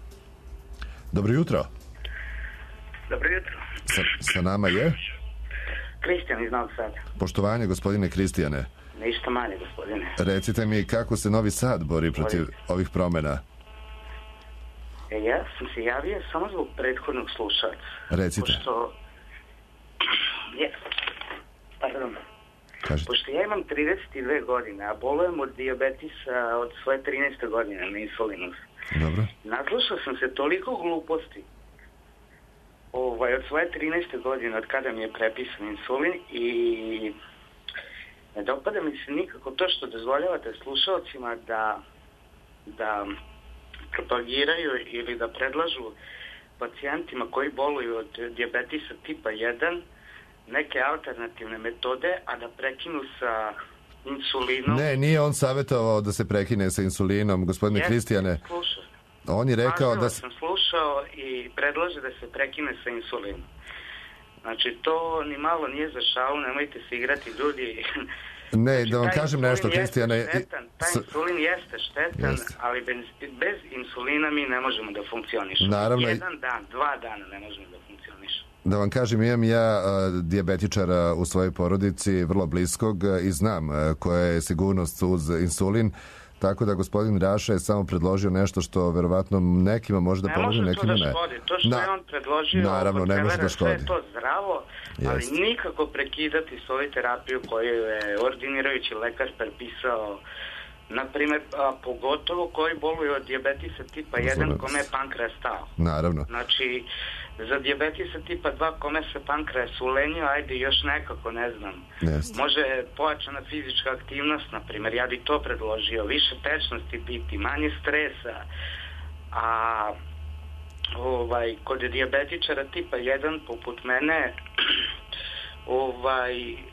Dobro jutro. Dobro jutro. Sa, sa nama je? Kristijan iz Novog Sada. Poštovanje, gospodine Kristijane. Ništa manje, gospodine. Recite mi kako se Novi Sad bori protiv Bori. ovih promjena? E, ja sam se javio samo zbog prethodnog slušalca. Recite. Pošto... Je... Pardon. Kažete. Pošto ja imam trideset dve godine, a bolujem od dijabetisa od svoje trinaeste godine na insulinu. Dobro. Naslušao sam se toliko gluposti Ovaj, od svoje trinaeste godine, od kada mi je prepisan insulin i ne dopada mi se nikako to što dozvoljavate slušalcima da, da propagiraju ili da predlažu pacijentima koji boluju od dijabetisa tipa jedan neke alternativne metode, a da prekinu sa insulinom. Ne, nije on savjetovao da se prekine sa insulinom, gospodine Jeste, Kristijane. Slušao. On je rekao Pažljivo da... sam slušao i predlaže da se prekine sa insulinom. Znači, to ni malo nije za šalu, nemojte se igrati ljudi. Ne, znači, da vam kažem nešto, Kristijane. Štetan, taj insulin jeste štetan, jeste. ali bez, bez insulina mi ne možemo da funkcionišemo. Naravno. Jedan dan, dva dana ne možemo da funkcionišemo. Da vam kažem, imam ja a, dijabetičara u svojoj porodici, vrlo bliskog, a, i znam a, koja je sigurnost uz insulin. Tako da gospodin Raša je samo predložio nešto što verovatno nekima može da pomogne, nekima ne. Ne može to da škodi. To što Na, je on predložio, naravno, ne može da škodi. Sve je to zdravo, ali Jest. nikako prekidati svoju terapiju koju je ordinirajući lekar prepisao. Naprimjer, a, pogotovo koji boluju od dijabetisa tipa jedan kome je pankreas stao. Naravno. Znači, za dijabetisa tipa dva kome se pankreas ulenio, ajde još nekako, ne znam. Jest. Može pojačana fizička aktivnost, na primjer, ja bi to predložio, više tečnosti piti, manje stresa, a ovaj, kod dijabetičara tipa jedan poput mene, ovaj...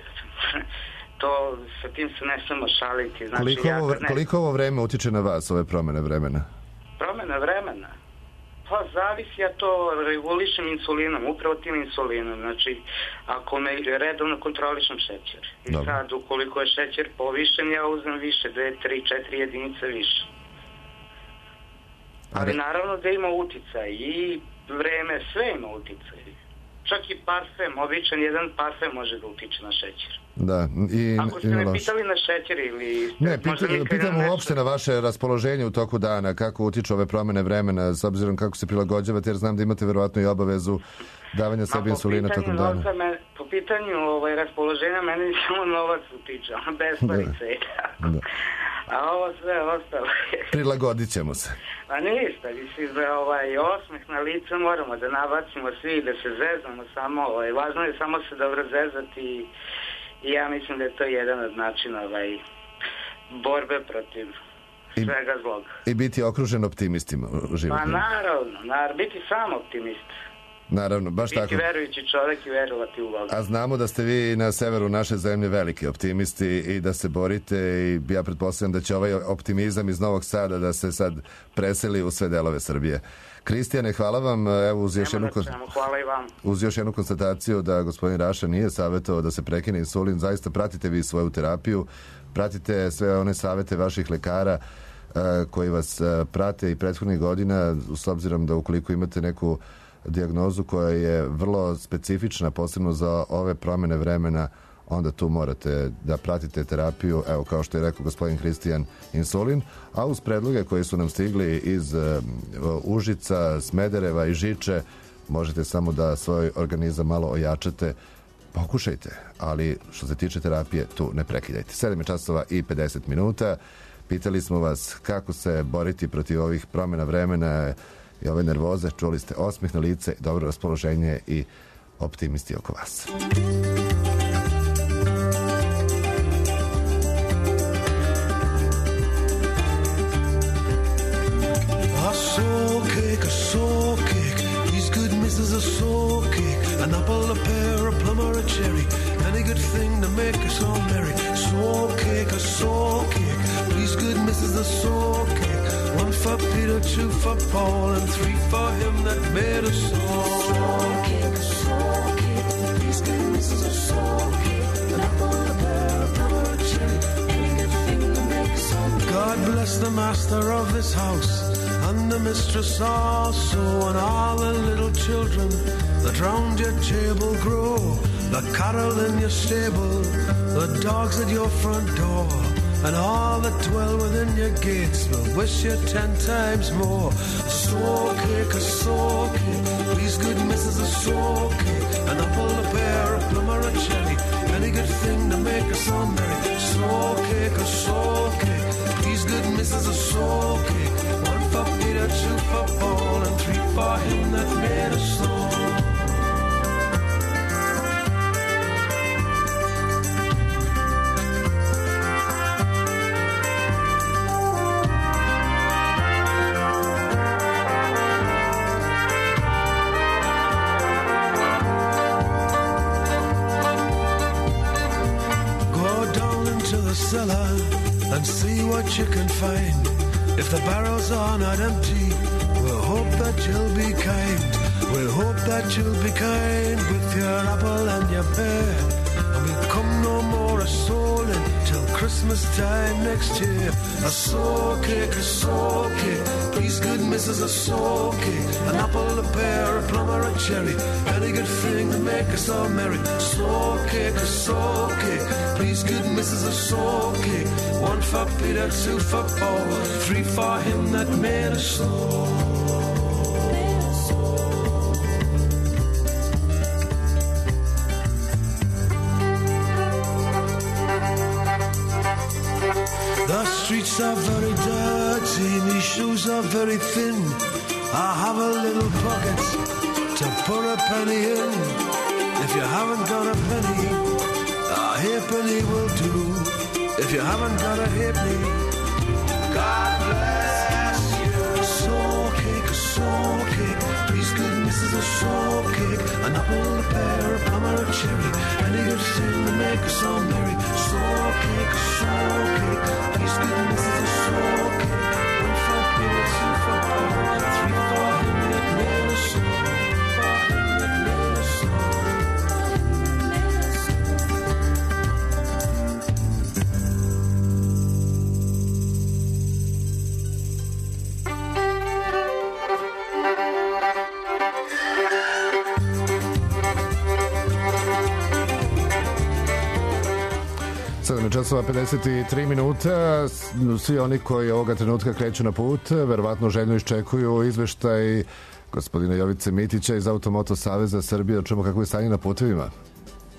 to sa tim se ne samo šaliti. Znači, koliko, ja ovo, ne... koliko ovo vreme utiče na vas, ove promjene vremena? Promjena vremena? Pa zavisi, ja to regulišem insulinom, upravo tim insulinom. Znači, ako me redovno kontrolišem šećer. I Dobre. Sad, ukoliko je šećer povišen, ja uzmem više, dve, tri, četiri jedinice više. Ali Are... naravno da ima uticaj i vreme, sve ima uticaj. Čak i parfem, običan jedan parfem može da utiče na šećer. Da, i, ako ste me pitali na šećer ili... Ne, pita, pitam uopšte na vaše raspoloženje u toku dana, kako utiču ove promjene vremena, s obzirom kako se prilagođavate, jer znam da imate verovatno i obavezu davanja sebi insulina tokom dana. Novca, me, po pitanju ovaj, raspoloženja mene samo novac utiče, besparice. Da. Da. A ovo sve ostalo. Prilagodit ćemo se. A ništa, mislim da ovaj osmeh na lice moramo da nabacimo svi, da se zezamo samo, ovaj, važno je samo se dobro zezati I ja mislim da je to jedan od načina ovaj, borbe protiv svega zlog. I biti okružen optimistima u životu. Pa naravno, naravno, biti sam optimist. Naravno, baš biti tako. Biti verujući čovjek i verovati u Boga. A znamo da ste vi na severu naše zemlje veliki optimisti i da se borite i ja pretpostavljam da će ovaj optimizam iz Novog Sada da se sad preseli u sve delove Srbije. Kristijane, hvala vam. Evo uz još, jednu, hvala i vam. uz još jednu konstataciju da gospodin Raša nije savjetovao da se prekine insulin. Zaista pratite vi svoju terapiju, pratite sve one savete vaših lekara koji vas prate i prethodnih godina, s obzirom da ukoliko imate neku dijagnozu koja je vrlo specifična, posebno za ove promjene vremena, onda tu morate da pratite terapiju, evo kao što je rekao gospodin Kristijan, insulin, a uz predloge koji su nam stigli iz uh, Užica, Smedereva i Žiče, možete samo da svoj organizam malo ojačate. Pokušajte, ali što se tiče terapije, tu ne prekidajte. sedam časova i pedeset minuta. Pitali smo vas kako se boriti protiv ovih promjena vremena i ove nervoze. Čuli ste osmeh na lice, dobro raspoloženje i optimisti oko vas. A soul cake, a soul cake, these good misses a soul cake, an apple, a pear, a plum or a cherry, any good thing to make us all merry. Soul cake, a soul cake, these good misses a soul cake, one for Peter, two for Paul, and three for him that made us all. Soul cake, a soul cake, these good misses a soul cake, an apple, a pear, a plum or a cherry, any good thing to make us all merry. God bless the master of this house, and the mistress also, and all the little children that round your table grow, the cattle in your stable, the dogs at your front door, and all that dwell within your gates will wish you ten times more. A soul cake, a soul cake, these good misses a soul cake, an apple, a pear, a plum or a cherry, any good thing to make us all merry. Soul cake, a soul cake, these good misses a soul cake, one for Peter, two for Paul, and three for him that made us all. Cellar and see what you can find. If the barrels are not empty, we'll hope that you'll be kind. We'll hope that you'll be kind with your apple and your pear, and we'll come no more a soulin' till Christmas time next year. A soul cake, a soul cake, these good misses a soul cake, an apple, a pear, a plum or a cherry, any good thing to make us all merry. Soul cake, a soul cake, these good misses a soul cake, one for Peter, two for Paul, three for him that made us all. The streets are very dirty, my shoes are very thin, I have a little pocket to put a penny in. If you haven't got a penny, a halfpenny will do. If you haven't got a halfpenny, God bless you. A soul cake, a soul cake, these good misses a soul cake, an apple, a pear, a plum or a cherry, any good thing to make us all merry. Soul cake, a soul cake, these good misses a soul cake, one for Peter, two for Paul, three for him that made us all. sedam časova pedeset tri minuta. Svi oni koji ovoga trenutka kreću na put verovatno željno iščekuju izveštaj gospodina Jovice Mitića iz Automoto Saveza Srbije. Čujemo kako je stanje na putevima.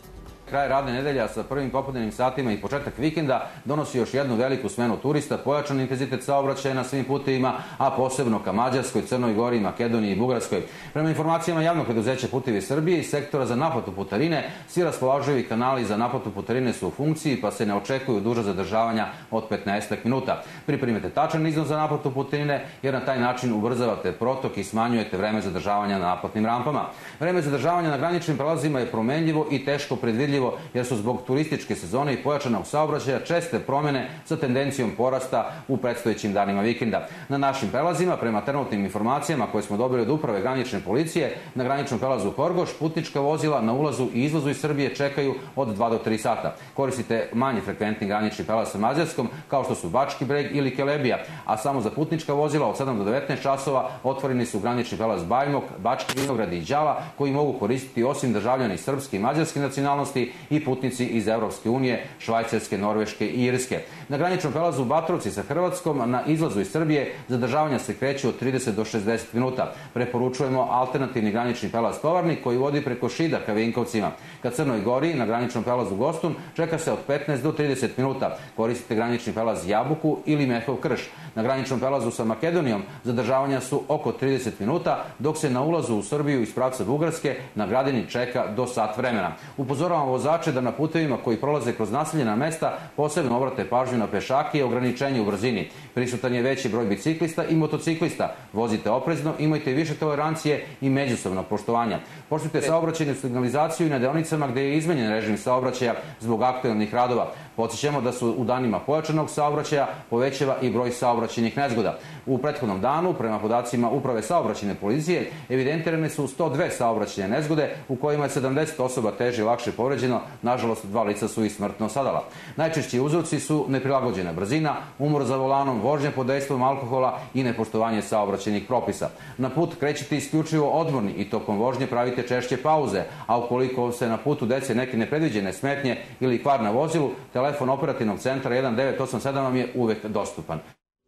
Kraj radne nedelja sa prvim popodnevnim satima i početak vikenda donosi još jednu veliku smenu turista, pojačan intenzitet saobraćaja na svim putevima, a posebno ka Mađarskoj, Crnoj Gori, Makedoniji i Bugarskoj. Prema informacijama javnog preduzeća Putevi Srbije i sektora za naplatu putarine, svi raspoloživi kanali za naplatu putarine su u funkciji, pa se ne očekuju duža zadržavanja od petnaestak minuta. Pripremite tačan iznos za naplatu putarine, jer na taj način ubrzavate protok i smanjujete vreme zadržavanja na naplatnim rampama. Vreme zadržavanja na graničnim prelazima je promenljivo i teško predvidljivo, jer su zbog turističke sezone i pojačanog saobraćaja česte promjene sa tendencijom porasta u predstojećim danima vikenda. Na našim prelazima, prema trenutnim informacijama koje smo dobili od uprave granične policije, na graničnom prelazu Horgoš putnička vozila na ulazu i izlazu iz Srbije čekaju od dva do tri sata. Koristite manje frekventni granični prelaz sa Mađarskom, kao što su Bački Breg ili Kelebija, a samo za putnička vozila od sedam do devetnaest časova otvoreni su granični prelaz Bajmok, Bački Vinograd i Đala, koji mogu koristiti osim državljani srpske i mađarske nacionalnosti i putnici iz Evropske unije, Švajcarske, Norveške i Irske. Na graničnom prelazu Batrovci sa Hrvatskom na izlazu iz Srbije zadržavanja se kreću od trideset do šezdeset minuta. Preporučujemo alternativni granični prelaz Tovarnik koji vodi preko Šida ka Vinkovcima. Ka Crnoj Gori na graničnom prelazu Gostun čeka se od petnaest do trideset minuta. Koristite granični prelaz Jabuku ili Mehov Krš. Na graničnom prelazu sa Makedonijom zadržavanja su oko trideset minuta, dok se na ulazu u Srbiju iz pravca Bugarske na Gradini čeka do sat vremena. Upozoravamo vozače da na putevima koji prolaze kroz naseljena mesta posebno obrate pažnju na pešake i ograničenje u brzini. Prisutan je veći broj biciklista i motociklista. Vozite oprezno, imajte više tolerancije i međusobnog poštovanja. Poštujte saobraćajnu signalizaciju i na deonicama gde je izmenjen režim saobraćaja zbog aktuelnih radova. Podsjećamo da su u danima pojačanog saobraćaja povećava i broj saobraćajnih nezgoda. U prethodnom danu, prema podacima Uprave saobraćajne policije, evidentirane su sto dve saobraćajne nezgode u kojima je sedamdeset osoba teže i lakše povređeno. Nažalost, dva lica su i smrtno stradala. Najčešći uzroci su neprilagođena brzina, umor za volanom, vožnja pod dejstvom alkohola i nepoštovanje saobraćajnih propisa. Na put krećete isključivo odmorni i tokom vožnje pravite češće pauze, a ukoliko se na putu dese neke nepredviđene smetnje ili kvar na vozilu, telefon operativnog centra jedan devet osam sedam vam je uvek dostupan.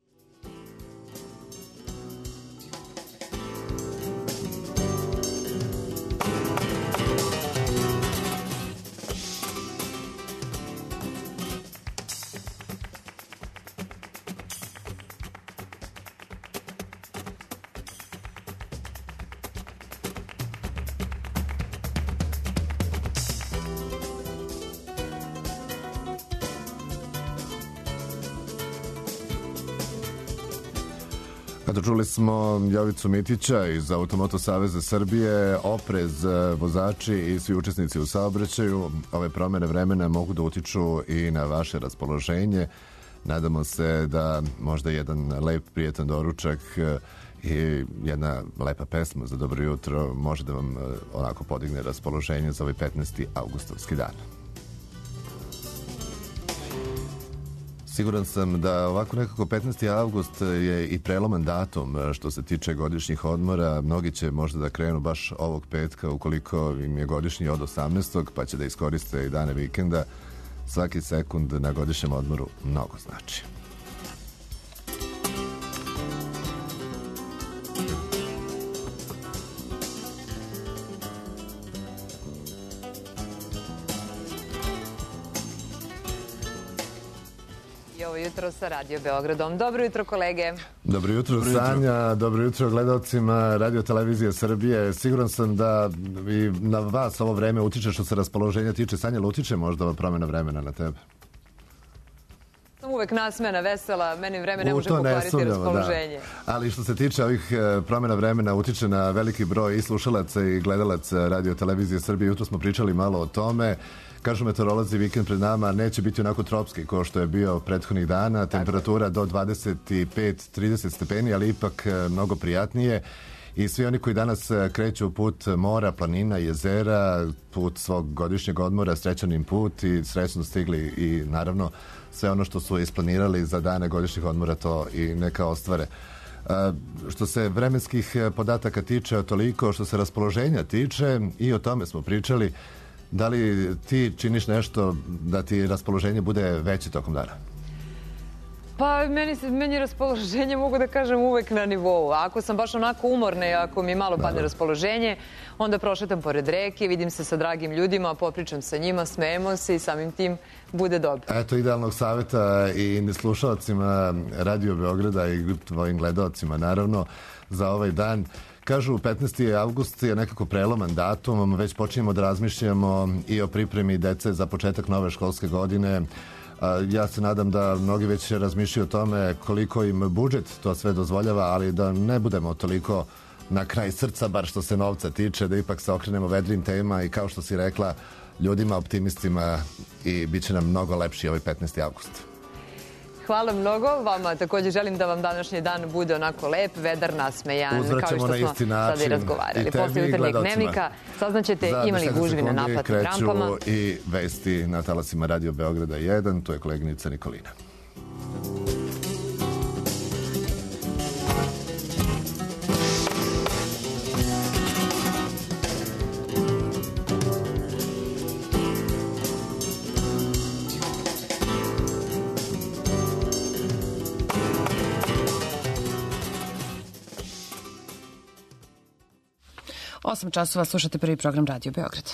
Eto, čuli smo Jovicu Mitića iz Automoto Saveza Srbije. Oprez, vozači i svi učesnici u saobraćaju. Ove promjene vremena mogu da utiču i na vaše raspoloženje. Nadamo se da možda jedan lep, prijetan doručak i jedna lepa pesma za dobro jutro može da vam onako podigne raspoloženje za ovaj petnaesti avgustovski dan. Siguran sam da ovako nekako petnaesti avgust je i preloman datum što se tiče godišnjih odmora. Mnogi će možda da krenu baš ovog petka ukoliko im je godišnji od osamnaestog pa će da iskoriste i dane vikenda. Svaki sekund na godišnjem odmoru mnogo znači. Jutro sa Radio Beogradom. Dobro jutro, kolege. Dobro jutro, dobro Sanja. Jutro. Dobro jutro gledalcima Radio Televizije Srbije. Siguran sam da i na vas ovo vreme utiče što se raspoloženja tiče. Sanja, li utiče možda ova promjena vremena na tebe? Sam uvek nasmena, vesela. Meni vreme ne može pokvariti raspoloženje. Da. Ali što se tiče ovih promjena vremena utiče na veliki broj i slušalaca i gledalaca Radio Televizije Srbije. Jutro smo pričali malo o tome. Kažu meteorolozi, vikend pred nama neće biti onako tropski kao što je bio prethodnih dana. Temperatura do dvadeset pet do trideset stepeni, ali ipak mnogo prijatnije. I svi oni koji danas kreću put mora, planina, jezera, put svog godišnjeg odmora, srećanim put i srećno stigli i naravno sve ono što su isplanirali za dane godišnjih odmora to i neka ostvare. Što se vremenskih podataka tiče, toliko što se raspoloženja tiče i o tome smo pričali. Da li ti činiš nešto da ti raspoloženje bude veće tokom dana? Pa meni, meni je raspoloženje, mogu da kažem, uvek na nivou. Ako sam baš onako umorna i ako mi malo padne raspoloženje, onda prošetam pored reke, vidim se sa dragim ljudima, popričam sa njima, smejemo se i samim tim bude dobro. Eto idealnog savjeta i slušalcima Radio Beograda i tvojim gledalcima, naravno, za ovaj dan. Kažu, petnaesti avgust je nekako preloman datum, već počinjemo da razmišljamo i o pripremi dece za početak nove školske godine. Ja se nadam da mnogi već razmišljaju o tome koliko im budžet to sve dozvoljava, ali da ne budemo toliko na kraj srca, bar što se novca tiče, da ipak se okrenemo vedrim tema i kao što si rekla, ljudima, optimistima i bit će nam mnogo lepši ovaj petnaesti avgust. Hvala mnogo. Vama također želim da vam današnji dan bude onako lep, vedar, nasmejan, kao što smo sada i razgovarali. Posle jutarnjeg dnevnika saznaćete imali gužvi na naplatnim rampama. I vesti na talasima Radio Beograda jedan, tu je koleginica Nikolina. osam časova slušate prvi program Radio Beograd.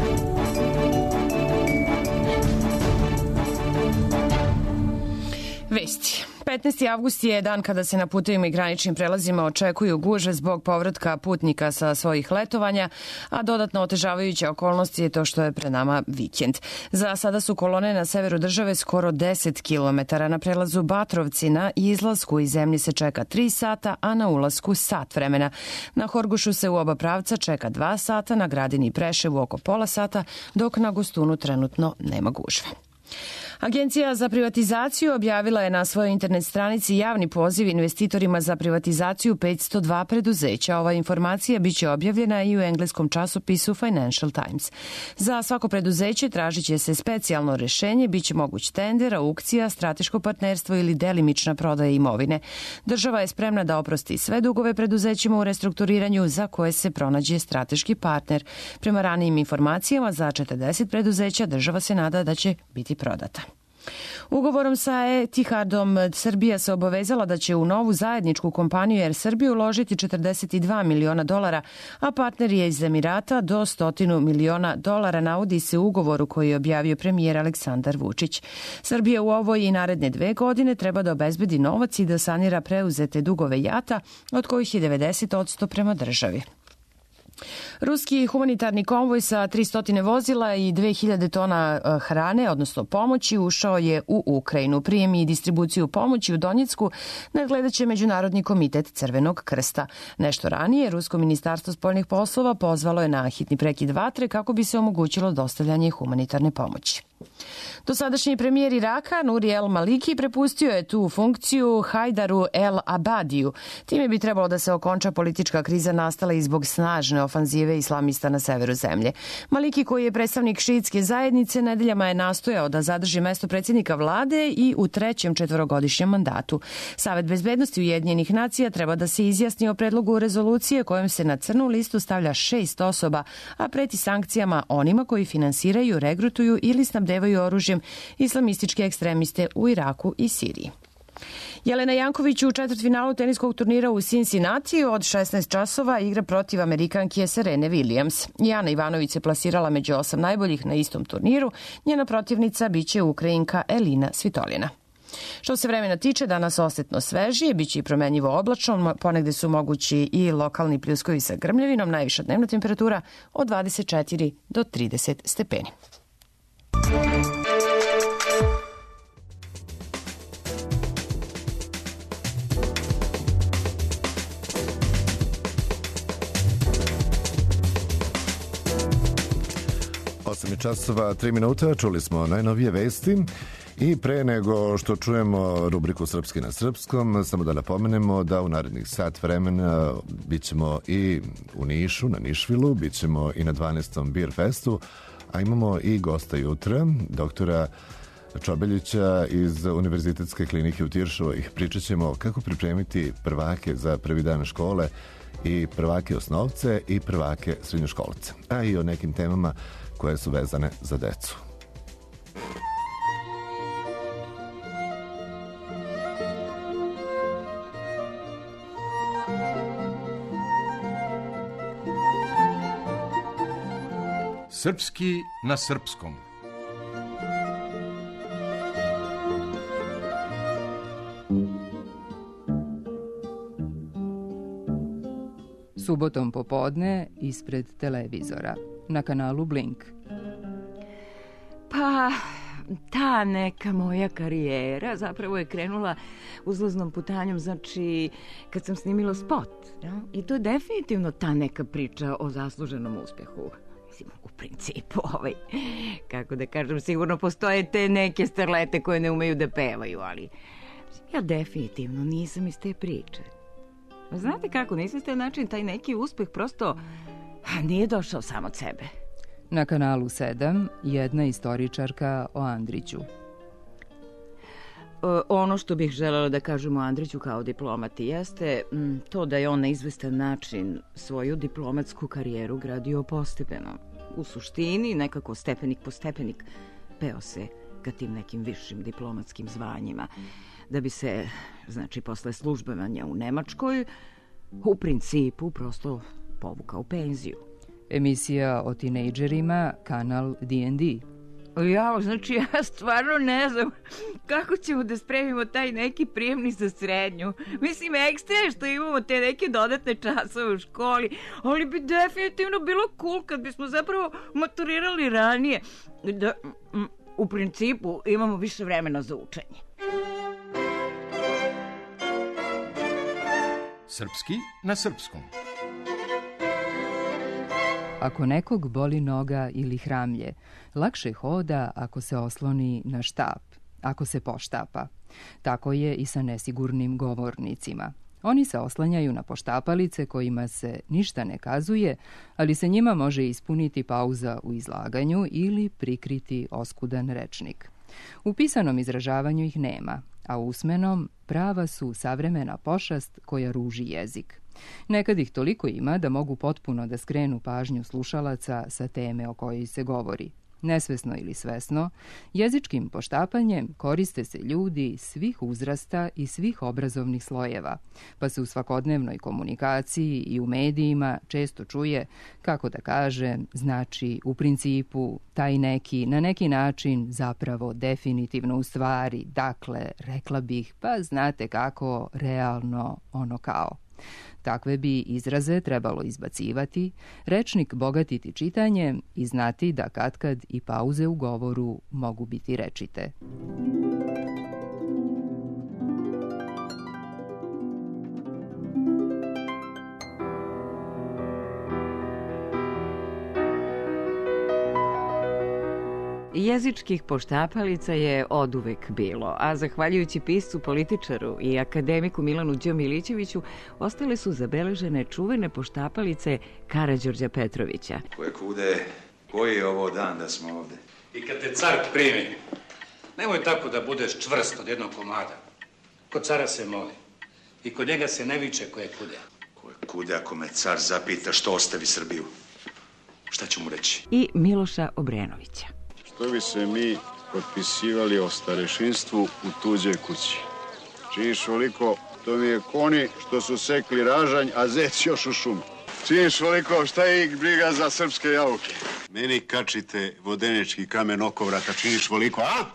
Vesti. petnaesti avgust je dan kada se na putevima i graničnim prelazima očekuju gužve zbog povratka putnika sa svojih letovanja, a dodatno otežavajuća okolnost je to što je pred nama vikend. Za sada su kolone na severu države skoro deset kilometara. Na prelazu Batrovci na izlasku iz zemlje se čeka tri sata, a na ulasku sat vremena. Na Horgošu se u oba pravca čeka dva sata, na Gradini i Preševu oko pola sata, dok na Gostunu trenutno nema gužve. Agencija za privatizaciju objavila je na svojoj internet stranici javni poziv investitorima za privatizaciju petsto dva preduzeća. Ova informacija biće objavljena i u engleskom časopisu Financial Times. Za svako preduzeće tražit će se specijalno rešenje, biće moguć tender, aukcija, strateško partnerstvo ili delimična prodaja imovine. Država je spremna da oprosti sve dugove preduzećima u restrukturiranju za koje se pronađe strateški partner. Prema ranijim informacijama, za četrdeset preduzeća država se nada da će biti prodata. Ugovorom sa Etihadom Srbija se obavezala da će u novu zajedničku kompaniju Air Srbiju uložiti četrdeset dva miliona dolara, a partner je iz Emirata do sto miliona dolara, navodi se u ugovoru koji je objavio premijer Aleksandar Vučić. Srbija u ovoj i naredne dve godine treba da obezbedi novac i da sanira preuzete dugove JAT-a, od kojih je devedeset posto prema državi. Ruski humanitarni konvoj sa tristo vozila i dve hiljade tona hrane, odnosno pomoći, ušao je u Ukrajinu. Prijem i distribuciju pomoći u Donjecku nadgledat će Međunarodni komitet Crvenog krsta. Nešto ranije, Rusko ministarstvo spoljnih poslova pozvalo je na hitni prekid vatre kako bi se omogućilo dostavljanje humanitarne pomoći. Dosadašnji premijer Iraka, Nuri El Maliki, prepustio je tu funkciju Hajdaru El Abadiju. Time bi trebalo da se okonča politička kriza nastala i zbog snažne ofanzive islamista na severu zemlje. Maliki, koji je predstavnik šiitske zajednice, nedeljama je nastojao da zadrži mesto predsjednika vlade i u trećem četvorogodišnjem mandatu. Savet bezbednosti Ujedinjenih nacija treba da se izjasni o predlogu rezolucije kojom se na crnu listu stavlja šest osoba, a preti sankcijama onima koji finansiraju, regrutuju ili snabdevaju oružjem islamističke ekstremiste u Iraku i Siriji. Jelena Janković u četvrtfinalu teniskog turnira u Cincinnati od šesnaest časova igra protiv Amerikanke Serene Williams. Jana Ivanović se plasirala među osam najboljih na istom turniru. Njena protivnica biće Ukrajinka Elina Svitolina. Što se vremena tiče, danas osetno svežije, biće i promenjivo oblačno, ponegde su mogući i lokalni pljuskovi sa grmljavinom, najviša dnevna temperatura od dvadeset četiri do trideset stepeni. osam časova, tri minuta, čuli smo najnovije vesti i pre nego što čujemo rubriku Srpski na srpskom, samo da napomenemo da u narednih sat vremena bit ćemo i u Nišu, na Nišvilu, bit ćemo i na dvanaestom Beer Festu, a imamo i gosta jutra, doktora Čobeljića iz Univerzitetske klinike u Tiršovoj. Pričat ćemo kako pripremiti prvake za prvi dan škole i prvake osnovce i prvake srednjoškolce, a i o nekim temama koje su vezane za decu. Srpski na srpskom. Subotom popodne ispred televizora na kanalu Blink. Pa, ta neka moja karijera zapravo je krenula uzlaznom putanjom, znači kad sam snimila spot. Ja? I to je definitivno ta neka priča o zasluženom uspehu. Mislim, u principu, ovaj, kako da kažem, sigurno postoje te neke starlete koje ne umeju da pevaju, ali ja definitivno nisam iz te priče. Znate kako, na izvestan način taj neki uspeh prosto nije došao sam od sebe. Na kanalu sedam jedna istoričarka o Andriću. Ono što bih želela da kažem o Andriću kao diplomati jeste to da je on na izvestan način svoju diplomatsku karijeru gradio postepeno. U suštini, nekako stepenik po stepenik, peo se ka tim nekim višim diplomatskim zvanjima. Da bi se, znači, posle službovanja u Nemačkoj, u principu prosto povukao u penziju. Emisija o tinejdžerima, kanal D and D. Jao, znači ja stvarno ne znam kako ćemo da spremimo taj neki prijemni za srednju. Mislim, ekstra je što imamo te neke dodatne časove u školi, ali bi definitivno bilo cool kad bismo zapravo maturirali ranije. Da, u principu imamo više vremena za učenje. Srpski na srpskom. Ako nekog boli noga ili hramlje, lakše hoda ako se osloni na štap, ako se poštapa. Tako je i sa nesigurnim govornicima. Oni se oslanjaju na poštapalice kojima se ništa ne kazuje, ali se njima može ispuniti pauza u izlaganju ili prikriti oskudan rečnik. U pisanom izražavanju ih nema, a u usmenom prava su savremena pošast koja ruži jezik. Nekad ih toliko ima da mogu potpuno da skrenu pažnju slušalaca sa teme o kojoj se govori. Nesvesno ili svesno, jezičkim poštapanjem koriste se ljudi svih uzrasta i svih obrazovnih slojeva, pa se u svakodnevnoj komunikaciji i u medijima često čuje, kako da kaže, znači u principu, taj neki, na neki način, zapravo, definitivno, u stvari, dakle, rekla bih, pa znate kako, realno, ono kao. Takve bi izraze trebalo izbacivati, rečnik bogatiti čitanjem i znati da katkad i pauze u govoru mogu biti rečite. Jezičkih poštapalica je oduvek bilo, a zahvaljujući piscu, političaru i akademiku Milanu Đomilićeviću ostale su zabeležene čuvene poštapalice Karađorđa Petrovića. Koje kude, koji je ovo dan da smo ovde? I kad te car primi, nemoj tako da budeš čvrst od jednog komada. Kod cara se moli i kod njega se ne viče koje kude. Koje kude, ako me car zapita što ostavi Srbiju, šta ću mu reći? I Miloša Obrenovića. Što bi se mi potpisivali o starešinstvu u tuđoj kući? Činiš oliko, to mi je koni što su sekli ražanj, a zec još u šumi. Činiš oliko, šta je ih briga za srpske jabuke? Meni kačite vodenički kamen oko vrata, činiš oliko, a?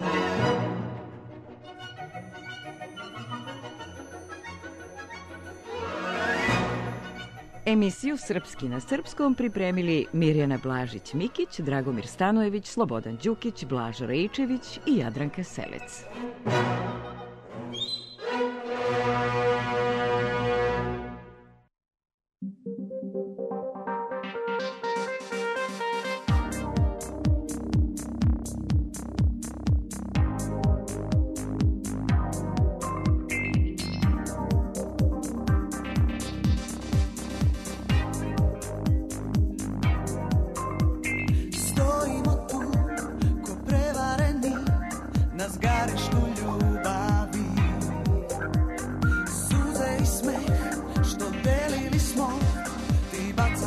Emisiju Srpski na srpskom pripremili Mirjana Blažić-Mikić, Dragomir Stanojević, Slobodan Đukić, Blaža Raičević i Jadranka Selec. Suze i smeh što delili smo, ti baca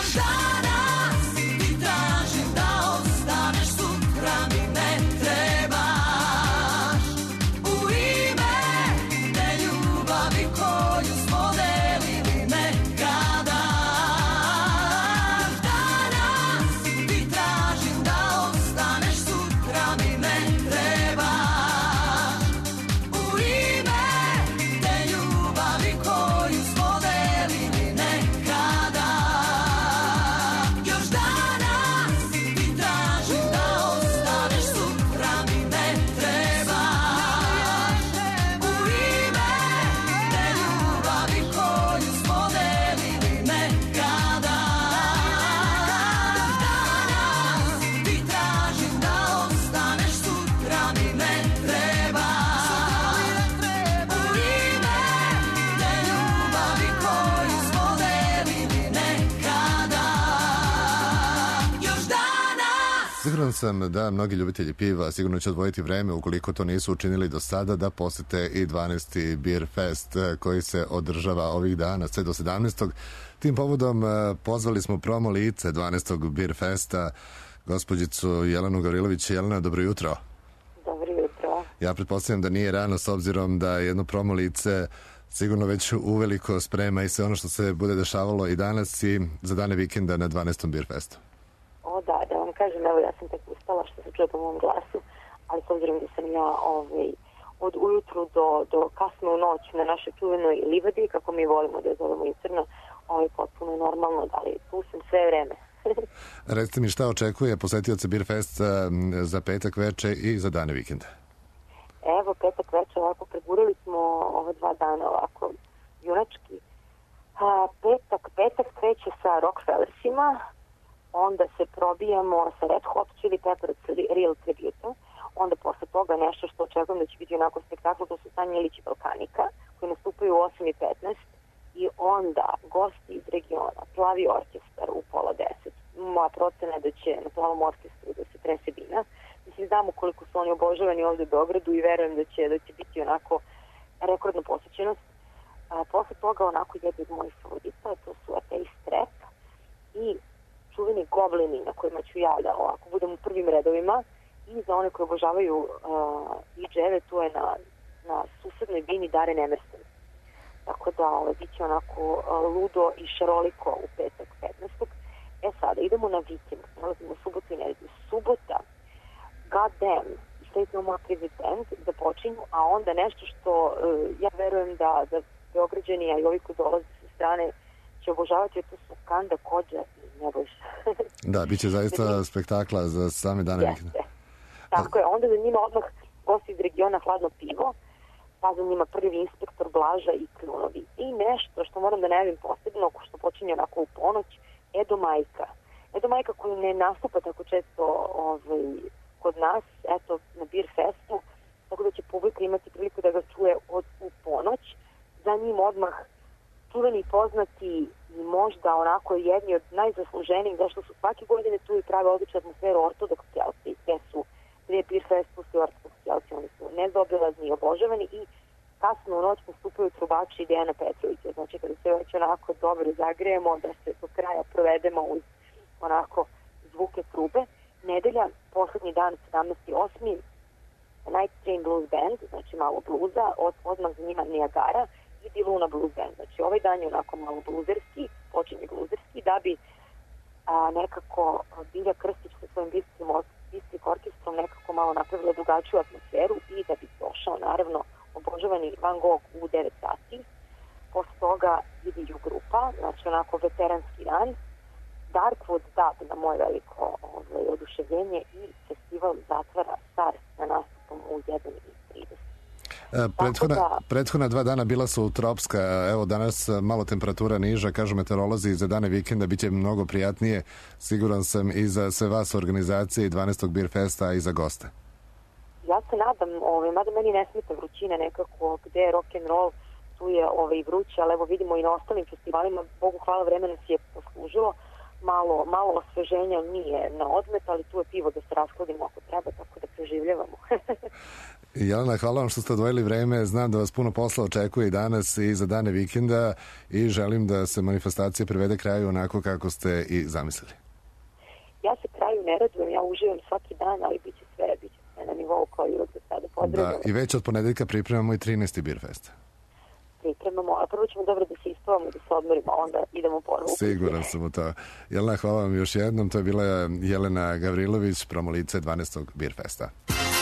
Još danas ti tražim da ostaneš, sutra mi ne trebaš. U ime te ljubavi koju smo delili nekada. Danas ti tražim da ostaneš, sutra mi ne trebaš. U ime te ljubavi koju smo delili nekada. Još danas ti tražim da ostaneš, sutra mi ne trebaš. U ime te ljubavi koju smo delili nekada. Danas ti tražim da ostaneš, sutra mi ne trebaš. U ime te ljubavi koju smo delili nekada. Još danas. Siguran sam da mnogi ljubitelji piva sigurno će odvojiti vreme, ukoliko to nisu učinili do sada, da posete i dvanaesti Beer Fest koji se održava ovih dana sve do sedamnaestog Tim povodom eh, pozvali smo promo lice dvanaestog Beer Festa, gospođicu Jelenu Gavrilović. Jelena, dobro jutro. Dobro jutro. Ja pretpostavljam da nije rano, s obzirom da jedno promo lice sigurno već uveliko sprema i sve ono što se bude dešavalo i danas i za dane vikenda na dvanaestom Beer Festu. O da, da vam kažem, evo ja sam tek ustala što se čuje po mom glasu, ali s obzirom da sam ja ovaj, od ujutru do, do kasno u noć na našoj čuvenoj livadi, kako mi volimo da je zovemo i crno, ovaj, potpuno je normalno, da li tu sam sve vreme. Recite mi šta očekuje posetioce Beer Fest za petak veče i za dane vikenda? Evo, petak večer, ovako pregurali smo ova dva dana ovako junački. A, petak, petak kreće sa Rockefellersima, onda se probijamo sa Red Hot Chili Peppers Real Tribute, onda posle toga nešto što očekujem da će biti onako spektakl, to su Tanja Ilić i Balkanika, koji nastupaju u osam i petnaest i onda gosti iz regiona, Plavi orkestar u pola deset. Moja procena je da će na Plavom orkestru da se trese bina. Mislim, znamo koliko su oni obožavani ovde u Beogradu i verujem da će, da će biti onako rekordna posjećenost. A, posle toga onako jedni od mojih favorita, to su Ateist Rap i čuveni Goblini na kojima ću ja da ovako budem u prvim redovima, i za one koji obožavaju uh, D J-eve, tu je na, na susednoj bini Darren Emerson. Tako da ovaj, bit će onako uh, ludo i šaroliko u petak petnaestog E sada, idemo na vikend, nalazimo subotu i nedelju. Subota, God Damn, State No More Private Band započinju, a onda nešto što uh, ja verujem da, da Beograđani, a i ovi koji dolaze sa strane će obožavati, to su Kanda, Kođa i Nebojša. Da, bit će zaista spektakla za same dane vikenda. Tako je, onda za njima odmah gosti iz regiona Hladno pivo, pa za njima Prvi inspektor Blaža i Kljunovi. I nešto što moram da najavim posebno, što počinje onako u ponoć, Edo Majka. Edo Majka koji ne nastupa tako često ovaj, kod nas, eto, na Beer Festu, tako da će publika imati priliku da ga čuje od u ponoć. Za njim odmah čuveni poznati i možda onako jedni od najzasluženijih, zašto su svake godine tu i prave odličnu atmosferu Ortodoks Celci, te su prije Beer Festu su Ortodoks Celci, oni su nezaobilazni i obožavani i kasno u noć nastupaju trubači Dejana Petrovića, znači kada se već onako dobro zagrejemo, da se do kraja provedemo uz onako zvuke trube. Nedelja, poslednji dan, sedamnaesti osmi Night Train Blues Band, znači malo bluza, od, odmah za njima Niagara i Di Luna Blues Band. Znači ovaj dan je onako malo bluzerski, počinje bluzerski, da bi a, nekako Bilja Krstić sa svojim bistrim, bistrim orkestrom nekako malo napravila drugačiju atmosferu i da bi došao naravno obožavani Van Gogh u devet sati. Posle toga ide ju grupa, znači onako veteranski dan, Darkwood Dub na moje veliko ovaj, oduševljenje i festival zatvara Stars na nastupom u jedan i trideset. Prethodna, da, prethodna dva dana bila su tropska, evo danas malo temperatura niža, kažu meteorolozi, za dane vikenda bit će mnogo prijatnije, siguran sam i za sve vas u organizaciji dvanaestog Beer Festa i za goste. Ja se nadam, ovaj, mada meni ne smeta vrućina nekako, gde je rock'n'roll, tu je ovaj, vruće, ali evo vidimo i na ostalim festivalima, Bogu hvala, vreme nas je poslužilo, malo, malo osveženja nije na odmet, ali tu je pivo da se raskladimo ako treba, tako da preživljavamo. Jelena, hvala vam što ste odvojili vreme. Znam da vas puno posla očekuje i danas i za dane vikenda i želim da se manifestacija privede kraju onako kako ste i zamislili. Ja se kraju ne radujem, ja uživam svaki dan, ali bit će sve, bit će sve na nivou kao i uvek do sada. Pozdravljamo. Da, i već od ponedeljka pripremamo i trinaesti Beer Fest. Pripremamo, a prvo ćemo dobro da se ispavamo i da se odmorimo, a onda idemo ponovo. Siguran sam u to. Jelena, hvala vam još jednom. To je bila Jelena Gavrilović, promolice dvanaestog Beer Festa.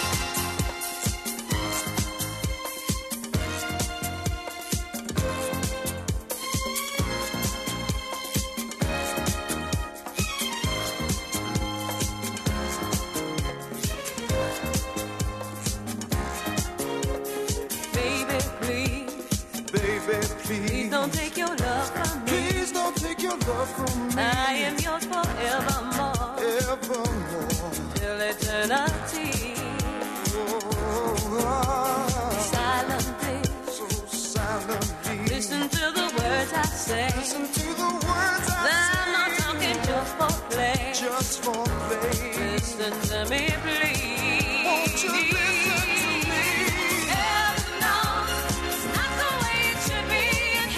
Please don't take your love from me. Please don't take your love from me. I am yours forevermore. Evermore. Till eternity. Oh, ah. Silently. So silently. Listen to the words I say. Listen to the words I say. I'm not talking just for play. Just for play. Listen to me, please. Won't you listen to me? Heaven knows it's not the way it should be.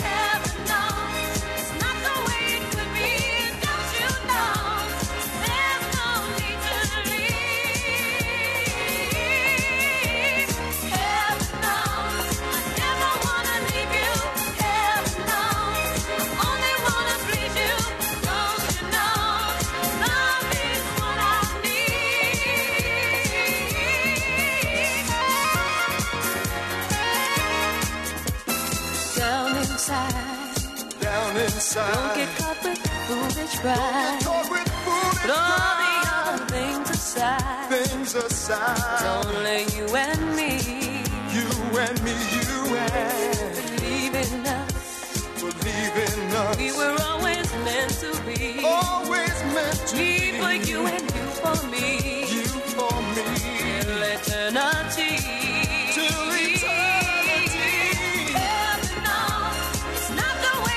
Inside. Don't get caught with foolish pride. Put all the other things aside. Things aside. It's only you and me. You and me, you and believe in us. Believe in us. We were always meant to be. Always meant to me be. Me for you and you for me. You for me. Till eternity. Till eternity. Heaven knows it's not the way.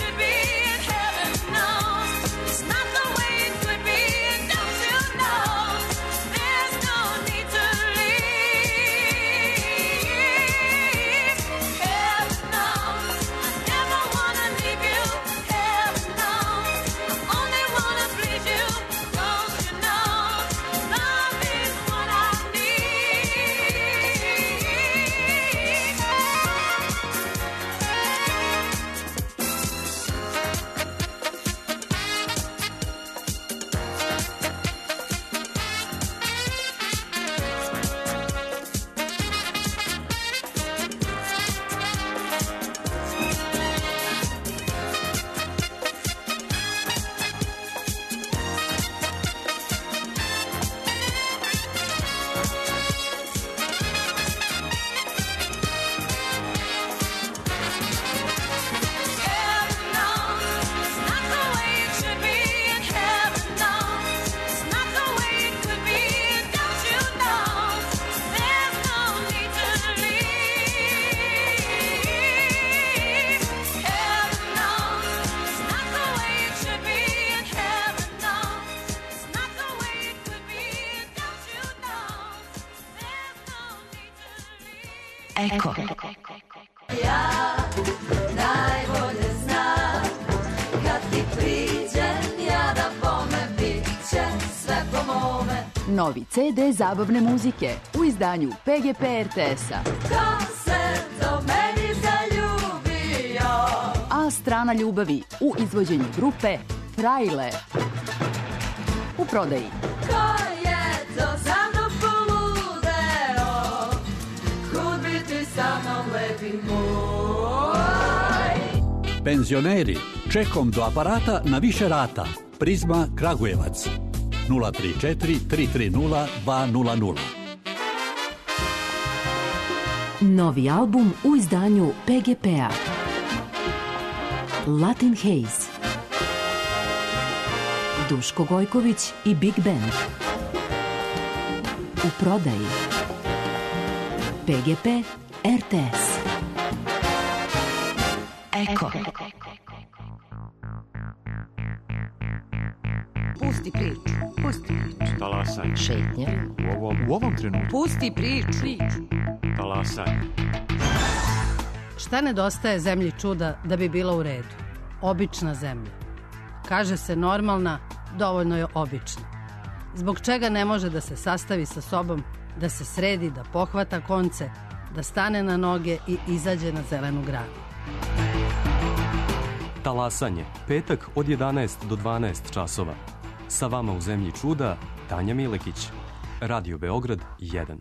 Eko. Ja najbolje znam kad ti priđem ja da bome bit će sve po mome. Novi ce de zabavne muzike u izdanju pe ge pe er te es-a. Ko se do meni zaljubio? A strana ljubavi u izvođenju grupe Frajle. U prodaji. Ko je to za mnom poludeo? Kud bi ti sa mnom lepi moj? Penzioneri, čekom do aparata na više rata. Prizma Kragujevac. nula tri četiri tri tri nula dva nula nula. Novi album u izdanju pe ge pe-a. Latin Haze. Duško Gojković i Big Band. U prodaji. pe ge pe er te es. Eko. Pusti priču, pusti priču. Talas. Talasanje. Šetnja. U ovom, u ovom trenutku. Pusti priču. priču. Talasanje. Šta nedostaje zemlji čuda da bi bila u redu? Obična zemlja. Kaže se normalna, dovoljno je obična. Zbog čega ne može da se sastavi sa sobom, da se sredi, da pohvata konce, da stane na noge i izađe na zelenu granu. Talasanje, petak od jedanaest do dvanaest časova. Sa vama u zemlji čuda, Tanja Milekić. Radio Beograd jedan.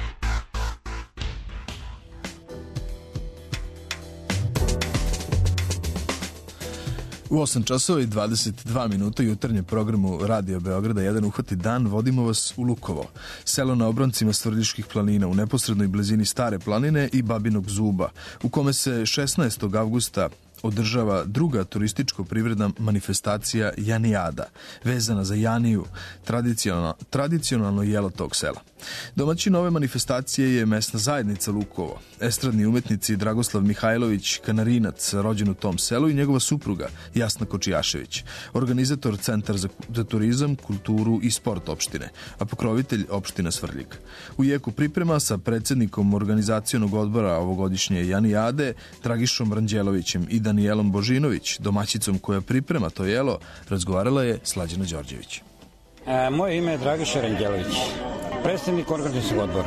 U osam časova i dvadeset dva minuta jutarnje programu Radio Beograda jedan uhvati dan vodimo vas u Lukovo, selo na obroncima Stvrdiških planina u neposrednoj blizini Stare planine i Babinog zuba, u kome se šesnaestog avgusta održava druga turističko-privredna manifestacija Janijada, vezana za Janiju, tradicionalno, tradicionalno jelo tog sela. Domaćin ove manifestacije je mesna zajednica Lukovo, estradni umetnici Dragoslav Mihajlović, kanarinac, rođen u tom selu, i njegova supruga Jasna Kočijašević, organizator Centar za, za turizam, kulturu i sport opštine, a pokrovitelj opština Svrljig. U jeku priprema sa predsednikom organizacionog odbora ovogodišnje Janijade, Dragišom Ranđelovićem i Danijelom Božinović, domaćicom koja priprema to jelo, razgovarala je Slađana Đorđević. E, moje ime je Dragiša Ranđelović, predstavnik organizacionog odbora.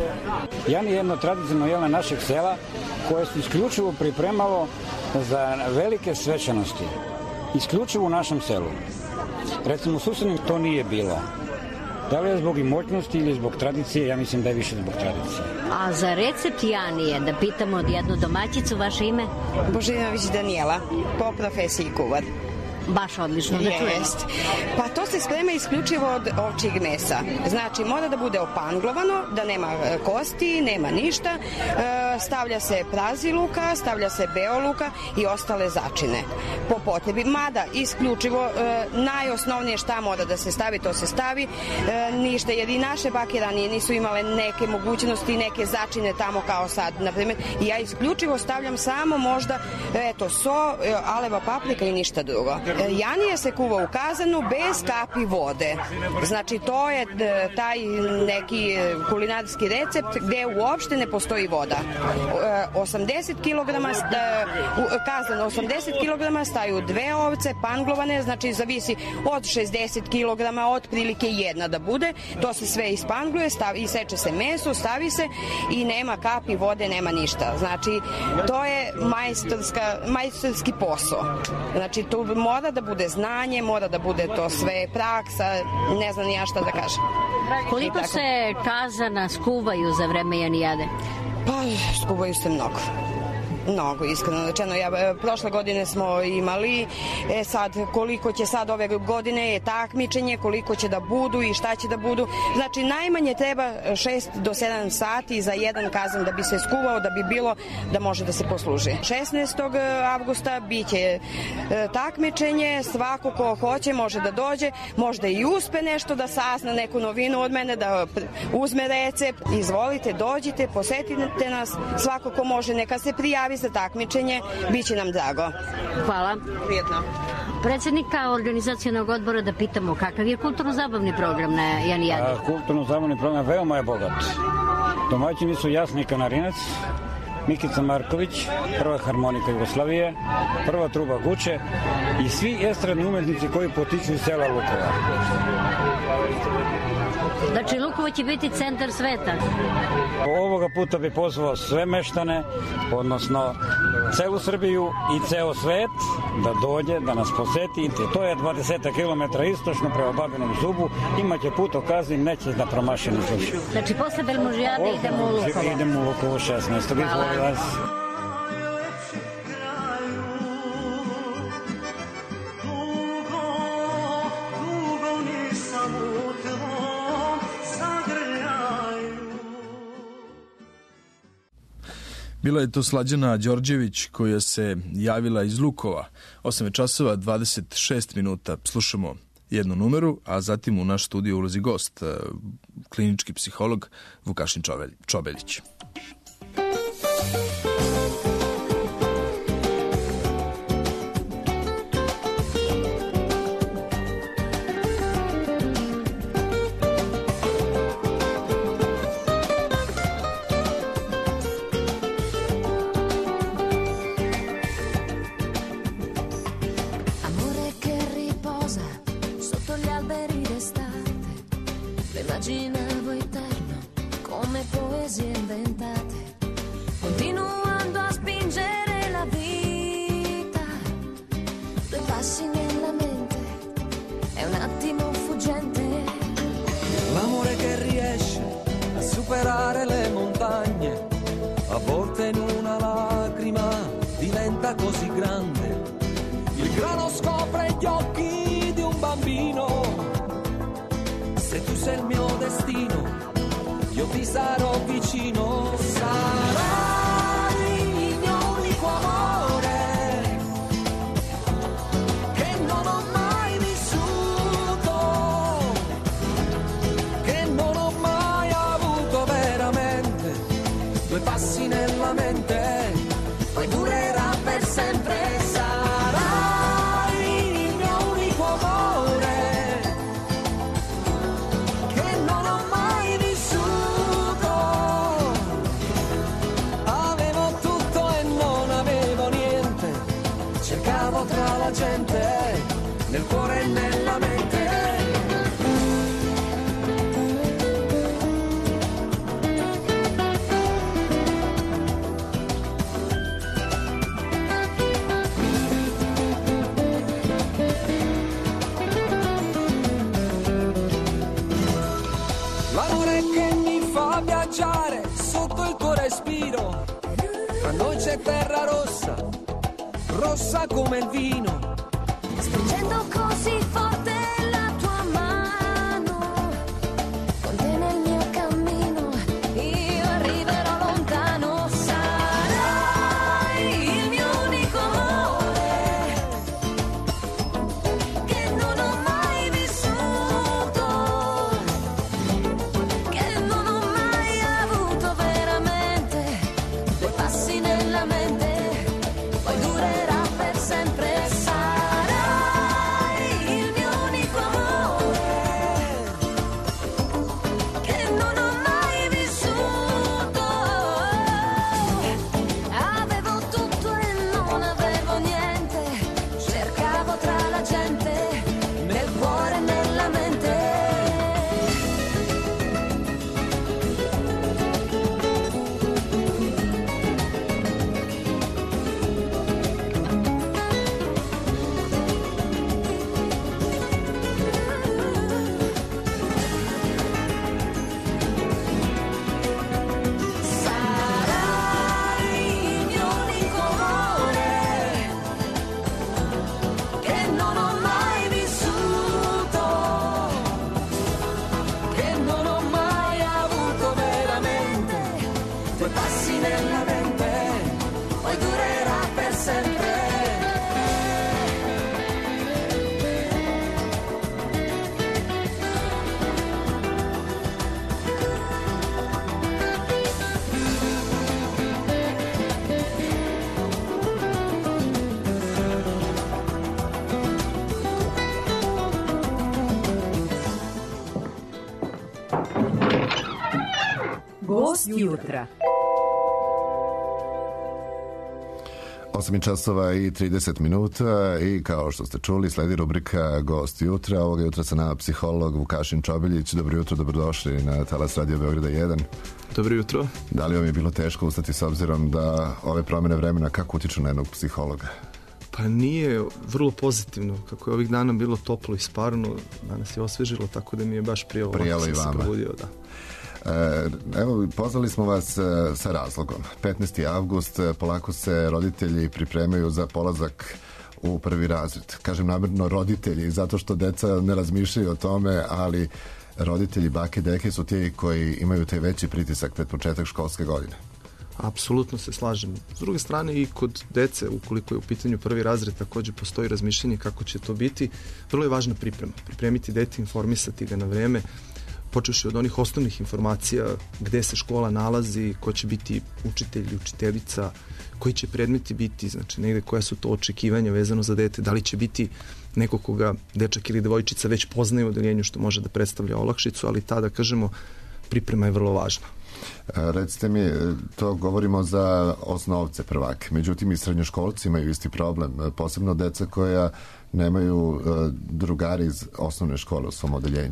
Jani je jedno tradicionalno jelo našeg sela koje se isključivo pripremalo za velike svečanosti. Isključivo u našem selu. Recimo u susednim to nije bilo. Da li je zbog imoćnosti ili zbog tradicije? Ja mislim da je više zbog tradicije. A za recept Janije, da pitamo od jednu domaćicu, vaše ime? Božinović Danijela, po profesiji kuvar. Baš odlično, da čujem. Pa to se sprema isključivo od ovčjeg mesa. Znači, mora da bude opanglovano, da nema kosti, nema ništa. E, stavlja se prazi luka, stavlja se beo luka i ostale začine. Po potrebi, mada isključivo e, najosnovnije šta mora da se stavi, to se stavi. E, ništa, jer i naše bake ranije nisu imale neke mogućnosti, neke začine tamo kao sad, na primjer. I ja isključivo stavljam samo možda, eto, so, aleva paprika i ništa drugo. Janije se kuva u kazanu bez kapi vode. Znači, to je taj neki kulinarski recept gde uopšte ne postoji voda. osamdeset kilograma kazan osamdeset kilograma staju dve ovce panglovane, znači zavisi od šezdeset kilograma, od prilike jedna da bude. To se sve ispangluje, stavi, iseče se meso, stavi se i nema kapi vode, nema ništa. Znači, to je majstorska, majstorski posao. Znači, tu mora da bude znanje, mora da bude to sve praksa, ne znam ni ja šta da kažem. Koliko se kazana skuvaju za vreme Janijade? Pa, skuvaju se mnogo. Mnogo, iskreno rečeno. Ja, prošle godine smo imali, e sad, koliko će sad ove godine je takmičenje, koliko će da budu i šta će da budu. Znači, najmanje treba šest do sedam sati za jedan kazan da bi se skuvao, da bi bilo da može da se posluži. šesnaestog avgusta biće e, takmičenje, svako ko hoće može da dođe, možda i uspe nešto da sazna neku novinu od mene, da uzme recept. Izvolite, dođite, posetite nas, svako ko može, neka se prijavi za takmičenje, bit će nam drago. Hvala. Prijetno. Predsednika organizacionog odbora da pitamo kakav je kulturno-zabavni program na Janijadi? Kulturno-zabavni program veoma je bogat. Domaćini su Jasni Kanarinac, Mikica Marković, prva harmonika Jugoslavije, prva truba Guče i svi estradni umetnici koji potiču iz sela Lukova. Znači, Lukovo će biti centar sveta. Ovoga puta bi pozvao sve meštane, odnosno celu Srbiju i ceo svet da dođe, da nas poseti. To je dvadeset kilometara istočno prema Babinom zubu. Imaće put okazim, neće da promaši ni slučaju. Znači, posle Belmužijade idemo u Lukovo. Idemo u Lukovo šesnaestog Izvoli vas. Bila je to Slađana Đorđević koja se javila iz Lukova. osam časova dvadeset šest minuta. Slušamo jednu numeru, a zatim u naš studio ulazi gost, klinički psiholog Vukašin Čobeljić. immaginavo eterno come poesie inventate, continuando a spingere la vita. Due passi nella mente, è un attimo fuggente. L'amore che riesce a superare le montagne, a volte in una lacrima diventa così grande. Il grano scopre gli occhi di un bambino. Se tu sei il mio destino, io ti sarò vicino. Sarai il mio unico amore, che non ho mai vissuto, che non ho mai avuto veramente. Due passi nella mente, poi durerà per sempre. Sarai il mio unico amore, che non ho mai vissuto. Avevo tutto e non avevo niente, cercavo tra la gente, nel cuore e nella mente. L'amore che mi fa viaggiare sotto il tuo respiro. Tra noi c'è terra rossa, rossa come il vino. Stringendo così forte la tua mano, con te nel mio cammino, io arriverò lontano. Sarai il mio unico amore, che non ho mai vissuto, che non ho mai avuto veramente. Due passi nella mente, poi durerà per sempre. Gost jutra. osam časova i trideset minuta i kao što ste čuli sledi rubrika Gost jutra. Ovoga jutra sa nama psiholog Vukašin Čobiljić. Dobro jutro, dobrodošli na talas Radio Beograda jedan. Dobro jutro. Da li vam je bilo teško ustati s obzirom da ove promjene vremena kako utiču na jednog psihologa? Pa nije, vrlo pozitivno. Kako je ovih dana bilo toplo i sparno, danas je osvežilo, tako da mi je baš prijelo. Prijelo i vama. Probudio, da. Evo, pozvali smo vas sa razlogom. petnaesti avgust, polako se roditelji pripremaju za polazak u prvi razred. Kažem namjerno roditelji, zato što deca ne razmišljaju o tome, ali roditelji, bake, deke su ti koji imaju taj veći pritisak pred početak školske godine. Apsolutno se slažem. S druge strane i kod dece, ukoliko je u pitanju prvi razred, također postoji razmišljanje kako će to biti. Vrlo je važna priprema. Pripremiti dete, informisati ga na vreme, počevši od onih osnovnih informacija gde se škola nalazi, ko će biti učitelj ili učiteljica, koji će predmeti biti, znači negde koja su to očekivanja vezano za dete, da li će biti neko koga dečak ili devojčica već poznaje u odeljenju, što može da predstavlja olakšicu, ali tada, kažemo, priprema je vrlo važna. Recite mi, to govorimo za osnovce prvake, međutim i srednjoškolci imaju isti problem, posebno deca koja nemaju drugari iz osnovne škole u svom odeljenju.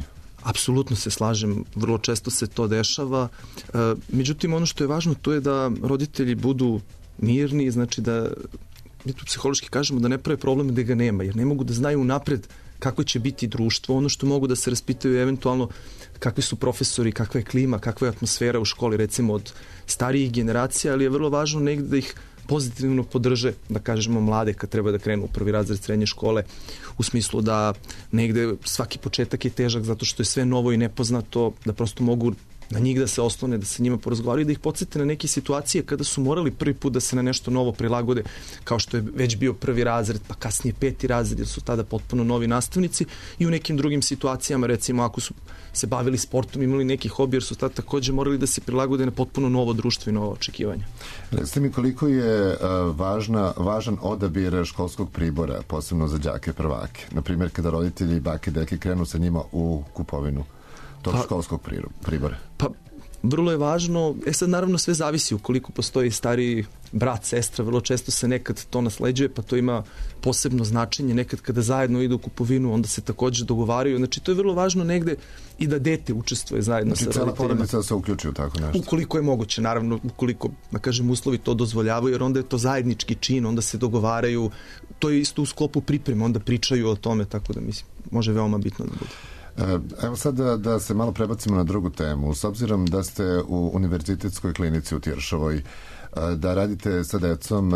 Apsolutno se slažem, vrlo često se to dešava. Međutim, ono što je važno to je da roditelji budu mirni, znači da mi tu psihološki kažemo da ne prave problem da ga nema, jer ne mogu da znaju unapred kako će biti društvo. Ono što mogu da se raspitaju je eventualno kakvi su profesori, kakva je klima, kakva je atmosfera u školi, recimo od starijih generacija, ali je vrlo važno negde da ih pozitivno podrže, da kažemo mlade kad treba da krenu u prvi razred srednje škole, u smislu da negde svaki početak je težak zato što je sve novo i nepoznato, da prosto mogu na njih da se oslone, da se njima porazgovaraju, da ih podsjete na neke situacije kada su morali prvi put da se na nešto novo prilagode, kao što je već bio prvi razred, pa kasnije peti razred, jer su tada potpuno novi nastavnici, i u nekim drugim situacijama, recimo ako su se bavili sportom, imali neki hobi, jer su tada takođe morali da se prilagode na potpuno novo društvo i novo očekivanje. Recite mi koliko je uh, važna, važan odabir školskog pribora, posebno za đake prvake. Naprimjer, kada roditelji, bake, deke krenu sa njima u kupovinu tog pa, školskog pribora. Pa, vrlo je važno, e sad naravno sve zavisi ukoliko postoji stariji brat, sestra, vrlo često se nekad to nasleđuje, pa to ima posebno značenje, nekad kada zajedno idu u kupovinu, onda se takođe dogovaraju, znači to je vrlo važno negde i da dete učestvuje zajedno znači, sa roditeljima. Cela porodica se uključi u tako nešto. Ukoliko je moguće, naravno, ukoliko, da kažem, uslovi to dozvoljavaju, jer onda je to zajednički čin, onda se dogovaraju, to je isto u sklopu pripreme, onda pričaju o tome, tako da mislim, može veoma bitno da bude. Evo sad da, da se malo prebacimo na drugu temu. S obzirom da ste u univerzitetskoj klinici u Tiršovoj, da radite sa decom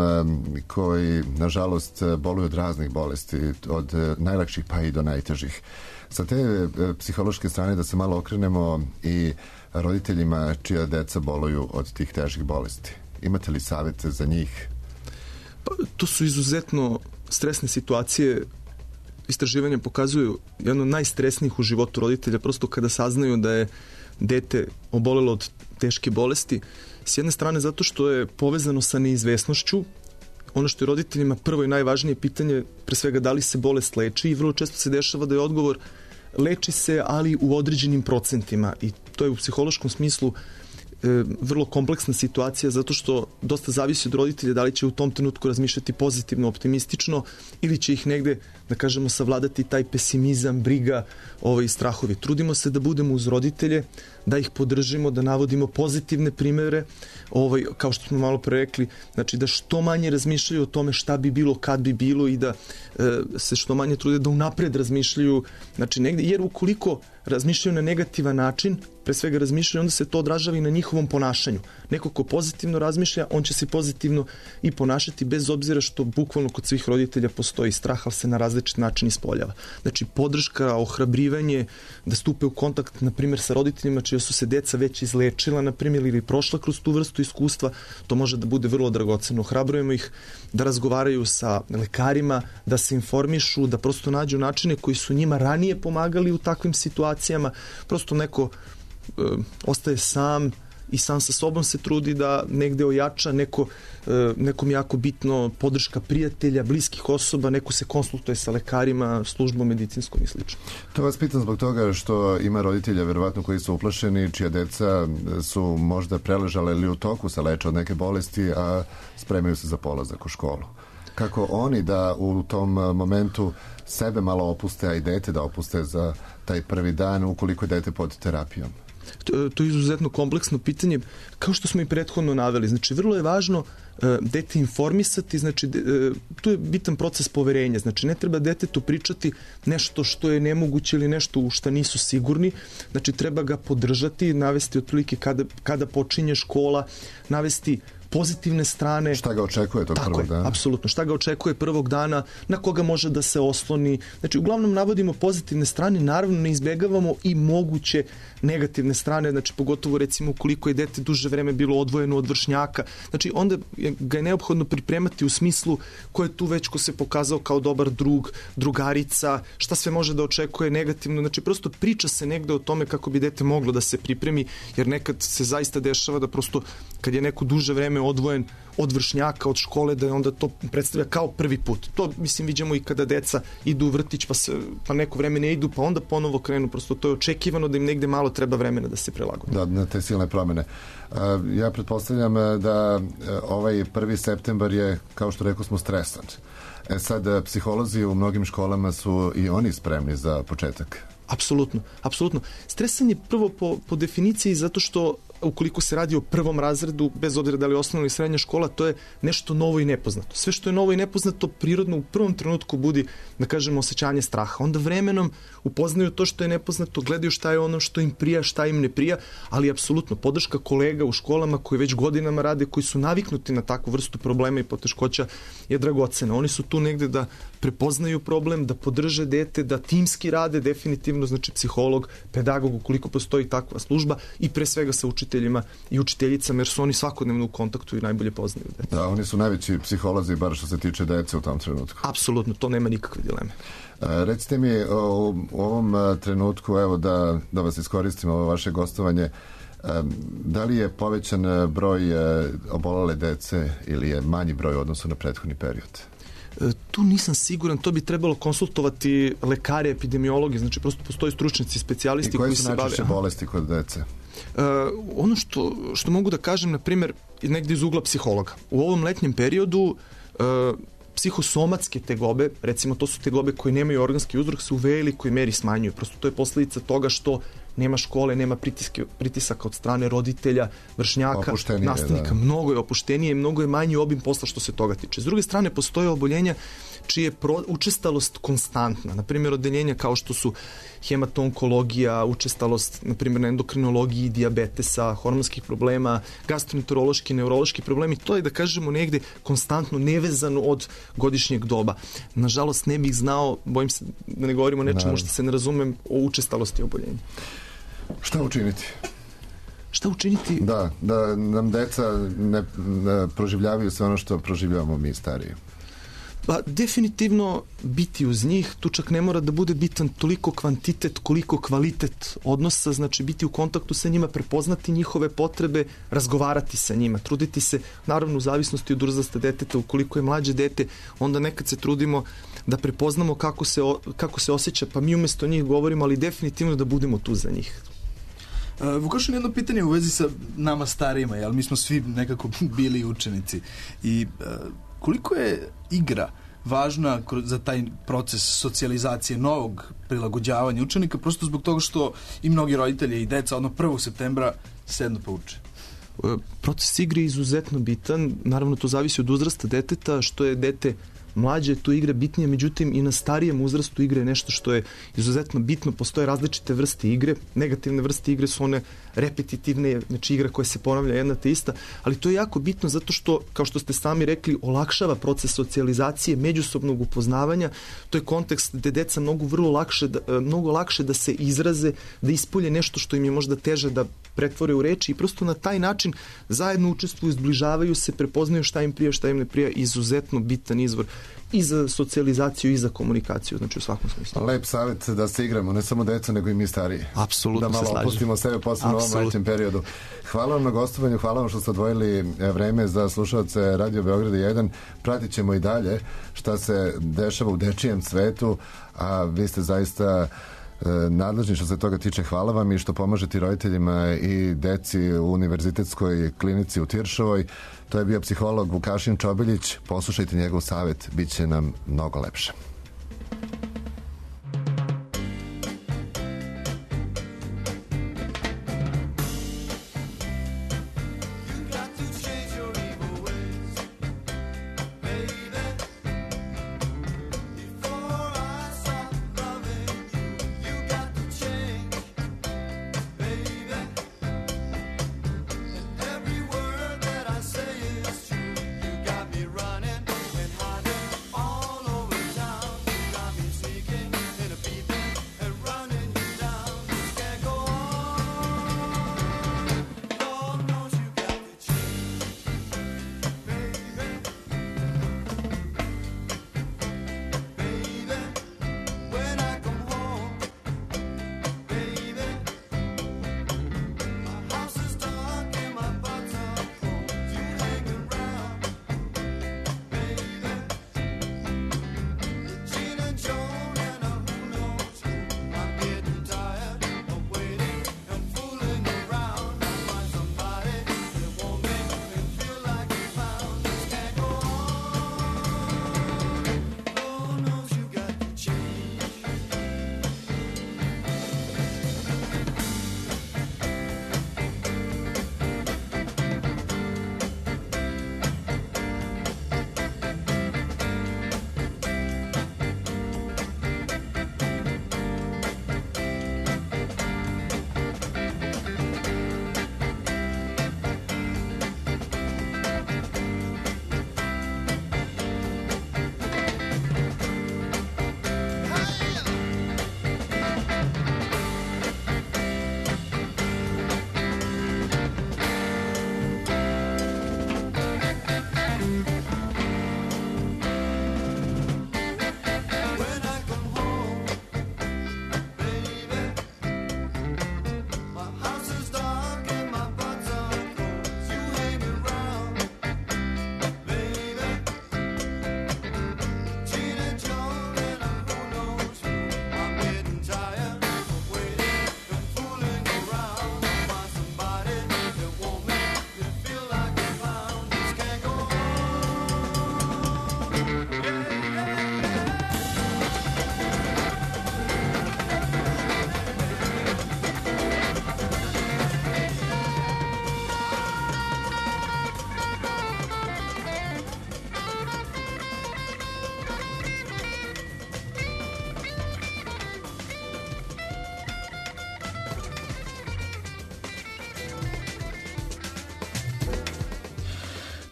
koji, nažalost, boluju od raznih bolesti, od najlakših pa i do najtežih. Sa te psihološke strane da se malo okrenemo i roditeljima čija deca boluju od tih težih bolesti. Imate li savete za njih? Pa, to su izuzetno stresne situacije. Istraživanja pokazuju jedno od najstresnijih u životu roditelja, prosto kada saznaju da je dete obolelo od teške bolesti, s jedne strane zato što je povezano sa neizvesnošću. Ono što je roditeljima prvo i najvažnije pitanje, pre svega da li se bolest leči, i vrlo često se dešava da je odgovor leči se, ali u određenim procentima, i to je u psihološkom smislu e, vrlo kompleksna situacija, zato što dosta zavisi od roditelja da li će u tom trenutku razmišljati pozitivno, optimistično, ili će ih negde, da kažemo, savladati taj pesimizam, briga, ovaj, strahovi. Trudimo se da budemo uz roditelje, da ih podržimo, da navodimo pozitivne primere, ovaj, kao što smo malo pre rekli, znači da što manje razmišljaju o tome šta bi bilo, kad bi bilo, i da e, se što manje trude da unapred razmišljaju, znači negde, jer ukoliko razmišljaju na negativan način, pre svega razmišljaju, onda se to odražava i na njihovom ponašanju. Neko ko pozitivno razmišlja, on će se pozitivno i ponašati, bez obzira što bukvalno kod svih roditelja postoji strah, ali se na različit način ispoljava. Znači podrška, ohrabrivanje, da stupe u kontakt, na primjer, sa roditeljima čija su se deca već izlečila, na primjer, ili prošla kroz tu vrstu iskustva, to može da bude vrlo dragoceno. Ohrabrujemo ih da razgovaraju sa lekarima, da se informišu, da prosto nađu načine koji su njima ranije pomagali u takvim situacijama. Prosto neko e, ostaje sam i sam sa sobom se trudi da negde ojača, neko, e, nekom jako bitno podrška prijatelja, bliskih osoba, neko se konsultuje sa lekarima, službom medicinskom i slično. To vas pitam zbog toga što ima roditelja verovatno koji su uplašeni, čija deca su možda preležale ili u toku sa leče od neke bolesti, a spremaju se za polazak u školu. Kako oni da u tom momentu sebe malo opuste, a i dete da opuste za taj prvi dan ukoliko je dete pod terapijom? To, to je izuzetno kompleksno pitanje, kao što smo i prethodno naveli. Znači, vrlo je važno e, dete informisati, znači, de, e, tu je bitan proces poverenja. Znači, ne treba detetu pričati nešto što je nemoguće ili nešto u šta nisu sigurni. Znači, treba ga podržati, navesti otprilike kada, kada počinje škola, navesti pozitivne strane. Šta ga očekuje tog prvog dana? Tako, apsolutno. Šta ga očekuje prvog dana, na koga može da se osloni. Znači, uglavnom navodimo pozitivne strane, naravno ne izbegavamo i moguće negativne strane, znači pogotovo recimo ukoliko je dete duže vreme bilo odvojeno od vršnjaka. Znači, onda ga je neophodno pripremati u smislu ko je tu već, ko se pokazao kao dobar drug, drugarica, šta sve može da očekuje negativno. Znači, prosto priča se negde o tome kako bi dete moglo da se pripremi, jer nekad se zaista dešava da prosto kad je neko duže vreme odvojen od vršnjaka, od škole, da je onda to predstavlja kao prvi put. To, mislim, vidimo i kada deca idu u vrtić, pa, se, pa neko vreme ne idu, pa onda ponovo krenu. Prosto to je očekivano da im negde malo treba vremena da se prilagode. Da, na te silne promene. Ja pretpostavljam da ovaj prvi septembar je, kao što rekao smo, stresan. E sad, psiholozi u mnogim školama su i oni spremni za početak Apsolutno, apsolutno. Stresan je prvo po, po definiciji zato što ukoliko se radi o prvom razredu, bez obzira da li je osnovna ili srednja škola, to je nešto novo i nepoznato. Sve što je novo i nepoznato prirodno u prvom trenutku budi, da kažemo, osjećanje straha. Onda vremenom upoznaju to što je nepoznato, gledaju šta je ono što im prija, šta im ne prija, ali apsolutno podrška kolega u školama koji već godinama rade, koji su naviknuti na takvu vrstu problema i poteškoća je dragocena. Oni su tu negde da prepoznaju problem, da podrže dete, da timski rade, definitivno, znači psiholog, pedagog, ukoliko postoji takva služba i pre svega sa učiteljima i učiteljicama, jer su oni svakodnevno u kontaktu i najbolje poznaju dete. Da, oni su najveći psiholozi, bar što se tiče dece u tom trenutku. Apsolutno, to nema nikakve dileme. A, recite mi, u, u ovom a, trenutku, evo da, da vas iskoristimo ovo vaše gostovanje, a, da li je povećan broj a, obolele dece ili je manji broj u odnosu na prethodni period? Tu nisam siguran, to bi trebalo konsultovati lekare, epidemiologi, znači prosto postoji stručnjaci, specijalisti koji se bave. I koje su najčešće bolesti kod dece? Uh, ono što, što mogu da kažem, na primjer, negdje iz ugla psihologa. U ovom letnjem periodu uh, psihosomatske tegobe, recimo to su tegobe koje nemaju organski uzrok, se u velikoj meri smanjuju. Prosto to je posljedica toga što nema škole, nema pritiske, pritisaka od strane roditelja, vršnjaka, nastavnika. Da. Mnogo je opuštenije i mnogo je manji obim posla što se toga tiče. S druge strane, postoje oboljenja čija je pro, učestalost konstantna. Naprimjer, odeljenja kao što su hematonkologija, učestalost, naprimjer, na endokrinologiji, dijabetesa, hormonskih problema, gastroenterološki, neurološki problemi. To je, da kažemo, negde konstantno nevezano od godišnjeg doba. Nažalost, ne bih znao, bojim se da ne govorimo o nečemu što se ne razumem, o učestalosti oboljenja. Šta učiniti? Šta učiniti? Da, da nam deca ne, ne proživljavaju sve ono što proživljavamo mi stariji. Pa definitivno biti uz njih, tu čak ne mora da bude bitan toliko kvantitet koliko kvalitet odnosa, znači biti u kontaktu sa njima, prepoznati njihove potrebe, razgovarati sa njima, truditi se, naravno u zavisnosti od uzrasta deteta, ukoliko je mlađe dete, onda nekad se trudimo da prepoznamo kako se, kako se osjeća, pa mi umjesto njih govorimo, ali definitivno da budemo tu za njih. Uh, Vukašin, jedno pitanje u vezi sa nama starijima, jel? Mi smo svi nekako bili učenici i uh, koliko je igra važna za taj proces socijalizacije, novog prilagođavanja učenika, prosto zbog toga što i mnogi roditelji i deca odmah prvog septembra sednu pa uče? Proces igre je izuzetno bitan, naravno to zavisi od uzrasta deteta, što je dete mlađe, tu igra bitnije, međutim i na starijem uzrastu igre je nešto što je izuzetno bitno, postoje različite vrste igre, negativne vrste igre su one repetitivne, znači igra koja se ponavlja jedna te ista, ali to je jako bitno zato što, kao što ste sami rekli, olakšava proces socijalizacije, međusobnog upoznavanja, to je kontekst gde deca mnogo vrlo lakše da, mnogo lakše da se izraze, da ispolje nešto što im je možda teže da pretvore u reči i prosto na taj način zajedno učestvuju, zbližavaju se, prepoznaju šta im prija, šta im ne prija, izuzetno bitan izvor i za socijalizaciju i za komunikaciju, znači u svakom smislu. Lep savjet da se igramo, ne samo deca, nego i mi stariji. Apsolutno se slažem. Da malo opustimo sebe posebno u ovom letnjem periodu. Hvala vam na gostovanju, hvala vam što ste odvojili vreme za slušalce Radio Beograda jedan. Pratit ćemo i dalje šta se dešava u dečijem svetu, a vi ste zaista nadležni što se toga tiče. Hvala vam i što pomažete roditeljima i deci u univerzitetskoj klinici u Tiršovoj. To je bio psiholog Vukašin Čobiljić. Poslušajte njegov savjet, bit će nam mnogo lepše. Running and hiding all over town.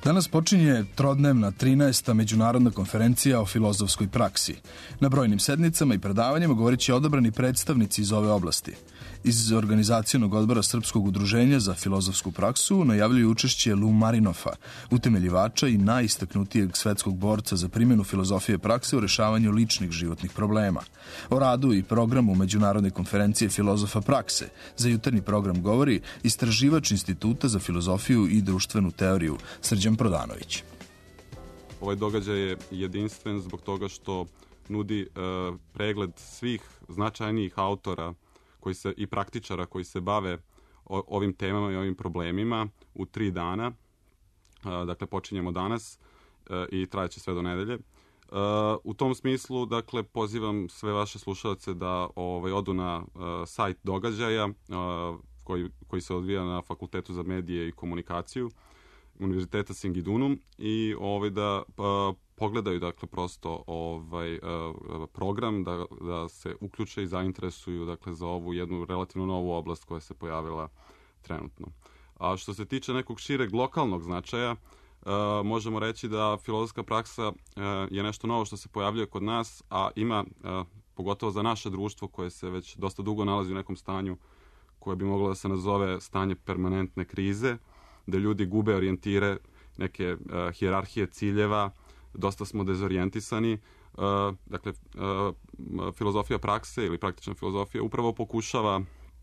Danas počinje trodnevna trinaesta međunarodna konferencija o filozofskoj praksi. Na brojnim sednicama i predavanjima govorit će odabrani predstavnici iz ove oblasti. Iz organizacionog odbora Srpskog udruženja za filozofsku praksu najavljuju učešće Lou Marinofa, utemeljivača i najistaknutijeg svetskog borca za primjenu filozofije prakse u rešavanju ličnih životnih problema. O radu i programu Međunarodne konferencije filozofa prakse za jutarnji program govori istraživač Instituta za filozofiju i društvenu teoriju Srđan Prodanović. Ovaj događaj je jedinstven zbog toga što nudi e, pregled svih značajnijih autora koji se, i praktičara koji se bave o, ovim temama i ovim problemima u tri dana. E, dakle, počinjemo danas e, i trajeće sve do nedelje. E, u tom smislu, dakle, pozivam sve vaše slušalce da ovaj, odu na e, sajt događaja e, koji, koji se odvija na Fakultetu za medije i komunikaciju Univerziteta Singidunum i ovaj, da pa, pogledaju, dakle, prosto ovaj, program, da, da se uključe i zainteresuju, dakle, za ovu jednu relativno novu oblast koja se pojavila trenutno. A što se tiče nekog šireg lokalnog značaja, možemo reći da filozofska praksa je nešto novo što se pojavljuje kod nas, a ima, pogotovo za naše društvo koje se već dosta dugo nalazi u nekom stanju koje bi moglo da se nazove stanje permanentne krize, da ljudi gube orijentire, neke uh, hijerarhije ciljeva, dosta smo dezorijentisani. Uh, dakle, uh, filozofija prakse ili praktična filozofija upravo pokušava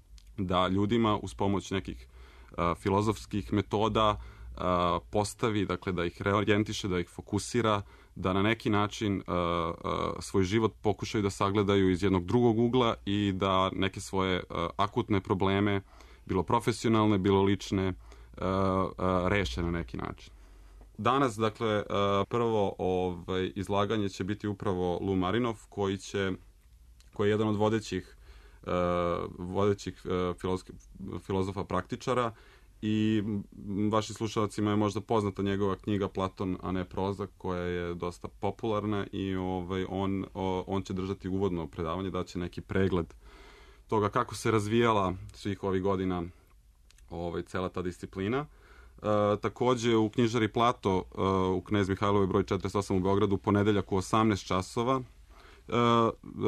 da ljudima uz pomoć nekih uh, filozofskih metoda uh, postavi, dakle, da ih reorijentiše, da ih fokusira, da na neki način uh, uh, svoj život pokušaju da sagledaju iz jednog drugog ugla i da neke svoje uh, akutne probleme, bilo profesionalne, bilo lične, Uh, uh, reše na neki način. Danas, dakle, uh, prvo ovaj, izlaganje će biti upravo Lou Marinov, koji će, koji je jedan od vodećih, uh, vodećih uh, filozof, filozofa praktičara i vašim slušalcima je možda poznata njegova knjiga Platon, a ne proza, koja je dosta popularna i ovaj, on, o, on će držati uvodno predavanje, daće neki pregled toga kako se razvijala svih ovih godina ovaj, cela ta disciplina. E, takođe u knjižari Plato e, u Knez Mihajlovoj broj četrdeset osam u Beogradu ponedeljak u osamnaest časova. E, e,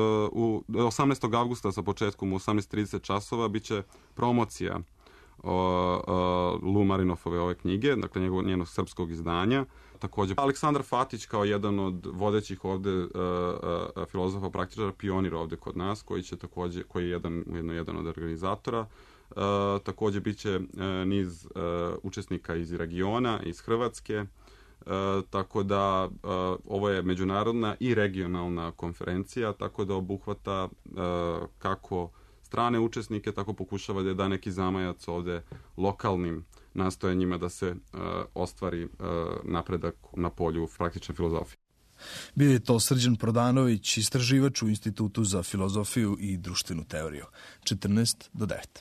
u osamnaestog avgusta sa početkom u osamnaest trideset časova biće promocija o, o, Lou Marinofove ove knjige, dakle njegovog, njenog srpskog izdanja. Takođe Aleksandar Fatić kao jedan od vodećih ovde e, e, filozofa praktičara, pionir ovde kod nas, koji će takođe, koji je jedan, ujedno jedan od organizatora. Uh, takođe biće uh, niz uh, učesnika iz regiona, iz Hrvatske, uh, tako da uh, ovo je međunarodna i regionalna konferencija, tako da obuhvata uh, kako strane učesnike, tako pokušava da da neki zamajac ovde lokalnim nastojanjima da se uh, ostvari uh, napredak na polju praktične filozofije. Bio je to Srđan Prodanović, istraživač u Institutu za filozofiju i društvenu teoriju. četrnaest do devet.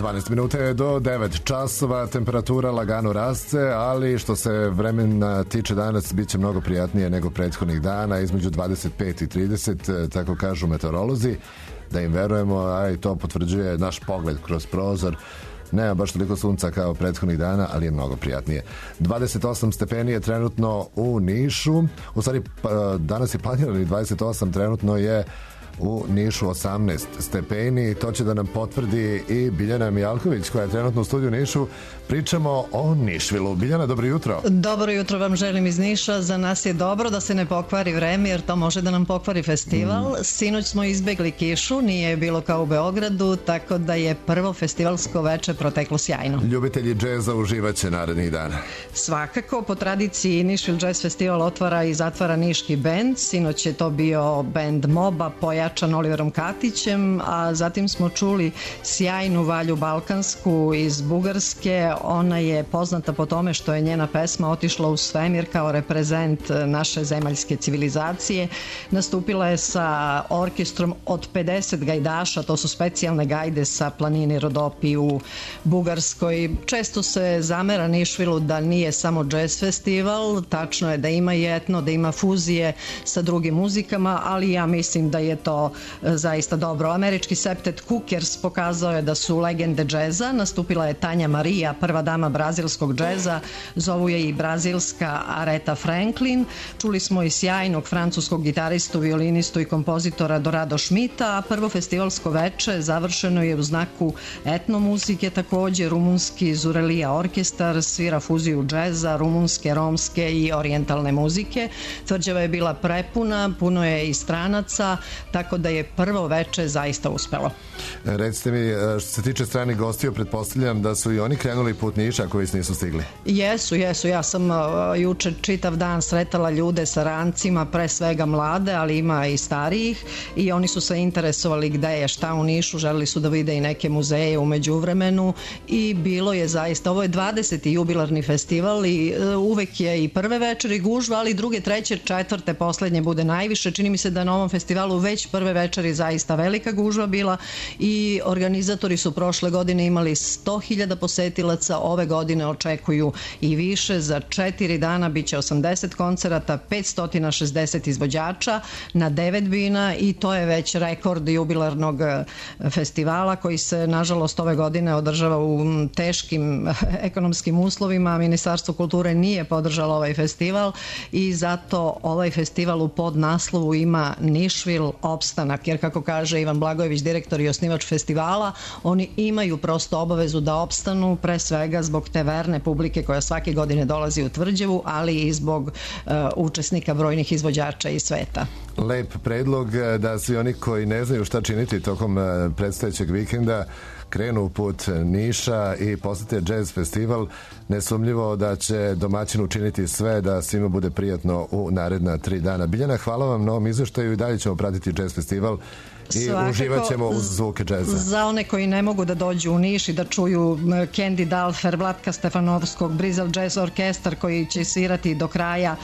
dvanaest minuta je do devet časova, temperatura lagano raste, ali što se vremena tiče danas bit će mnogo prijatnije nego prethodnih dana, između dvadeset pet i trideset, tako kažu meteorolozi, da im verujemo, a i to potvrđuje naš pogled kroz prozor. Nema baš toliko sunca kao prethodnih dana, ali je mnogo prijatnije. dvadeset osam stepeni je trenutno u Nišu, u stvari danas je planirani dvadeset osam, trenutno je u Nišu osamnaest stepeni. To će da nam potvrdi i Biljana Mijalković koja je trenutno u studiju Nišu. Pričamo o Nišvilu. Biljana, dobro jutro. Dobro jutro vam želim iz Niša. Za nas je dobro da se ne pokvari vreme jer to može da nam pokvari festival. Mm. Sinoć smo izbegli kišu, nije bilo kao u Beogradu, tako da je prvo festivalsko veče proteklo sjajno. Ljubitelji džeza uživaće narednih dana. Svakako, po tradiciji Nišvil Jazz Festival otvara i zatvara niški bend. Sinoć je to bio bend Moba, pojačan Oliverom Katićem, a zatim smo čuli sjajnu Valju Balkansku iz Bugarske. Ona je poznata po tome što je njena pesma otišla u svemir kao reprezent naše zemaljske civilizacije. Nastupila je sa orkestrom od pedeset gajdaša, to su specijalne gajde sa planine Rodopi u Bugarskoj. Često se zamera Nišvilu da nije samo jazz festival, tačno je da ima i etno, da ima fuzije sa drugim muzikama, ali ja mislim da je to zaista dobro. Američki septet Cookers pokazao je da su legende džeza, nastupila je Tanja Marija, prva dama brazilskog džeza, zovu je i brazilska Aretha Franklin. Čuli smo i sjajnog francuskog gitaristu, violinistu i kompozitora Dorado Schmidta, a prvo festivalsko veče završeno je u znaku etno muzike, takođe rumunski Zurelija orkestar svira fuziju džeza, rumunske, romske i orijentalne muzike. Tvrđava je bila prepuna, puno je i stranaca, tako da je prvo veče zaista uspelo. Recite mi, što se tiče stranih gostiju, pretpostavljam da su i oni krenuli put Niša koji se nisu stigli. Jesu, jesu. Ja sam uh, juče čitav dan sretala ljude sa rancima, pre svega mlade, ali ima i starijih, i oni su se interesovali gde je šta u Nišu, želeli su da vide i neke muzeje u međuvremenu i bilo je zaista, ovo je dvadeseti jubilarni festival i uh, uvek je i prve večeri gužva, ali druge, treće, četvrte, poslednje bude najviše. Čini mi se da na ovom festivalu već prve večeri zaista velika gužva bila i organizatori su prošle godine imali sto hiljada posetilaca, ove godine očekuju i više. Za četiri dana biće osamdeset koncerata, petsto šezdeset izvođača na devet bina i to je već rekord jubilarnog festivala koji se nažalost ove godine održava u teškim ekonomskim uslovima. Ministarstvo kulture nije podržalo ovaj festival i zato ovaj festival u podnaslovu ima Nišvil opstanak, jer kako kaže Ivan Blagojević, direktor i osnivač festivala, oni imaju prosto obavezu da opstanu, pre svega zbog te verne publike koja svake godine dolazi u Tvrđavu, ali i zbog uh, učesnika brojnih izvođača iz sveta. Lep predlog da svi oni koji ne znaju šta činiti tokom predstojećeg vikenda krenu u put Niša i posete jazz festival. Nesumljivo da će domaćin učiniti sve da svima bude prijatno u naredna tri dana. Biljana, hvala vam na ovom izveštaju i dalje ćemo pratiti jazz festival i svakako uživat ćemo uz zvuke džeza. Za one koji ne mogu da dođu u Niš i da čuju Candy Dalfer, Vlatka Stefanovskog, Brizel Jazz Orkestar koji će svirati do kraja,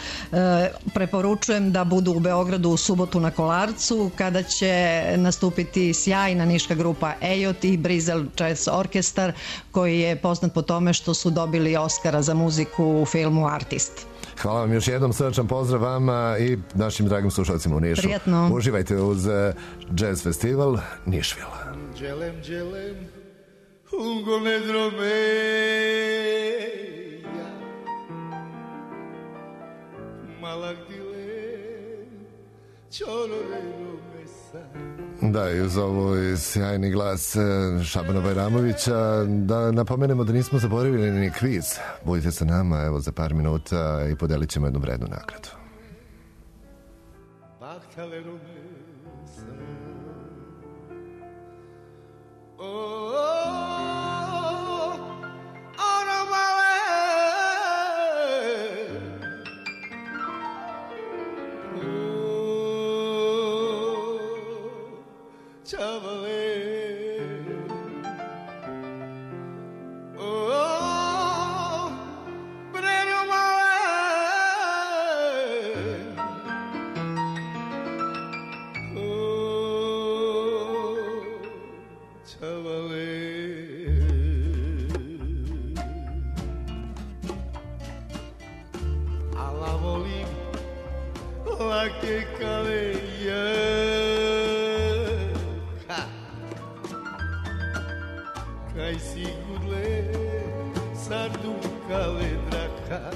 preporučujem da budu u Beogradu u subotu na Kolarcu kada će nastupiti sjajna niška grupa Ejot i Brizel Jazz Orkestar koji je poznat po tome što su dobili Oskara za muziku u filmu Artist. Hvala vam još jednom, srdačan pozdrav vama i našim dragim slušalcima u Nišu. Prijetno. Uživajte uz Jazz Festival Nišvil. Dželem, dželem, ungo ne dromeja, malak dilem, čorore romesa. Da, i uz ovo sjajni glas Šabana Bajramovića da napomenemo da nismo zaboravili ni kviz. Budite sa nama, evo za par minuta i podelit ćemo jednu vrednu nagradu. Bahtale romesa, oh, oh, ono male, Chavale, oh, Breno male, oh, Chavale. la volim lake kaleje. Ha! Kaj sigurle sadukale draka.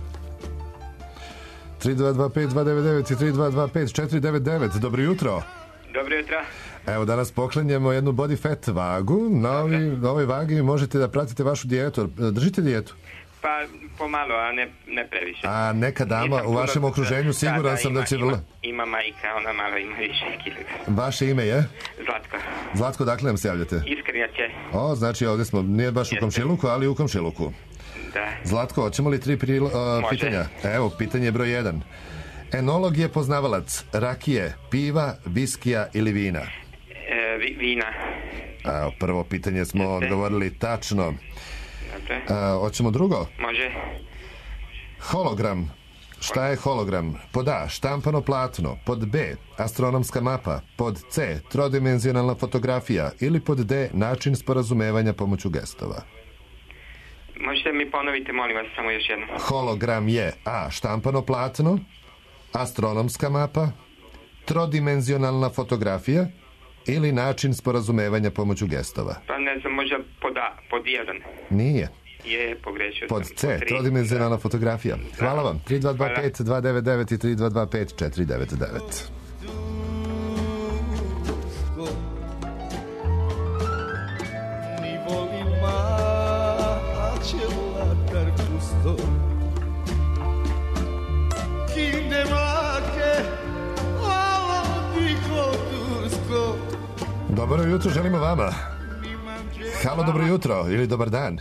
tri dva dva pet dva devet devet i tri dva dva pet četiri devet devet. Dobro jutro. Dobro jutro. Evo, danas poklanjamo jednu body fat vagu. Na, ovi, na ovoj vagi možete da pratite vašu dijetu. Držite dijetu? Pa pomalo, a ne, ne previše. A neka dama u vašem okruženju, siguran da, da, sam ima, da će... Ima, vrlo... ima majka, ona malo ima više kilograma. Vaše ime je? Zlatko. Zlatko, dakle nam se javljate? Iskrnjače. O, znači ovdje smo, nije baš u komšiluku, ali u komšiluku. Da. Zlatko, hoćemo li tri prilo, uh, pitanja? Evo, pitanje broj jedan. Enolog je poznavalac rakije, piva, viskija ili vina? E, vi, vina. A, prvo pitanje smo Jeste. odgovorili tačno. Dobre. A, hoćemo drugo? Može. Hologram. Šta je hologram? Pod A, štampano platno. Pod B, astronomska mapa. Pod C, trodimenzionalna fotografija. Ili pod D, način sporazumevanja pomoću gestova. Možete mi ponoviti, molim vas, samo još jedno. Hologram je A, štampano platno, astronomska mapa, trodimenzionalna fotografija ili način sporazumevanja pomoću gestova. Pa ne znam, možda pod A, pod jedan. Nije. Je, pogrešio Pod sam. C, tri. trodimenzionalna fotografija. Hvala vam. tri dva dva pet dva devet devet i tri dva dva pet četiri devet devet. Ni volim mačelatar gusto. Kinde mlake, lalo diho tursko. Dobro jutro, želimo vama. Halo, dobro jutro ili dobar dan.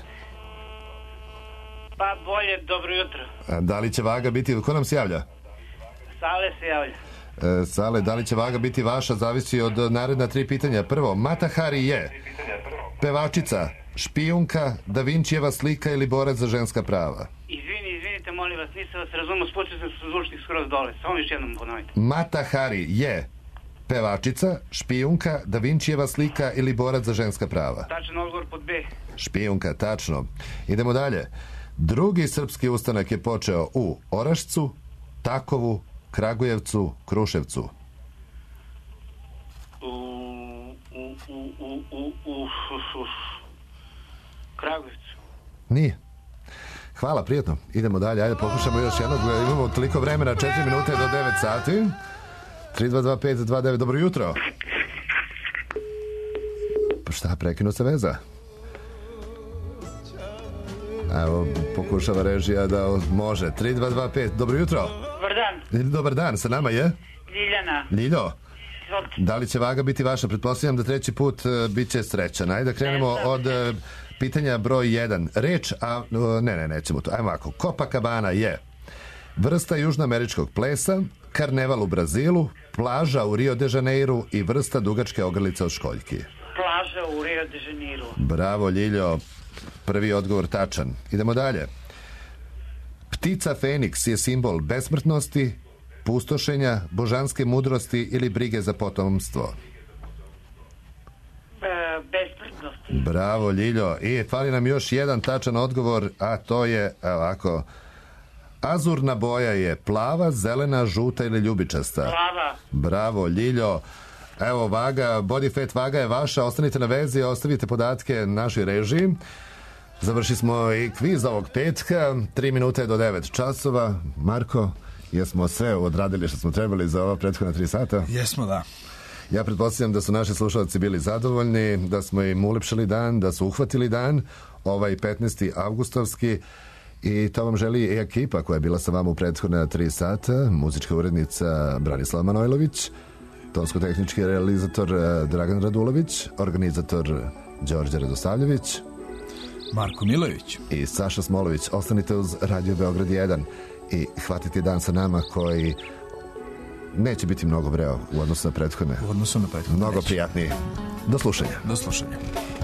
Pa bolje, dobro jutro. A da li će vaga biti, ko nam se javlja? Sale se javlja. E, Sale, da li će vaga biti vaša, zavisi od naredna tri pitanja. Prvo, Mata Hari je pevačica, špijunka, Da Vinčijeva slika ili borac za ženska prava? Izvini, izvinite, molim vas, nisam vas razumio, spočeo sam su zvučnik skroz dole. Samo još jednom ponovite. Mata Hari je pevačica, špijunka, Da Vinčijeva slika ili borac za ženska prava? Tačan odgovor pod B. Špijunka, tačno. Idemo dalje. Drugi srpski ustanak je počeo u Orašcu, Takovu, Kragujevcu, Kruševcu. U, u, u, u, u, u, u, Kragujevcu. Nije. Hvala, prijatno. Idemo dalje, ajde pokušamo još jednog. Imamo toliko vremena, četiri minute do devet sati. tri dva dva pet dva devet, dobro jutro. Pa šta, prekinu se veza? Evo, pokušava režija da može. tri dva dva pet, dobro jutro. Dobar dan. Dobar dan, sa nama je? Ljiljana. Ljiljo, da li će vaga biti vaša? Pretpostavljam da treći put uh, bit će srećan. Ajde da krenemo od uh, pitanja broj jedan. Reč, a... Uh, ne, ne, nećemo to. Ajmo ovako. Copacabana je vrsta južnoameričkog plesa, karneval u Brazilu, plaža u Rio de Janeiru i vrsta dugačke ogrlice od školjki. Plaža u Rio de Janeiru. Bravo, Ljiljo. Prvi odgovor tačan. Idemo dalje. Ptica Feniks je simbol besmrtnosti, pustošenja, božanske mudrosti ili brige za potomstvo. E, besmrtnosti. Bravo, Ljiljo. I fali nam još jedan tačan odgovor, a to je ovako. Azurna boja je plava, zelena, žuta ili ljubičasta. Plava. Bravo, Ljiljo. Evo, vaga, body fat vaga je vaša. Ostanite na vezi, ostavite podatke našoj režiji. Završi smo i kviz ovog petka. Tri minute do devet časova. Marko, jesmo sve odradili što smo trebali za ova prethodna tri sata? Jesmo, da. Ja pretpostavljam da su naši slušalci bili zadovoljni, da smo im ulepšali dan, da su uhvatili dan, ovaj petnaesti avgustovski. I to vam želi i ekipa koja je bila sa vama u prethodna tri sata. Muzička urednica Branislava Manojlović, tonsko-tehnički realizator Dragan Radulović, organizator Đorđe Radosavljević, Marko Milović i Saša Smolović. Ostanite uz Radio Beograd jedan i hvatite dan sa nama koji neće biti mnogo breo u odnosu na prethodne. U odnosu na prethodne. Mnogo prijatniji. Do slušanja. Do slušanja.